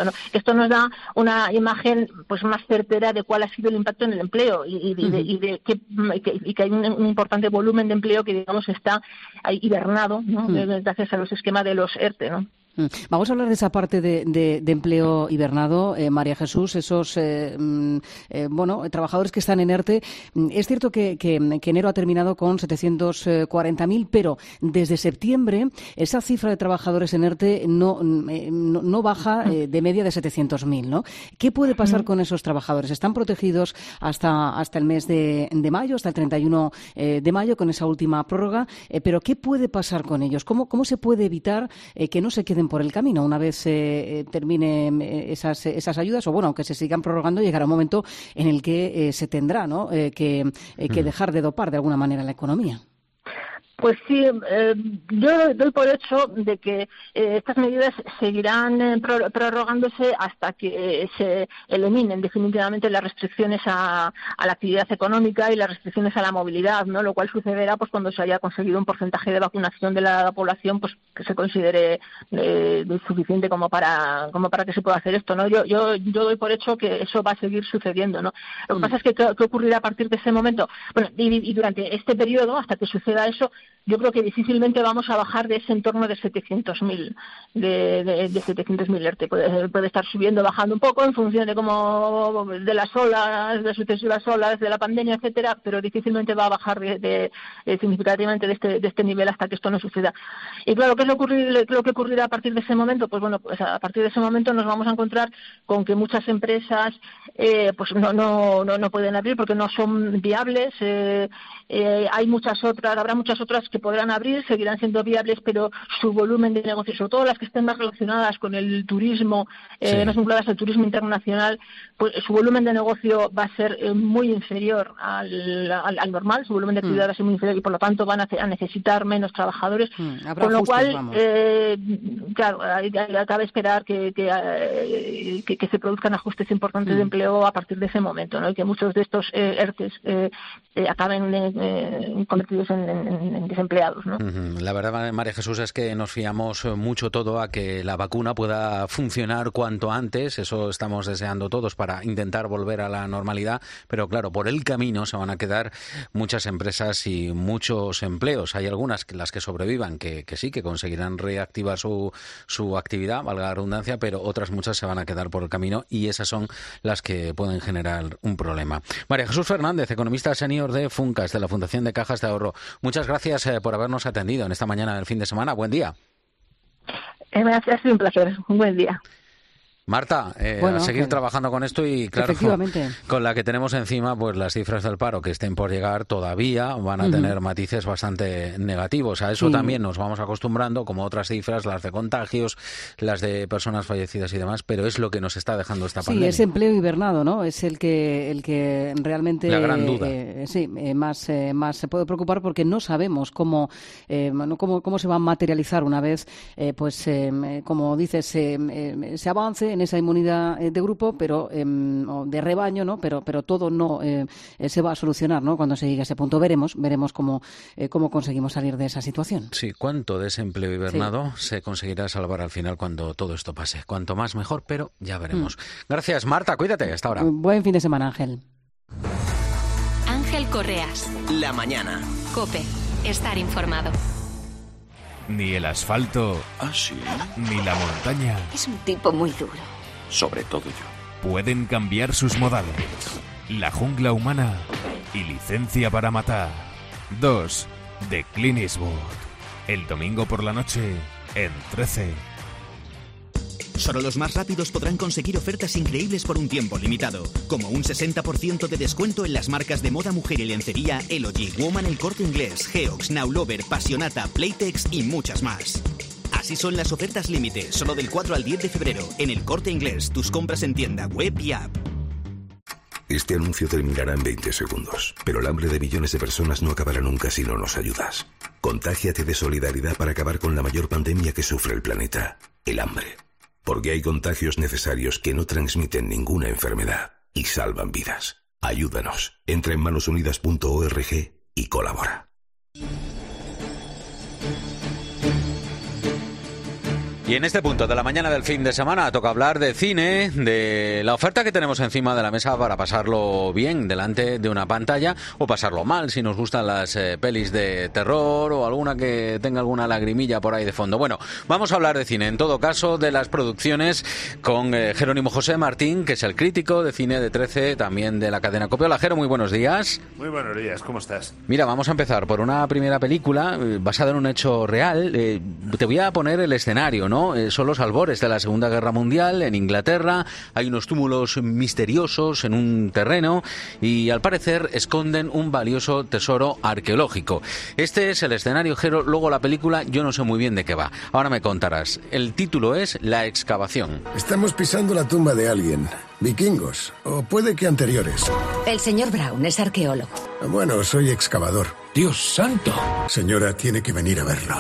¿no? Esto nos da una imagen pues más certera de cuál ha sido el impacto en el empleo y, y, y de, y de que, y que hay un, un importante volumen de empleo que, digamos, está ahí hibernado, ¿no? Uh-huh. Gracias a los esquemas de los ERTE, ¿no? Vamos a hablar de esa parte de, de, de empleo hibernado, eh, María Jesús, esos eh, eh, bueno, trabajadores que están en ERTE. Es cierto que, que, que enero ha terminado con setecientos cuarenta mil, pero desde septiembre esa cifra de trabajadores en ERTE no, eh, no, no baja eh, de media de setecientos mil, ¿no? ¿Qué puede pasar con esos trabajadores? ¿Están protegidos hasta, hasta el mes de, de mayo, hasta el treinta y uno eh, de mayo, con esa última prórroga? Eh, pero ¿qué puede pasar con ellos? ¿Cómo, cómo se puede evitar eh, que no se queden por el camino una vez eh, terminen eh, esas, esas ayudas? O bueno, aunque se sigan prorrogando, llegará un momento en el que eh, se tendrá, ¿no? eh, que, eh, que dejar de dopar de alguna manera la economía. Pues sí, eh, yo doy por hecho de que eh, estas medidas seguirán eh, prorrogándose hasta que eh, se eliminen definitivamente las restricciones a, a la actividad económica y las restricciones a la movilidad, ¿no? Lo cual sucederá pues cuando se haya conseguido un porcentaje de vacunación de la población pues que se considere eh, suficiente como para como para que se pueda hacer esto, ¿no? Yo yo yo doy por hecho que eso va a seguir sucediendo, ¿no? Lo que pasa es que qué, qué ocurrirá a partir de ese momento, bueno, y, y durante este periodo hasta que suceda eso, yo creo que difícilmente vamos a bajar de ese entorno de setecientos mil, de, de, de setecientos mil ERTE. Puede, puede estar subiendo, bajando un poco en función de cómo, de las olas, de sucesivas olas, de la pandemia, etcétera, pero difícilmente va a bajar de, de, de, significativamente de este, de este nivel hasta que esto no suceda. Y claro, ¿qué es lo, ocurrir, lo que ocurrirá a partir de ese momento? Pues bueno, pues a partir de ese momento nos vamos a encontrar con que muchas empresas eh, pues no, no, no, no pueden abrir porque no son viables. Eh, eh, hay muchas otras, habrá muchas otras que podrán abrir, seguirán siendo viables, pero su volumen de negocio, sobre todo las que estén más relacionadas con el turismo, eh, sí. más vinculadas al turismo internacional, pues su volumen de negocio va a ser eh, muy inferior al, al, al normal, su volumen de actividad mm. va a ser muy inferior y por lo tanto van a, a necesitar menos trabajadores, mm, con lo ajustes, cual, eh, claro, cabe esperar que, que, eh, que, que se produzcan ajustes importantes mm. de empleo a partir de ese momento, ¿no? Y que muchos de estos eh, ERTES eh, eh, acaben eh, convertidos en, en, en desempleados, ¿no? Uh-huh. La verdad, María Jesús, es que nos fiamos mucho todo a que la vacuna pueda funcionar cuanto antes. Eso estamos deseando todos para intentar volver a la normalidad. Pero claro, por el camino se van a quedar muchas empresas y muchos empleos. Hay algunas, que las que sobrevivan, que, que sí, que conseguirán reactivar su, su actividad, valga la redundancia, pero otras muchas se van a quedar por el camino y esas son las que pueden generar un problema. María Jesús Fernández, economista senior de Funcas, de la Fundación de Cajas de Ahorro. Muchas gracias eh, por habernos atendido en esta mañana del fin de semana. Buen día. Eh, ha sido un placer. Un buen día. Marta, eh, bueno, a seguir que... trabajando con esto y claro, con la que tenemos encima, pues las cifras del paro que estén por llegar todavía van a uh-huh. tener matices bastante negativos. A eso sí. también nos vamos acostumbrando, como otras cifras, las de contagios, las de personas fallecidas y demás, pero es lo que nos está dejando esta sí, pandemia. Sí, ese empleo hibernado, ¿no? Es el que el que realmente la gran duda. Eh, sí, eh, más eh, más se puede preocupar porque no sabemos cómo eh, cómo cómo se va a materializar una vez, eh, pues eh, como dices, eh, eh, se avance en esa inmunidad de grupo, pero eh, de rebaño, ¿no? Pero pero todo no eh, se va a solucionar, ¿no? Cuando se llegue a ese punto veremos veremos cómo eh, cómo conseguimos salir de esa situación. Sí, cuánto desempleo hibernado sí. se conseguirá salvar al final cuando todo esto pase. Cuanto más mejor, pero ya veremos. Mm. Gracias, Marta. Cuídate. Hasta ahora. Buen fin de semana, Ángel. Ángel Correas. La mañana. COPE. Estar informado. Ni el asfalto. ¿Ah, sí? Ni la montaña. Es un tipo muy duro. Sobre todo yo. Pueden cambiar sus modales. La jungla humana y Licencia para matar. Dos de Clint Eastwood. El domingo por la noche en trece. Solo los más rápidos podrán conseguir ofertas increíbles por un tiempo limitado, como un sesenta por ciento de descuento en las marcas de moda, mujer y lencería Elogy, Woman, El Corte Inglés, Geox, Now Lover, Passionata, Playtex y muchas más. Así son las ofertas límite, solo del cuatro al diez de febrero, en El Corte Inglés, tus compras en tienda, web y app. Este anuncio terminará en veinte segundos, pero el hambre de millones de personas no acabará nunca si no nos ayudas. Contágiate de solidaridad para acabar con la mayor pandemia que sufre el planeta, el hambre. Porque hay contagios necesarios que no transmiten ninguna enfermedad y salvan vidas. Ayúdanos. Entra en manos unidas punto org y colabora. Y en este punto de la mañana del fin de semana toca hablar de cine, de la oferta que tenemos encima de la mesa para pasarlo bien delante de una pantalla o pasarlo mal si nos gustan las eh, pelis de terror o alguna que tenga alguna lagrimilla por ahí de fondo. Bueno, vamos a hablar de cine, en todo caso de las producciones con eh, Jerónimo José Martín, que es el crítico de cine de trece, también de la cadena Copiola. Jero, muy buenos días. Muy buenos días, ¿cómo estás? Mira, vamos a empezar por una primera película eh, basada en un hecho real. Eh, te voy a poner el escenario, ¿no? Eh, son los albores de la Segunda Guerra Mundial en Inglaterra. Hay unos túmulos misteriosos en un terreno y al parecer esconden un valioso tesoro arqueológico. Este es el escenario, Jero. Luego la película yo no sé muy bien de qué va. Ahora me contarás. El título es La excavación. Estamos pisando la tumba de alguien. Vikingos, o puede que anteriores. El señor Brown es arqueólogo. Bueno, soy excavador. ¡Dios santo! Señora, tiene que venir a verlo.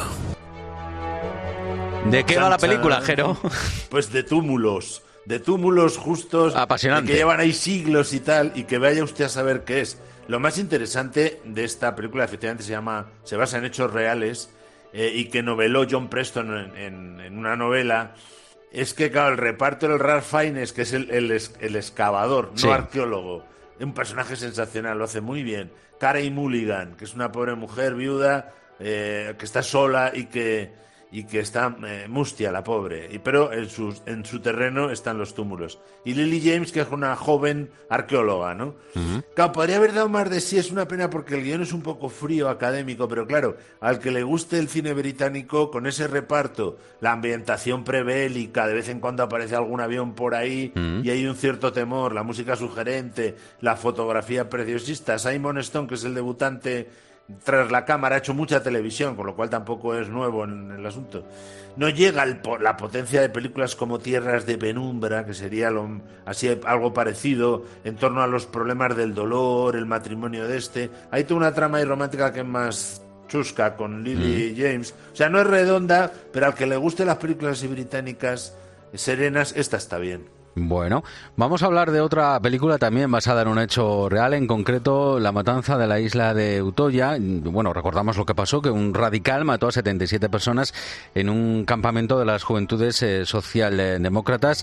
¿De qué va la película, Jero? Pues de túmulos, de túmulos justos, apasionante, que llevan ahí siglos y tal, y que vaya usted a saber qué es. Lo más interesante de esta película, efectivamente, se llama, se basa en hechos reales, eh, y que noveló John Preston en, en, en una novela. Es que, claro, el reparto del Ralph Fiennes, que es el, el, el excavador, no sí. arqueólogo, un personaje sensacional, lo hace muy bien. Carey Mulligan, que es una pobre mujer viuda, eh, que está sola y que... y que está eh, mustia la pobre, y, pero en, sus, en su terreno están los túmulos. Y Lily James, que es una joven arqueóloga, ¿no? Uh-huh. Claro, podría haber dado más de sí, es una pena porque el guión es un poco frío, académico, pero claro, al que le guste el cine británico, con ese reparto, la ambientación prebélica, de vez en cuando aparece algún avión por ahí, uh-huh. y hay un cierto temor, la música sugerente, la fotografía preciosista. Simon Stone, que es el debutante tras la cámara, ha hecho mucha televisión, con lo cual tampoco es nuevo en el asunto. No llega el, la potencia de películas como Tierras de Penumbra, que sería lo, así algo parecido, en torno a los problemas del dolor, el matrimonio de este. Hay toda una trama ahí romántica que es más chusca con Lily mm. James. O sea, no es redonda, pero al que le gusten las películas británicas serenas, esta está bien. Bueno, vamos a hablar de otra película también basada en un hecho real, en concreto la matanza de la isla de Utoya. Bueno, recordamos lo que pasó, que un radical mató a setenta y siete personas en un campamento de las Juventudes eh, Socialdemócratas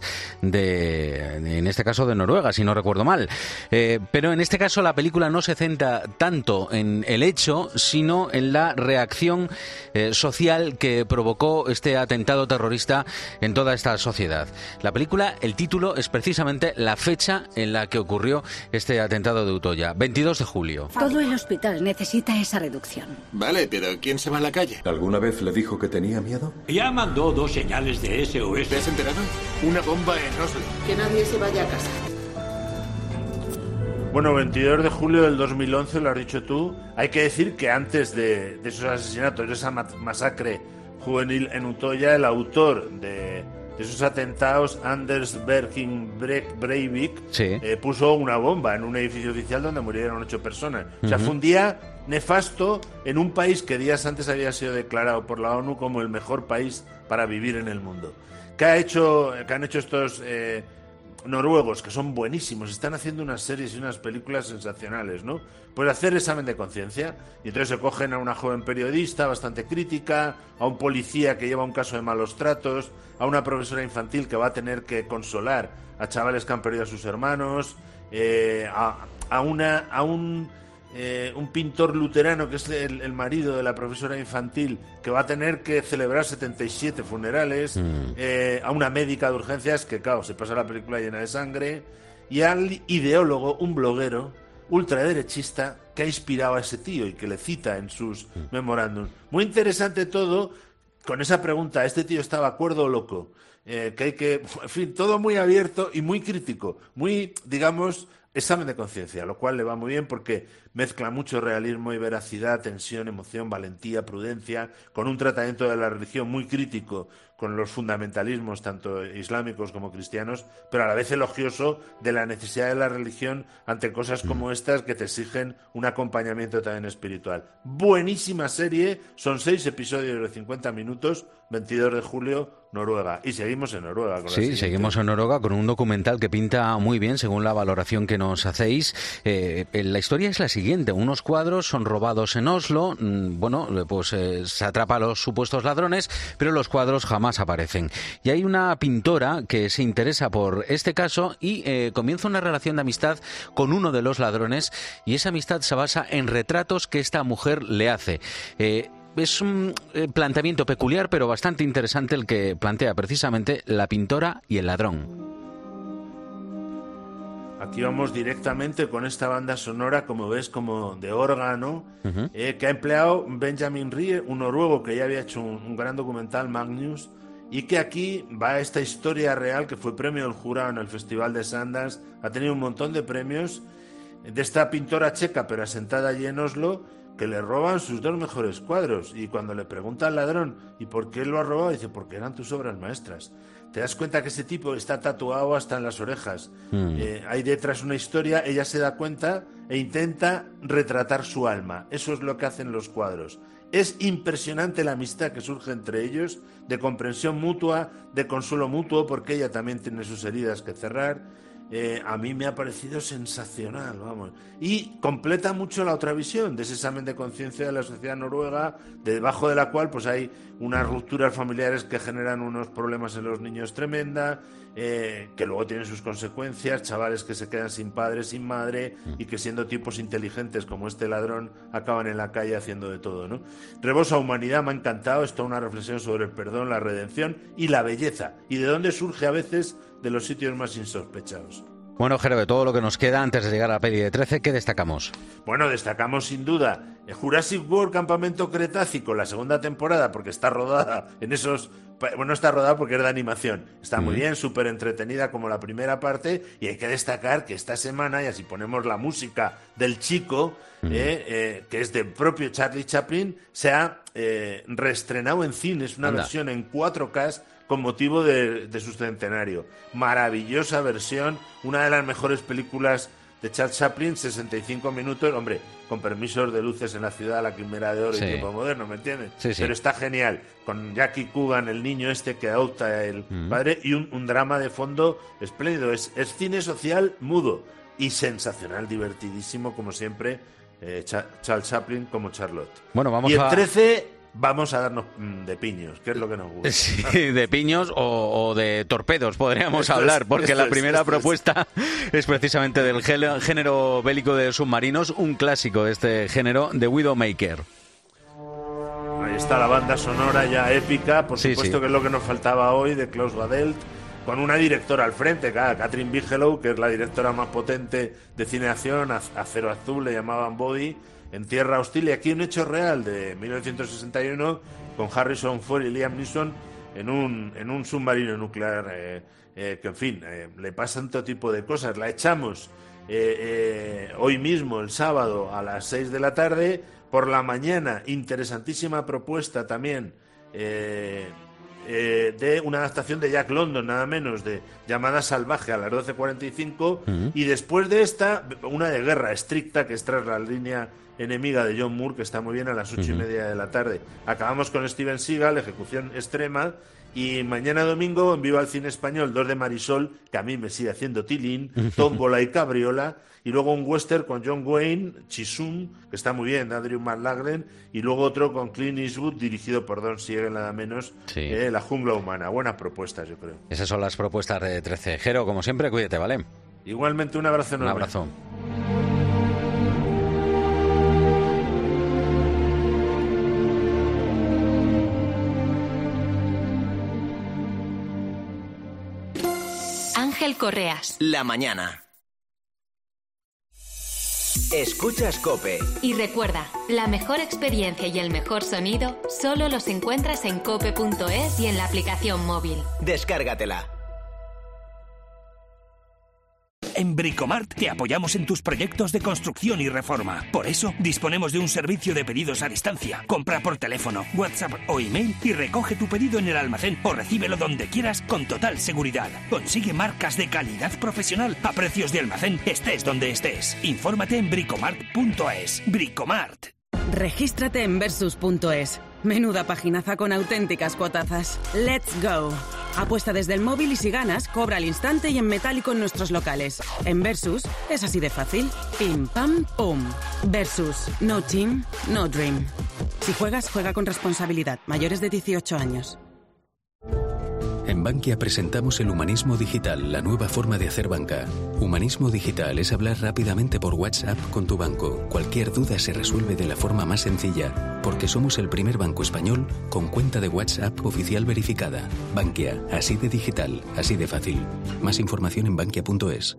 de, en este caso de Noruega, si no recuerdo mal. Eh, pero en este caso la película no se centra tanto en el hecho, sino en la reacción eh, social que provocó este atentado terrorista en toda esta sociedad. La película, el título es precisamente la fecha en la que ocurrió este atentado de Utoya, veintidós de julio. Todo el hospital necesita esa reducción. Vale, pero ¿quién se va a la calle? ¿Alguna vez le dijo que tenía miedo? Ya mandó dos señales de S O S. ¿Te has enterado? Una bomba en Oslo. Que nadie se vaya a casa. Bueno, veintidós de julio del dos mil once, lo has dicho tú. Hay que decir que antes de, de esos asesinatos, de esa masacre juvenil en Utoya, el autor de... de esos atentados, Anders Behring Breivik, sí. eh, puso una bomba en un edificio oficial donde murieron ocho personas. Uh-huh. O sea, fue un día nefasto en un país que días antes había sido declarado por la ONU como el mejor país para vivir en el mundo. ¿Qué, ha hecho, qué han hecho estos eh, noruegos, que son buenísimos? Están haciendo unas series y unas películas sensacionales, ¿no? Pues hacer examen de conciencia. Y entonces se cogen a una joven periodista bastante crítica, a un policía que lleva un caso de malos tratos, a una profesora infantil que va a tener que consolar a chavales que han perdido a sus hermanos, eh, a, a, una, a un, eh, un pintor luterano que es el, el marido de la profesora infantil que va a tener que celebrar setenta y siete funerales, mm. eh, a una médica de urgencias que, claro, se pasa la película llena de sangre, y al ideólogo, un bloguero ultraderechista que ha inspirado a ese tío y que le cita en sus mm. memorándums. Muy interesante todo. Con esa pregunta, ¿este tío estaba acuerdo o loco? Eh, que hay que... En fin, todo muy abierto y muy crítico. Muy, digamos, examen de conciencia, lo cual le va muy bien porque mezcla mucho realismo y veracidad, tensión, emoción, valentía, prudencia, con un tratamiento de la religión muy crítico con los fundamentalismos, tanto islámicos como cristianos, pero a la vez elogioso de la necesidad de la religión ante cosas como estas que te exigen un acompañamiento también espiritual. Buenísima serie, son seis episodios de cincuenta minutos, veintidós de julio, Noruega. Y seguimos en Noruega. Con sí, seguimos en Noruega con un documental que pinta muy bien, según la valoración que nos nos hacéis. Eh, la historia es la siguiente. Unos cuadros son robados en Oslo. Bueno, pues eh, se atrapa a los supuestos ladrones, pero los cuadros jamás aparecen. Y hay una pintora que se interesa por este caso y eh, comienza una relación de amistad con uno de los ladrones, y esa amistad se basa en retratos que esta mujer le hace. Eh, Es un planteamiento peculiar, pero bastante interesante el que plantea precisamente la pintora y el ladrón. Aquí vamos directamente con esta banda sonora, como ves, como de órgano, uh-huh. eh, que ha empleado Benjamin Rie, un noruego que ya había hecho un, un gran documental, Magnus, y que aquí va esta historia real, que fue premio del jurado en el Festival de Sundance, ha tenido un montón de premios, de esta pintora checa, pero asentada allí en Oslo, que le roban sus dos mejores cuadros, y cuando le pregunta al ladrón ¿y por qué lo ha robado? Dice, porque eran tus obras maestras. Te das cuenta que ese tipo está tatuado hasta en las orejas. Mm. Eh, hay detrás una historia, ella se da cuenta e intenta retratar su alma. Eso es lo que hacen los cuadros. Es impresionante la amistad que surge entre ellos, de comprensión mutua, de consuelo mutuo, porque ella también tiene sus heridas que cerrar. Eh, a mí me ha parecido sensacional, vamos. Y completa mucho la otra visión de ese examen de conciencia de la sociedad noruega, debajo de la cual pues hay unas rupturas familiares que generan unos problemas en los niños tremenda, eh, que luego tienen sus consecuencias, chavales que se quedan sin padre, sin madre, y que siendo tipos inteligentes como este ladrón acaban en la calle haciendo de todo, ¿no? Rebosa humanidad, me ha encantado. Es toda una reflexión sobre el perdón, la redención y la belleza, y de dónde surge a veces de los sitios más insospechados. Bueno, Jero, de todo lo que nos queda antes de llegar a la peli de trece, ¿qué destacamos? Bueno, destacamos sin duda Jurassic World Campamento Cretácico, la segunda temporada, porque está rodada en esos... Bueno, está rodada porque es de animación. Está muy mm. bien, súper entretenida como la primera parte, y hay que destacar que esta semana, y así ponemos la música del chico, mm. eh, eh, que es del propio Charlie Chaplin, se ha eh, reestrenado en cines, una Anda. versión en cuatro K con motivo de, de su centenario. Maravillosa versión, una de las mejores películas de Charles Chaplin, sesenta y cinco minutos, hombre, con permisos de luces en la ciudad, la quimera de oro sí. y tiempo moderno, ¿me entiendes? Sí, sí. Pero está genial, con Jackie Coogan, el niño este que adopta el mm. padre, y un, un drama de fondo espléndido. Es, es cine social mudo y sensacional, divertidísimo, como siempre, eh, Cha- Charles Chaplin como Charlotte. Bueno, vamos y el a... trece... Vamos a darnos de piños, que es lo que nos gusta. Sí, de piños o, o de torpedos podríamos esto hablar, es, porque la primera es, propuesta es. es precisamente del género bélico de submarinos, un clásico de este género, The Widowmaker. Ahí está la banda sonora ya épica, por sí, supuesto sí. que es lo que nos faltaba hoy, de Klaus Badelt, con una directora al frente, Catherine Bigelow, que es la directora más potente de cine de acción, Acero Azul, le llamaban Body, en Tierra Hostil, y aquí un hecho real de mil novecientos sesenta y uno con Harrison Ford y Liam Neeson en un, en un submarino nuclear eh, eh, que, en fin, eh, le pasan todo tipo de cosas. La echamos eh, eh, hoy mismo, el sábado, a las seis de la tarde. Por la mañana, interesantísima propuesta también eh, eh, de una adaptación de Jack London, nada menos, de Llamada Salvaje a las doce cuarenta y cinco. Uh-huh. Y después de esta, una de guerra estricta, que es tras la línea enemiga de John Moore, que está muy bien, a las ocho uh-huh. y media de la tarde. Acabamos con Steven Seagal, Ejecución Extrema, y mañana domingo en Viva el Cine Español, dos de Marisol, que a mí me sigue haciendo tilín, Tómbola y Cabriola, y luego un western con John Wayne, Chisum, que está muy bien, de Andrew McLaglen, y luego otro con Clint Eastwood, dirigido por Don Siegel, nada menos, sí. eh, La Jungla Humana. Buenas propuestas, yo creo. Esas son las propuestas de trece. Jero, como siempre, cuídate, ¿vale? Igualmente, un abrazo enorme. Un abrazo. Ángel Correas. La mañana. Escuchas COPE. Y recuerda, la mejor experiencia y el mejor sonido solo los encuentras en cope punto es y en la aplicación móvil. Descárgatela. En Bricomart te apoyamos en tus proyectos de construcción y reforma. Por eso, disponemos de un servicio de pedidos a distancia. Compra por teléfono, WhatsApp o email y recoge tu pedido en el almacén o recíbelo donde quieras con total seguridad. Consigue marcas de calidad profesional a precios de almacén, estés donde estés. Infórmate en bricomart punto es. Bricomart. Regístrate en versus punto es. Menuda paginaza con auténticas cuotazas. ¡Let's go! Apuesta desde el móvil y si ganas, cobra al instante y en metálico en nuestros locales. En Versus es así de fácil. Pim, pam, pum. Versus. No team, no dream. Si juegas, juega con responsabilidad. Mayores de dieciocho años. En Bankia presentamos el Humanismo Digital, la nueva forma de hacer banca. Humanismo Digital es hablar rápidamente por WhatsApp con tu banco. Cualquier duda se resuelve de la forma más sencilla, porque somos el primer banco español con cuenta de WhatsApp oficial verificada. Bankia, así de digital, así de fácil. Más información en bankia punto es.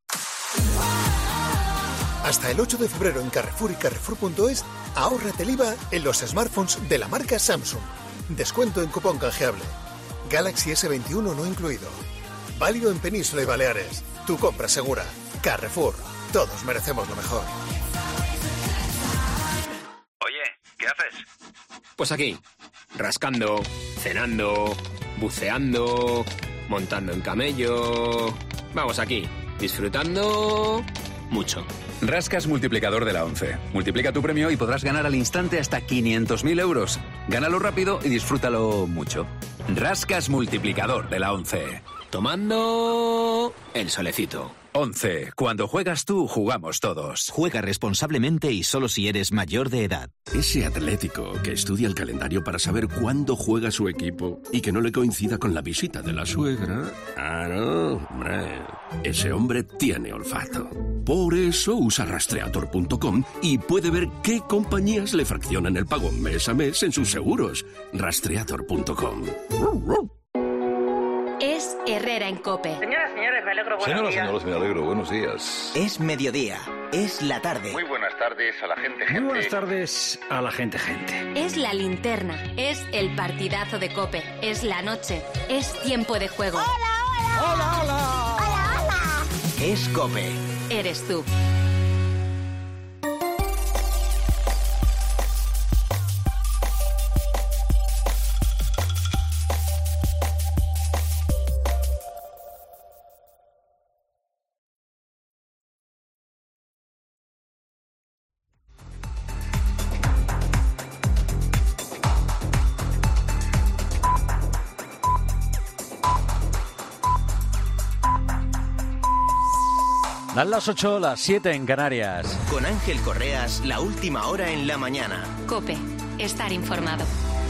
Hasta el ocho de febrero en Carrefour y Carrefour punto es, ahórrate el I V A en los smartphones de la marca Samsung. Descuento en cupón canjeable. Galaxy ese veintiuno no incluido. Válido en Península y Baleares. Tu compra segura. Carrefour. Todos merecemos lo mejor. Oye, ¿qué haces? Pues aquí, rascando, cenando, buceando, montando en camello. Vamos aquí, disfrutando mucho. Rascas multiplicador de la ONCE. Multiplica tu premio y podrás ganar al instante hasta quinientos mil euros. Gánalo rápido y disfrútalo mucho. Rascas multiplicador de la ONCE. Tomando el solecito. ONCE. Cuando juegas tú, jugamos todos. Juega responsablemente y solo si eres mayor de edad. Ese atlético que estudia el calendario para saber cuándo juega su equipo y que no le coincida con la visita de la suegra. Ah, no, hombre. Ese hombre tiene olfato. Por eso usa rastreator punto com y puede ver qué compañías le fraccionan el pago mes a mes en sus seguros. rastreator punto com. Es Herrera en COPE. Señoras, señores, me alegro, buenos Señoras, días. señores, me alegro, buenos días. Es mediodía, es la tarde. Muy buenas tardes a la gente, gente. Muy buenas tardes a la gente, gente. Es la linterna, es el partidazo de COPE, es la noche, es tiempo de juego. ¡Hola, hola! ¡Hola, hola! ¡Hola, hola! Es COPE. Eres tú. Dan las ocho, las siete en Canarias. Con Ángel Correas, la última hora en la mañana. COPE, estar informado.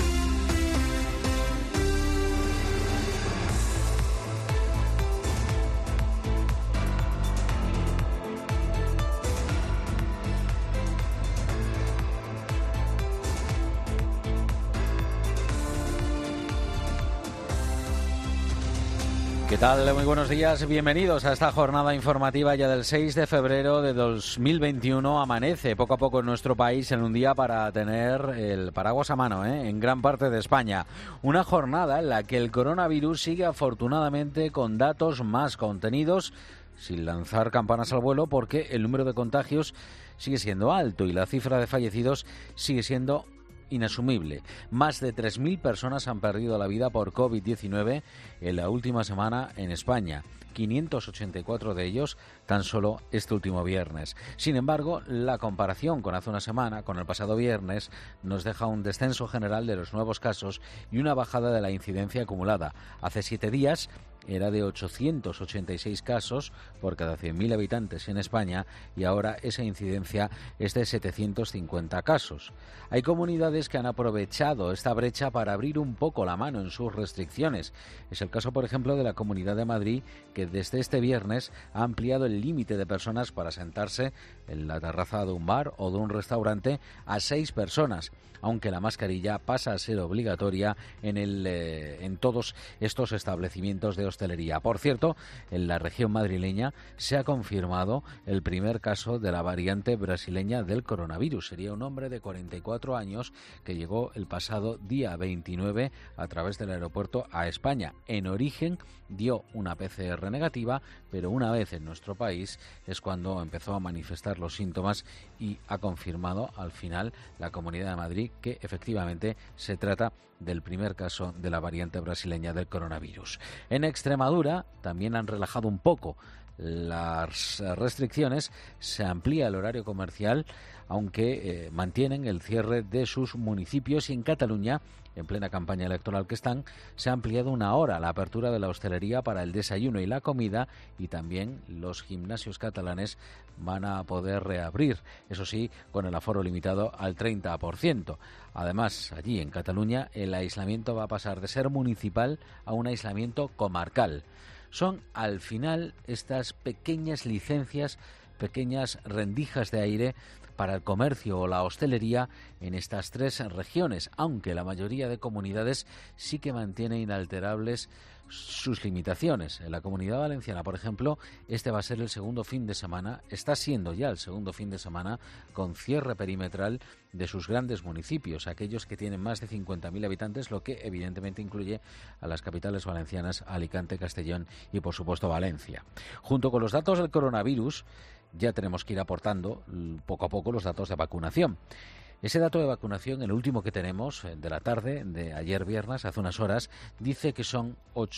¿Qué tal? Muy buenos días, bienvenidos a esta jornada informativa ya del seis de febrero de dos mil veintiuno. Amanece poco a poco en nuestro país en un día para tener el paraguas a mano, ¿eh? En gran parte de España. Una jornada en la que el coronavirus sigue afortunadamente con datos más contenidos, sin lanzar campanas al vuelo, porque el número de contagios sigue siendo alto y la cifra de fallecidos sigue siendo inasumible. Más de tres mil personas han perdido la vida por covid diecinueve en la última semana en España. quinientos ochenta y cuatro de ellos tan solo este último viernes. Sin embargo, la comparación con hace una semana, con el pasado viernes, nos deja un descenso general de los nuevos casos y una bajada de la incidencia acumulada. Hace siete días era de ochocientos ochenta y seis casos por cada cien mil habitantes en España y ahora esa incidencia es de setecientos cincuenta casos. Hay comunidades que han aprovechado esta brecha para abrir un poco la mano en sus restricciones. Es el caso, por ejemplo, de la Comunidad de Madrid, que desde este viernes ha ampliado el límite de personas para sentarse en la terraza de un bar o de un restaurante a seis personas, aunque la mascarilla pasa a ser obligatoria en, el, eh, en todos estos establecimientos de hostelería. Por cierto, en la región madrileña se ha confirmado el primer caso de la variante brasileña del coronavirus. Sería un hombre de cuarenta y cuatro años que llegó el pasado día veintinueve a través del aeropuerto a España. En origen dio una P C R negativa, pero una vez en nuestro país es cuando empezó a manifestar los síntomas y ha confirmado al final la Comunidad de Madrid que efectivamente se trata del primer caso de la variante brasileña del coronavirus. En Extremadura también han relajado un poco las restricciones, se amplía el horario comercial, aunque eh, mantienen el cierre de sus municipios, y en Cataluña, en plena campaña electoral que están, se ha ampliado una hora la apertura de la hostelería para el desayuno y la comida, y también los gimnasios catalanes van a poder reabrir, eso sí, con el aforo limitado al treinta por ciento. Además, allí en Cataluña el aislamiento va a pasar de ser municipal a un aislamiento comarcal. Son al final estas pequeñas licencias, pequeñas rendijas de aire para el comercio o la hostelería en estas tres regiones, aunque la mayoría de comunidades sí que mantiene inalterables sus limitaciones. En la Comunidad Valenciana, por ejemplo, este va a ser el segundo fin de semana, está siendo ya el segundo fin de semana con cierre perimetral de sus grandes municipios, aquellos que tienen más de cincuenta mil habitantes, lo que evidentemente incluye a las capitales valencianas, Alicante, Castellón y, por supuesto, Valencia. Junto con los datos del coronavirus, ya tenemos que ir aportando poco a poco los datos de vacunación. Ese dato de vacunación, el último que tenemos de la tarde, de ayer viernes, hace unas horas, dice que son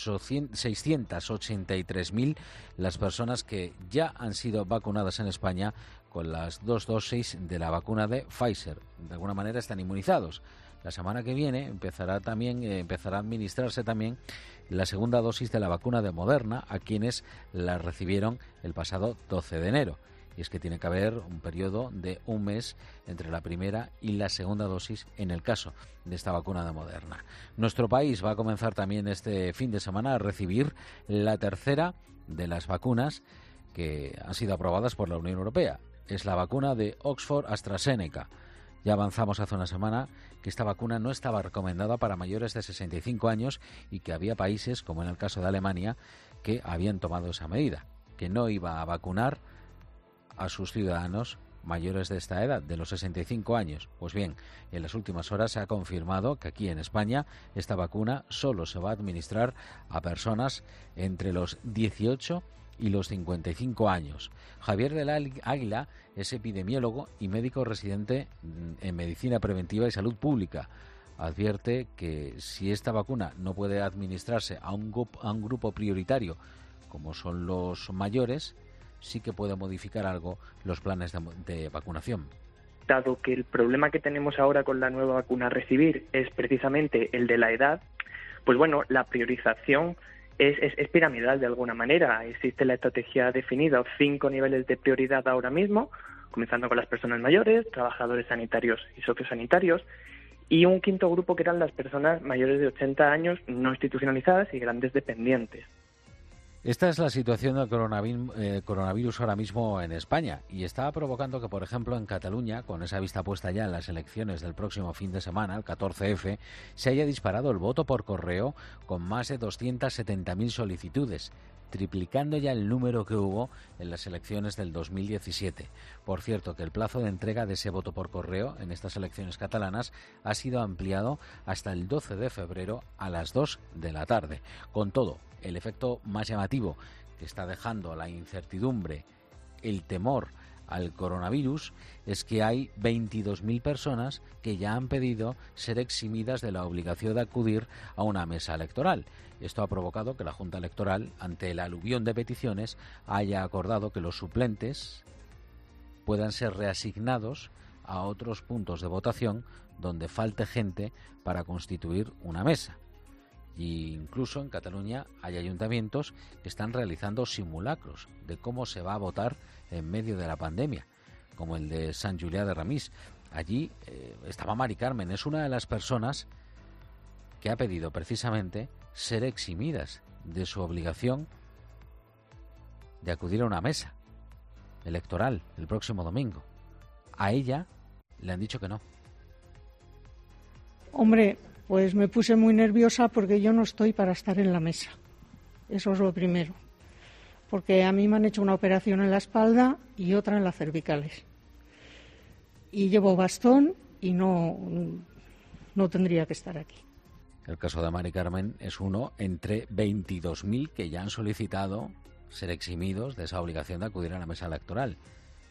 seiscientas ochenta y tres mil las personas que ya han sido vacunadas en España con las dos dosis de la vacuna de Pfizer. De alguna manera están inmunizados. La semana que viene empezará también eh, empezará a administrarse también la segunda dosis de la vacuna de Moderna a quienes la recibieron el pasado doce de enero. Y es que tiene que haber un periodo de un mes entre la primera y la segunda dosis en el caso de esta vacuna de Moderna. Nuestro país va a comenzar también este fin de semana a recibir la tercera de las vacunas que han sido aprobadas por la Unión Europea. Es la vacuna de Oxford AstraZeneca. Ya avanzamos hace una semana que esta vacuna no estaba recomendada para mayores de sesenta y cinco años y que había países, como en el caso de Alemania, que habían tomado esa medida, que no iba a vacunar a sus ciudadanos mayores de esta edad, de los sesenta y cinco años. Pues bien, en las últimas horas se ha confirmado que aquí en España esta vacuna solo se va a administrar a personas entre los dieciocho y los cincuenta y cinco años. Javier del Águila es epidemiólogo y médico residente en Medicina Preventiva y Salud Pública. Advierte que si esta vacuna no puede administrarse a un, a un grupo prioritario, como son los mayores, sí que puede modificar algo los planes de, de vacunación. Dado que el problema que tenemos ahora con la nueva vacuna a recibir es precisamente el de la edad, pues bueno, la priorización es, es, es piramidal de alguna manera. Existe la estrategia definida, cinco niveles de prioridad ahora mismo, comenzando con las personas mayores, trabajadores sanitarios y sociosanitarios, y un quinto grupo que eran las personas mayores de ochenta años no institucionalizadas y grandes dependientes. Esta es la situación del coronavirus, eh, coronavirus ahora mismo en España y está provocando que, por ejemplo, en Cataluña, con esa vista puesta ya en las elecciones del próximo fin de semana, el catorce efe, se haya disparado el voto por correo con más de doscientas setenta mil solicitudes, triplicando ya el número que hubo en las elecciones del dos mil diecisiete. Por cierto, que el plazo de entrega de ese voto por correo en estas elecciones catalanas ha sido ampliado hasta el doce de febrero a las dos de la tarde. Con todo, el efecto más llamativo que está dejando la incertidumbre, el temor al coronavirus, es que hay veintidós mil personas que ya han pedido ser eximidas de la obligación de acudir a una mesa electoral. Esto ha provocado que la Junta Electoral, ante el aluvión de peticiones, haya acordado que los suplentes puedan ser reasignados a otros puntos de votación donde falte gente para constituir una mesa. Y incluso en Cataluña hay ayuntamientos que están realizando simulacros de cómo se va a votar en medio de la pandemia, como el de Sant Julià de Ramis. Allí eh, estaba Mari Carmen, es una de las personas que ha pedido precisamente ser eximidas de su obligación de acudir a una mesa electoral el próximo domingo. A ella le han dicho que no. Hombre, pues me puse muy nerviosa porque yo no estoy para estar en la mesa. Eso es lo primero. Porque a mí me han hecho una operación en la espalda y otra en las cervicales. Y llevo bastón y no, no tendría que estar aquí. El caso de Mari Carmen es uno entre veintidós mil que ya han solicitado ser eximidos de esa obligación de acudir a la mesa electoral.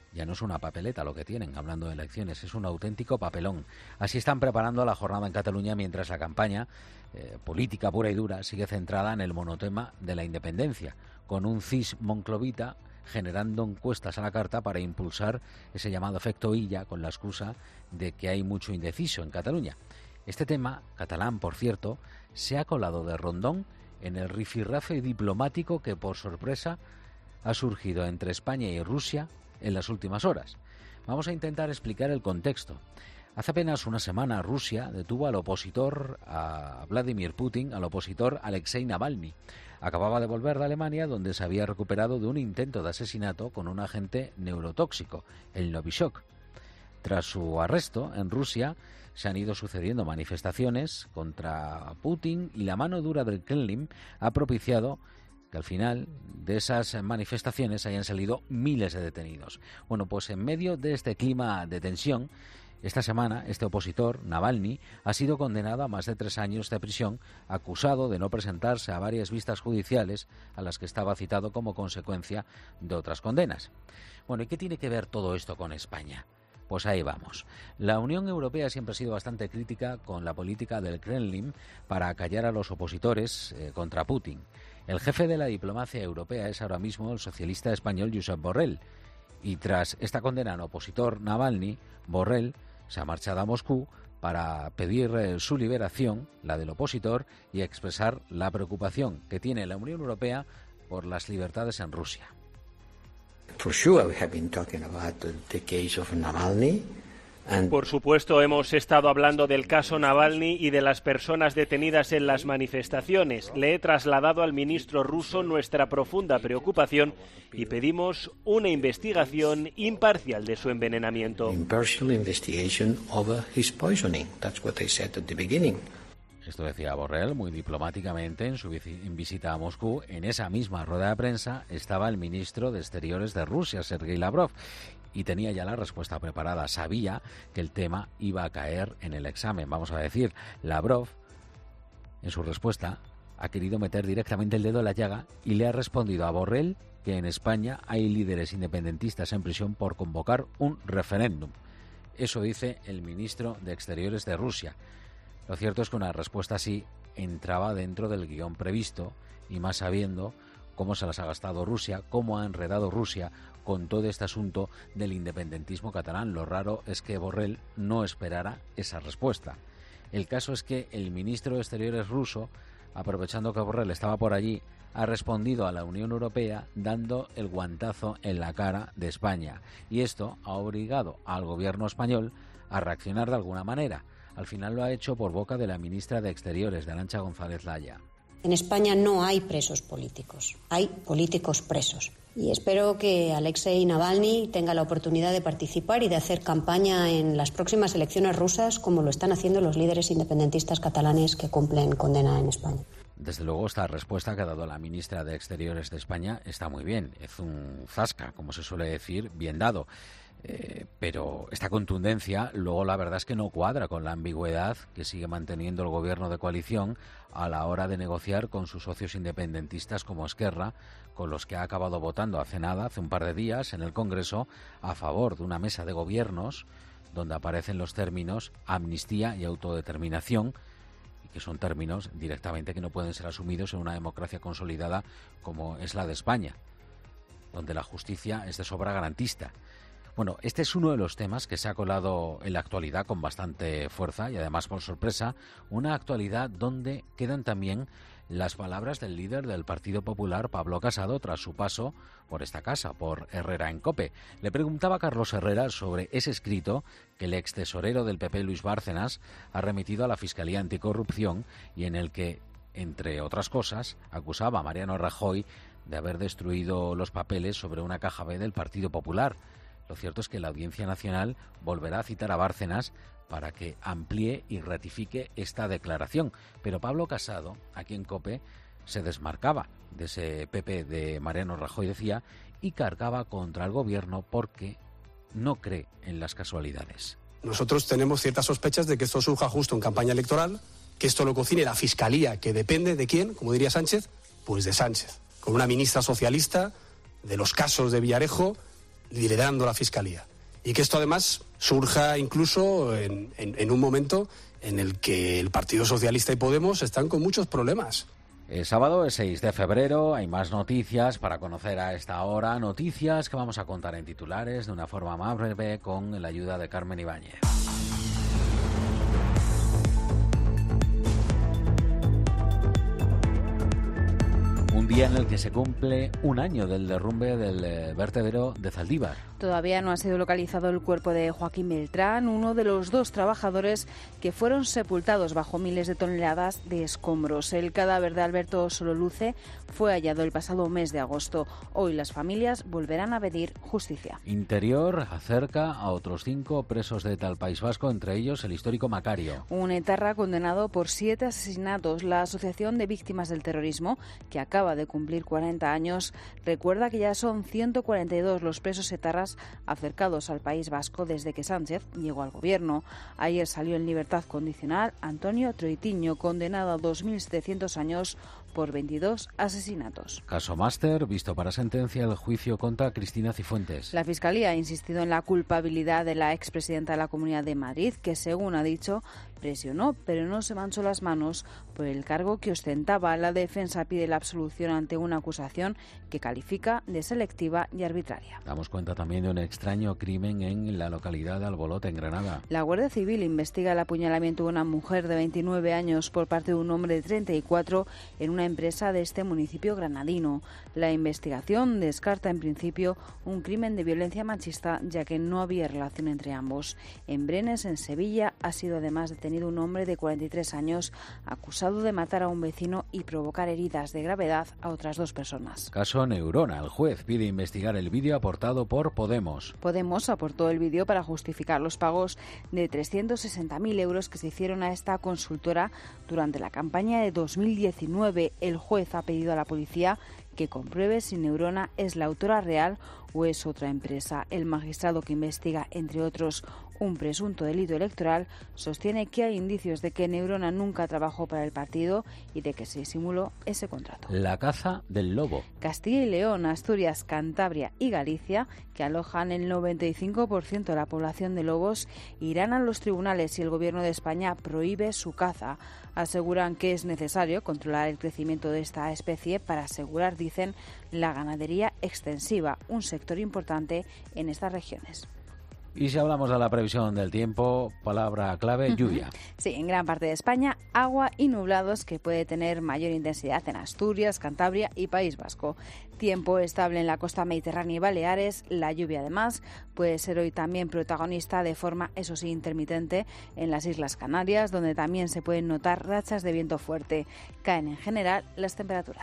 Ya no es una papeleta lo que tienen, hablando de elecciones, es un auténtico papelón. Así están preparando la jornada en Cataluña mientras la campaña eh, política pura y dura sigue centrada en el monotema de la independencia, con un C I S monclovita generando encuestas a la carta para impulsar ese llamado efecto Illa con la excusa de que hay mucho indeciso en Cataluña. Este tema, catalán por cierto, se ha colado de rondón en el rifirrafe diplomático que por sorpresa ha surgido entre España y Rusia en las últimas horas. Vamos a intentar explicar el contexto. Hace apenas una semana Rusia detuvo al opositor, a Vladimir Putin, al opositor Alexei Navalny. Acababa de volver de Alemania, donde se había recuperado de un intento de asesinato con un agente neurotóxico, el Novichok. Tras su arresto en Rusia se han ido sucediendo manifestaciones contra Putin y la mano dura del Kremlin ha propiciado que al final de esas manifestaciones hayan salido miles de detenidos. Bueno, pues en medio de este clima de tensión, esta semana este opositor, Navalny, ha sido condenado a más de tres años de prisión, acusado de no presentarse a varias vistas judiciales a las que estaba citado como consecuencia de otras condenas. Bueno, ¿y qué tiene que ver todo esto con España? Pues ahí vamos. La Unión Europea siempre ha sido bastante crítica con la política del Kremlin para acallar a los opositores eh, contra Putin. El jefe de la diplomacia europea es ahora mismo el socialista español Josep Borrell. Y tras esta condena al opositor Navalny, Borrell se ha marchado a Moscú para pedir eh, su liberación, la del opositor, y expresar la preocupación que tiene la Unión Europea por las libertades en Rusia. For sure, we have been talking about the, the case of Navalny. Por supuesto, hemos estado hablando del caso Navalny y de las personas detenidas en las manifestaciones. Le he trasladado al ministro ruso nuestra profunda preocupación y pedimos una investigación imparcial de su envenenamiento. Impartial investigation over his poisoning. That's what I said at the beginning. Esto decía Borrell muy diplomáticamente en su visita a Moscú. En esa misma rueda de prensa estaba el ministro de Exteriores de Rusia, Sergei Lavrov, y tenía ya la respuesta preparada. Sabía que el tema iba a caer en el examen. Vamos a decir, Lavrov, en su respuesta, ha querido meter directamente el dedo en la llaga y le ha respondido a Borrell que en España hay líderes independentistas en prisión por convocar un referéndum. Eso dice el ministro de Exteriores de Rusia. Lo cierto es que una respuesta así entraba dentro del guión previsto, y más sabiendo cómo se las ha gastado Rusia, cómo ha enredado Rusia con todo este asunto del independentismo catalán. Lo raro es que Borrell no esperara esa respuesta. El caso es que el ministro de Exteriores ruso, aprovechando que Borrell estaba por allí, ha respondido a la Unión Europea dando el guantazo en la cara de España. Y esto ha obligado al gobierno español a reaccionar de alguna manera. Al final lo ha hecho por boca de la ministra de Exteriores, de Arantxa González Laya. En España no hay presos políticos, hay políticos presos. Y espero que Alexei Navalny tenga la oportunidad de participar y de hacer campaña en las próximas elecciones rusas, como lo están haciendo los líderes independentistas catalanes que cumplen condena en España. Desde luego, esta respuesta que ha dado la ministra de Exteriores de España está muy bien. Es un zasca, como se suele decir, bien dado. Eh, pero esta contundencia luego la verdad es que no cuadra con la ambigüedad que sigue manteniendo el gobierno de coalición a la hora de negociar con sus socios independentistas como Esquerra, con los que ha acabado votando hace nada, hace un par de días, en el Congreso, a favor de una mesa de gobiernos donde aparecen los términos amnistía y autodeterminación, y que son términos directamente que no pueden ser asumidos en una democracia consolidada como es la de España, donde la justicia es de sobra garantista. Bueno, este es uno de los temas que se ha colado en la actualidad con bastante fuerza y además por sorpresa, una actualidad donde quedan también las palabras del líder del Partido Popular, Pablo Casado, tras su paso por esta casa, por Herrera en COPE. Le preguntaba a Carlos Herrera sobre ese escrito que el ex tesorero del P P, Luis Bárcenas, ha remitido a la Fiscalía Anticorrupción y en el que, entre otras cosas, acusaba a Mariano Rajoy de haber destruido los papeles sobre una caja B del Partido Popular. Lo cierto es que la Audiencia Nacional volverá a citar a Bárcenas para que amplíe y ratifique esta declaración. Pero Pablo Casado, aquí en COPE, se desmarcaba de ese P P de Mariano Rajoy, decía, y cargaba contra el gobierno porque no cree en las casualidades. Nosotros tenemos ciertas sospechas de que esto surja justo en campaña electoral, que esto lo cocine la Fiscalía, que depende de quién, como diría Sánchez, pues de Sánchez, con una ministra socialista, de los casos de Villarejo, liderando la Fiscalía. Y que esto además surja incluso en, en, en un momento en el que el Partido Socialista y Podemos están con muchos problemas. El sábado es seis de febrero, hay más noticias para conocer a esta hora, noticias que vamos a contar en titulares de una forma más breve con la ayuda de Carmen Ibáñez. Un día en el que se cumple un año del derrumbe del eh, vertedero de Zaldívar. Todavía no ha sido localizado el cuerpo de Joaquín Beltrán, uno de los dos trabajadores que fueron sepultados bajo miles de toneladas de escombros. El cadáver de Alberto Sololuce fue hallado el pasado mes de agosto. Hoy las familias volverán a pedir justicia. Interior acerca a otros cinco presos de tal País Vasco, entre ellos el histórico Macario. Un etarra condenado por siete asesinatos. La Asociación de Víctimas del Terrorismo, que acaba de cumplir cuarenta años, recuerda que ya son ciento cuarenta y dos los presos etarras acercados al País Vasco desde que Sánchez llegó al gobierno. Ayer salió en libertad condicional Antonio Troitiño, condenado a dos mil setecientos años por veintidós asesinatos. Caso máster, visto para sentencia el juicio contra Cristina Cifuentes. La Fiscalía ha insistido en la culpabilidad de la expresidenta de la Comunidad de Madrid, que según ha dicho, presionó, pero no se manchó las manos por el cargo que ostentaba. La defensa pide la absolución ante una acusación que califica de selectiva y arbitraria. Damos cuenta también de un extraño crimen en la localidad de Albolote, en Granada. La Guardia Civil investiga el apuñalamiento de una mujer de veintinueve años por parte de un hombre de treinta y cuatro en una empresa de este municipio granadino. La investigación descarta en principio un crimen de violencia machista, ya que no había relación entre ambos. En Brenes, en Sevilla, ha sido además detenido un hombre de cuarenta y tres años acusado de matar a un vecino y provocar heridas de gravedad a otras dos personas. Caso Neurona. El juez pide investigar el vídeo aportado por Podemos. Podemos aportó el vídeo para justificar los pagos de trescientos sesenta mil euros que se hicieron a esta consultora durante la campaña de dos mil diecinueve. El juez ha pedido a la policía que compruebe si Neurona es la autora real o es otra empresa. El magistrado que investiga, entre otros, un presunto delito electoral, sostiene que hay indicios de que Neurona nunca trabajó para el partido y de que se simuló ese contrato. La caza del lobo. Castilla y León, Asturias, Cantabria y Galicia, que alojan el noventa y cinco por ciento de la población de lobos, irán a los tribunales si el Gobierno de España prohíbe su caza. Aseguran que es necesario controlar el crecimiento de esta especie para asegurar, dicen, la ganadería extensiva, un sector importante en estas regiones. Y si hablamos de la previsión del tiempo, palabra clave, lluvia. Sí, en gran parte de España, agua y nublados que puede tener mayor intensidad en Asturias, Cantabria y País Vasco. Tiempo estable en la costa mediterránea y Baleares. La lluvia, además, puede ser hoy también protagonista de forma, eso sí, intermitente en las Islas Canarias, donde también se pueden notar rachas de viento fuerte. Caen en general las temperaturas.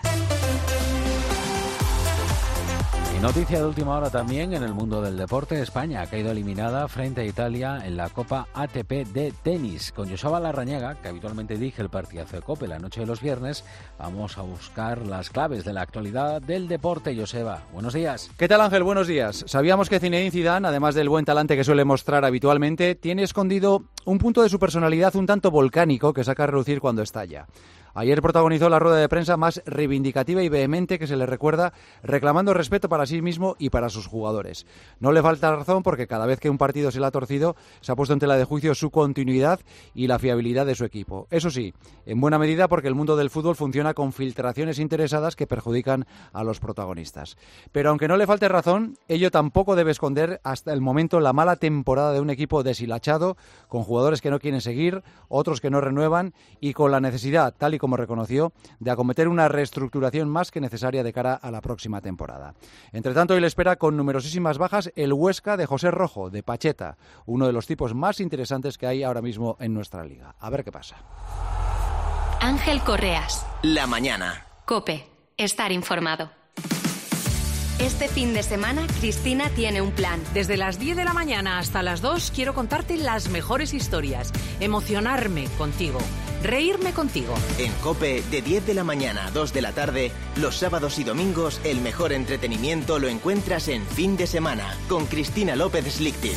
Y noticia de última hora también en el mundo del deporte. España ha caído eliminada frente a Italia en la Copa A T P de tenis. Con Joseba Larrañaga, que habitualmente dirige el partidazo de COPE la noche de los viernes, vamos a buscar las claves de la actualidad del deporte. Joseba, buenos días. ¿Qué tal, Ángel? Buenos días. Sabíamos que Zinedine Zidane, además del buen talante que suele mostrar habitualmente, tiene escondido un punto de su personalidad un tanto volcánico que saca a relucir cuando estalla. Ayer protagonizó la rueda de prensa más reivindicativa y vehemente que se le recuerda, reclamando respeto para sí mismo y para sus jugadores. No le falta razón porque cada vez que un partido se le ha torcido, se ha puesto en tela de juicio su continuidad y la fiabilidad de su equipo. Eso sí, en buena medida porque el mundo del fútbol funciona con filtraciones interesadas que perjudican a los protagonistas. Pero aunque no le falte razón, ello tampoco debe esconder hasta el momento la mala temporada de un equipo deshilachado, con jugadores que no quieren seguir, otros que no renuevan y con la necesidad, tal y como como reconoció, de acometer una reestructuración más que necesaria de cara a la próxima temporada. Entre tanto, hoy le espera con numerosísimas bajas el Huesca de José Rojo, de Pacheta, uno de los tipos más interesantes que hay ahora mismo en nuestra liga. A ver qué pasa. Ángel Correas. La mañana. COPE. Estar informado. Este fin de semana, Cristina tiene un plan. Desde las diez de la mañana hasta las dos quiero contarte las mejores historias, emocionarme contigo, reírme contigo. En COPE, de diez de la mañana a dos de la tarde, los sábados y domingos, el mejor entretenimiento lo encuentras en Fin de Semana, con Cristina López Slichting.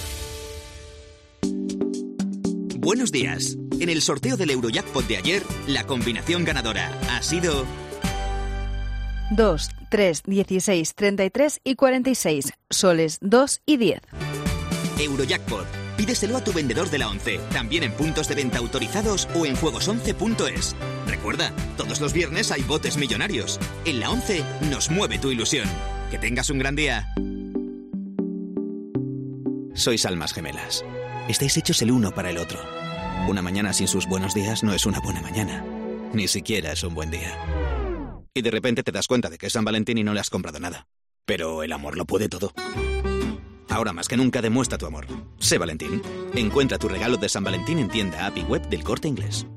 Buenos días. En el sorteo del Eurojackpot de ayer, la combinación ganadora ha sido dos, tres, dieciséis, treinta y tres y cuarenta y seis, soles dos y diez. Eurojackpot. Pídeselo a tu vendedor de la ONCE, también en puntos de venta autorizados o en juegos once punto es. Recuerda, todos los viernes hay botes millonarios. En la ONCE nos mueve tu ilusión. Que tengas un gran día. Sois almas gemelas. Estáis hechos el uno para el otro. Una mañana sin sus buenos días no es una buena mañana. Ni siquiera es un buen día. Y de repente te das cuenta de que es San Valentín y no le has comprado nada. Pero el amor lo puede todo. Ahora más que nunca demuestra tu amor. Sé Valentín. Encuentra tu regalo de San Valentín en tienda, app y web del Corte Inglés.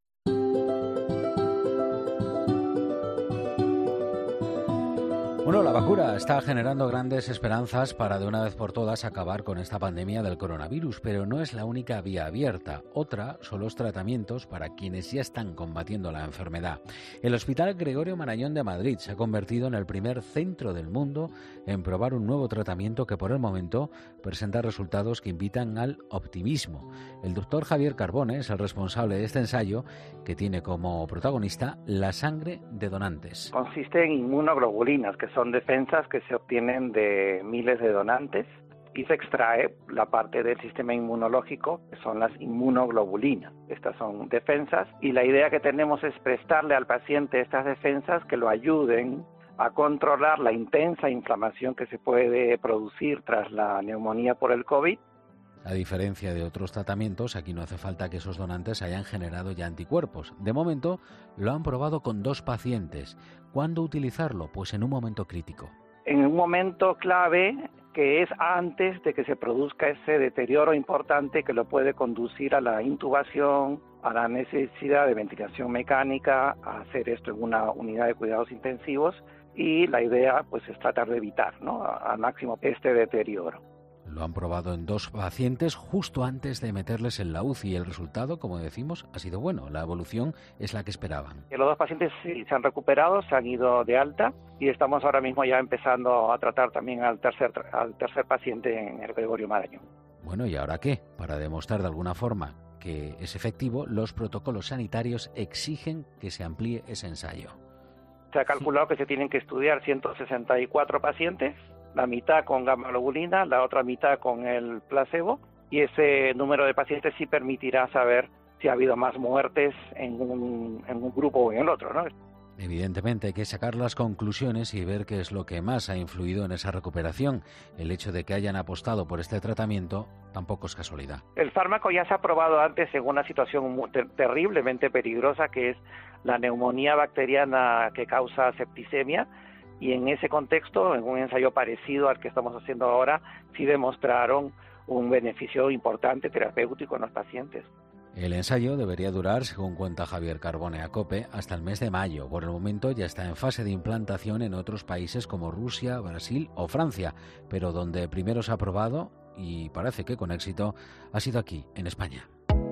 Bueno, la vacuna está generando grandes esperanzas para de una vez por todas acabar con esta pandemia del coronavirus, pero no es la única vía abierta. Otra son los tratamientos para quienes ya están combatiendo la enfermedad. El Hospital Gregorio Marañón de Madrid se ha convertido en el primer centro del mundo en probar un nuevo tratamiento que por el momento presenta resultados que invitan al optimismo. El doctor Javier Carbone es el responsable de este ensayo que tiene como protagonista la sangre de donantes. Consiste en inmunoglobulinas, que son defensas que se obtienen de miles de donantes y se extrae la parte del sistema inmunológico, que son las inmunoglobulinas. Estas son defensas y la idea que tenemos es prestarle al paciente estas defensas que lo ayuden a controlar la intensa inflamación que se puede producir tras la neumonía por el COVID. A diferencia de otros tratamientos, aquí no hace falta que esos donantes hayan generado ya anticuerpos. De momento, lo han probado con dos pacientes. ¿Cuándo utilizarlo? Pues en un momento crítico. En un momento clave, que es antes de que se produzca ese deterioro importante que lo puede conducir a la intubación, a la necesidad de ventilación mecánica, a hacer esto en una unidad de cuidados intensivos, y la idea pues es tratar de evitar, ¿no?, al máximo este deterioro. Lo han probado en dos pacientes justo antes de meterles en la U C I y el resultado, como decimos, ha sido bueno. La evolución es la que esperaban. Los dos pacientes sí, se han recuperado, se han ido de alta y estamos ahora mismo ya empezando a tratar también al tercer, al tercer paciente en el Gregorio Marañón. Bueno, ¿y ahora qué? Para demostrar de alguna forma que es efectivo, los protocolos sanitarios exigen que se amplíe ese ensayo. Se ha calculado que se tienen que estudiar ciento sesenta y cuatro pacientes, la mitad con gamma globulina, la otra mitad con el placebo, y ese número de pacientes sí permitirá saber si ha habido más muertes en un, en un grupo o en el otro, ¿no? Evidentemente hay que sacar las conclusiones y ver qué es lo que más ha influido en esa recuperación. El hecho de que hayan apostado por este tratamiento tampoco es casualidad. El fármaco ya se ha probado antes en una situación muy ter- terriblemente peligrosa, que es la neumonía bacteriana que causa septicemia, y en ese contexto, en un ensayo parecido al que estamos haciendo ahora, sí demostraron un beneficio importante terapéutico en los pacientes. El ensayo debería durar, según cuenta Javier Carbone a COPE, hasta el mes de mayo. Por el momento ya está en fase de implantación en otros países como Rusia, Brasil o Francia, pero donde primero se ha probado, y parece que con éxito, ha sido aquí, en España.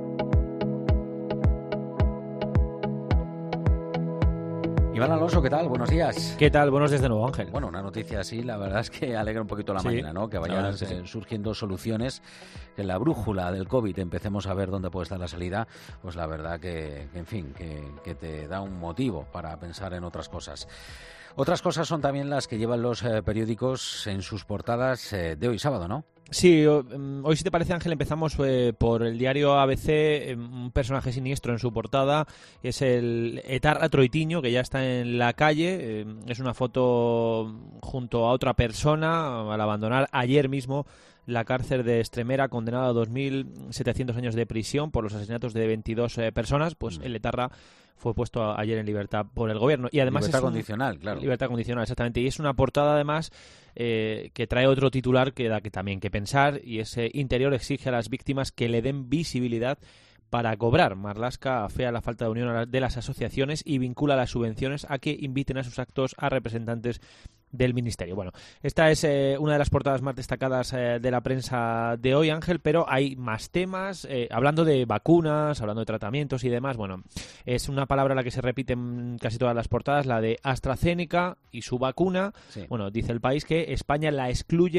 Iván Alonso, ¿qué tal? Buenos días. ¿Qué tal? Buenos días de nuevo, Ángel. Bueno, una noticia así, la verdad es que alegra un poquito la sí, mañana, ¿no? Que vayan es que sí. surgiendo soluciones, que en la brújula del COVID empecemos a ver dónde puede estar la salida, pues la verdad que, que en fin, que, que te da un motivo para pensar en otras cosas. Otras cosas son también las que llevan los eh, periódicos en sus portadas eh, de hoy sábado, ¿no? Sí, hoy, si te parece, Ángel, empezamos eh, por el diario A B C, eh, un personaje siniestro en su portada, es el etarra troitiño, que ya está en la calle, eh, es una foto junto a otra persona al abandonar ayer mismo la cárcel de Extremera, condenado a dos mil setecientos años de prisión por los asesinatos de veintidós eh, personas, pues mm. el etarra fue puesto a, ayer en libertad por el gobierno. Y además libertad es un, condicional, claro. Libertad condicional, exactamente. Y es una portada, además, eh, que trae otro titular que da que también que pensar, y ese Interior exige a las víctimas que le den visibilidad para cobrar. Marlaska afea la falta de unión de las asociaciones y vincula las subvenciones a que inviten a sus actos a representantes del Ministerio. Bueno, esta es eh, una de las portadas más destacadas eh, de la prensa de hoy, Ángel, pero hay más temas, eh, hablando de vacunas, hablando de tratamientos y demás. Bueno, es una palabra la que se repite en casi todas las portadas, la de AstraZeneca y su vacuna. Sí. Bueno, dice El País que España la excluye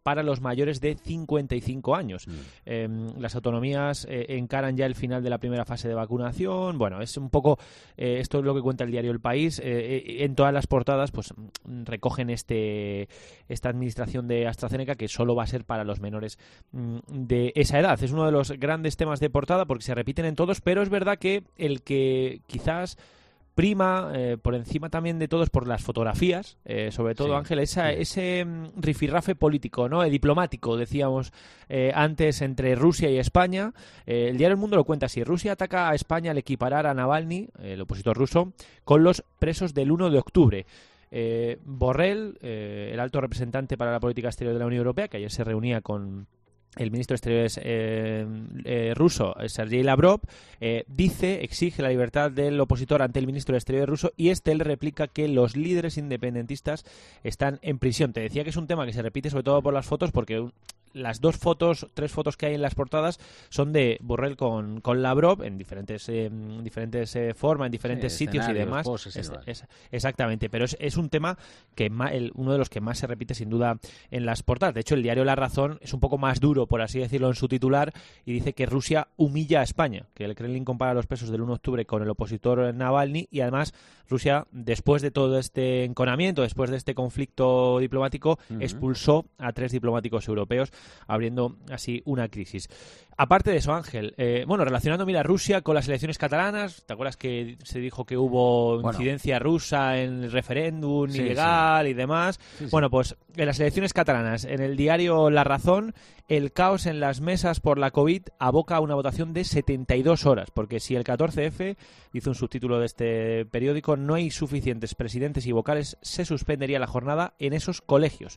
para los mayores de cincuenta y cinco años. Mm. Eh, las autonomías eh, encaran ya el final de la primera fase de vacunación. Bueno, es un poco, eh, esto es lo que cuenta el diario El País. Eh, en todas las portadas pues recogen este esta administración de AstraZeneca, que solo va a ser para los menores mm, de esa edad. Es uno de los grandes temas de portada porque se repiten en todos, pero es verdad que el que quizás prima eh, por encima también de todos por las fotografías, eh, sobre todo, sí, Ángel, esa, sí. ese mm, rifirrafe político, ¿no? Eh, diplomático, decíamos eh, antes, entre Rusia y España. Eh, el diario El Mundo lo cuenta así: Rusia ataca a España al equiparar a Navalny, el opositor ruso, con los presos del uno de octubre. Eh, Borrell, eh, el alto representante para la política exterior de la Unión Europea, que ayer se reunía con el ministro de Exteriores eh, eh, ruso, Sergei Lavrov, eh, dice, exige la libertad del opositor ante el ministro de Exteriores ruso, y este le replica que los líderes independentistas están en prisión. Te decía que es un tema que se repite sobre todo por las fotos, porque las dos fotos, tres fotos que hay en las portadas son de Borrell con, con Lavrov en diferentes eh, diferentes eh, formas, en diferentes sí, sitios y demás. Poses, es, es, exactamente, pero es, es un tema que ma, el, uno de los que más se repite sin duda en las portadas. De hecho, el diario La Razón es un poco más duro, por así decirlo, en su titular, y dice que Rusia humilla a España, que el Kremlin compara los presos del uno de octubre con el opositor Navalny, y además Rusia, después de todo este enconamiento, después de este conflicto diplomático, uh-huh. expulsó a tres diplomáticos europeos, abriendo así una crisis. Aparte de eso, Ángel, eh, bueno, relacionando, mira, Rusia con las elecciones catalanas, ¿te acuerdas que se dijo que hubo bueno. incidencia rusa en el referéndum sí, ilegal sí. y demás? Sí, sí. Bueno, pues en las elecciones catalanas, en el diario La Razón, el caos en las mesas por la COVID aboca a una votación de setenta y dos horas, porque si el catorce efe, dice un subtítulo de este periódico, no hay suficientes presidentes y vocales, se suspendería la jornada en esos colegios.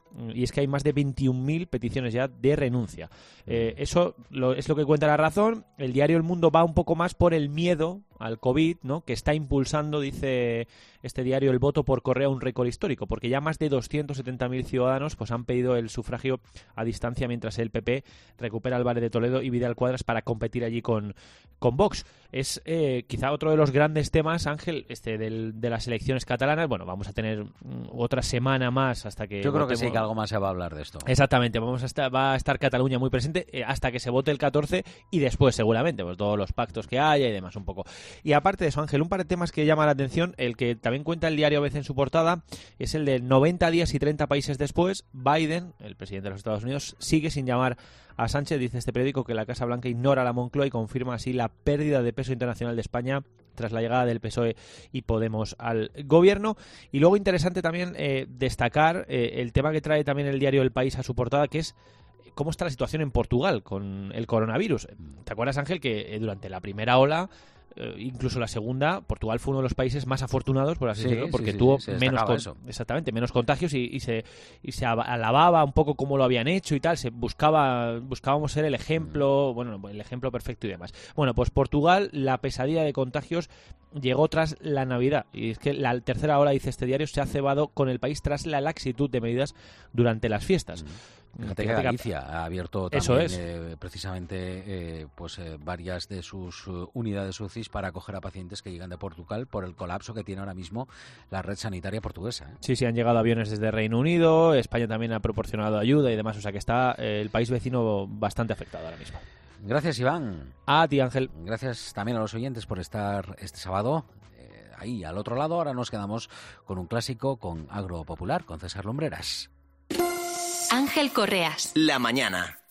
Y es que hay más de veintiún mil peticiones ya de renuncia. Eh, eso lo, es lo que cuenta La Razón. El diario El Mundo va un poco más por el miedo al COVID, ¿no? Que está impulsando, dice este diario, el voto por correo a un récord histórico, porque ya más de doscientos setenta mil ciudadanos pues han pedido el sufragio a distancia, mientras el P P recupera Álvarez de Toledo y Vidal Cuadras para competir allí con, con Vox. Es eh, quizá otro de los grandes temas, Ángel, este del, de las elecciones catalanas. Bueno, vamos a tener mm, otra semana más hasta que... Yo creo votemos. que sí, que algo más se va a hablar de esto. Exactamente, vamos a estar, va a estar Cataluña muy presente eh, hasta que se vote el catorce, y después seguramente pues todos los pactos que haya y demás un poco. Y aparte de eso, Ángel, un par de temas que llama la atención, el que también cuenta el diario A B C en su portada, es el de noventa días y treinta países después. Biden, el presidente de los Estados Unidos, sigue sin llamar a Sánchez. Dice este periódico que la Casa Blanca ignora a la Moncloa y confirma así la pérdida de peso internacional de España tras la llegada del P S O E y Podemos al gobierno. Y luego interesante también eh, destacar eh, el tema que trae también el diario El País a su portada, que es cómo está la situación en Portugal con el coronavirus. ¿Te acuerdas, Ángel, que eh, durante la primera ola, eh, incluso la segunda, Portugal fue uno de los países más afortunados, por así sí, decirlo, porque sí, sí, tuvo sí, menos con, eso. exactamente menos contagios y, y se y se alababa un poco cómo lo habían hecho y tal. Se buscaba buscábamos ser el ejemplo, mm. bueno, el ejemplo perfecto y demás. Bueno, pues Portugal, la pesadilla de contagios llegó tras la Navidad, y es que la tercera ola, dice este diario, se ha cebado con el país tras la laxitud de medidas durante las fiestas. Mm. Fíjate que Galicia ha abierto también Eso es. eh, precisamente eh, pues eh, varias de sus uh, unidades U C Is para acoger a pacientes que llegan de Portugal por el colapso que tiene ahora mismo la red sanitaria portuguesa. ¿eh? Sí, sí, han llegado aviones desde Reino Unido, España también ha proporcionado ayuda y demás, o sea que está eh, el país vecino bastante afectado ahora mismo. Gracias, Iván. A ti, Ángel. Gracias también a los oyentes por estar este sábado eh, ahí al otro lado. Ahora nos quedamos con un clásico, con Agro Popular, con César Lumbreras. Ángel Correas. La mañana.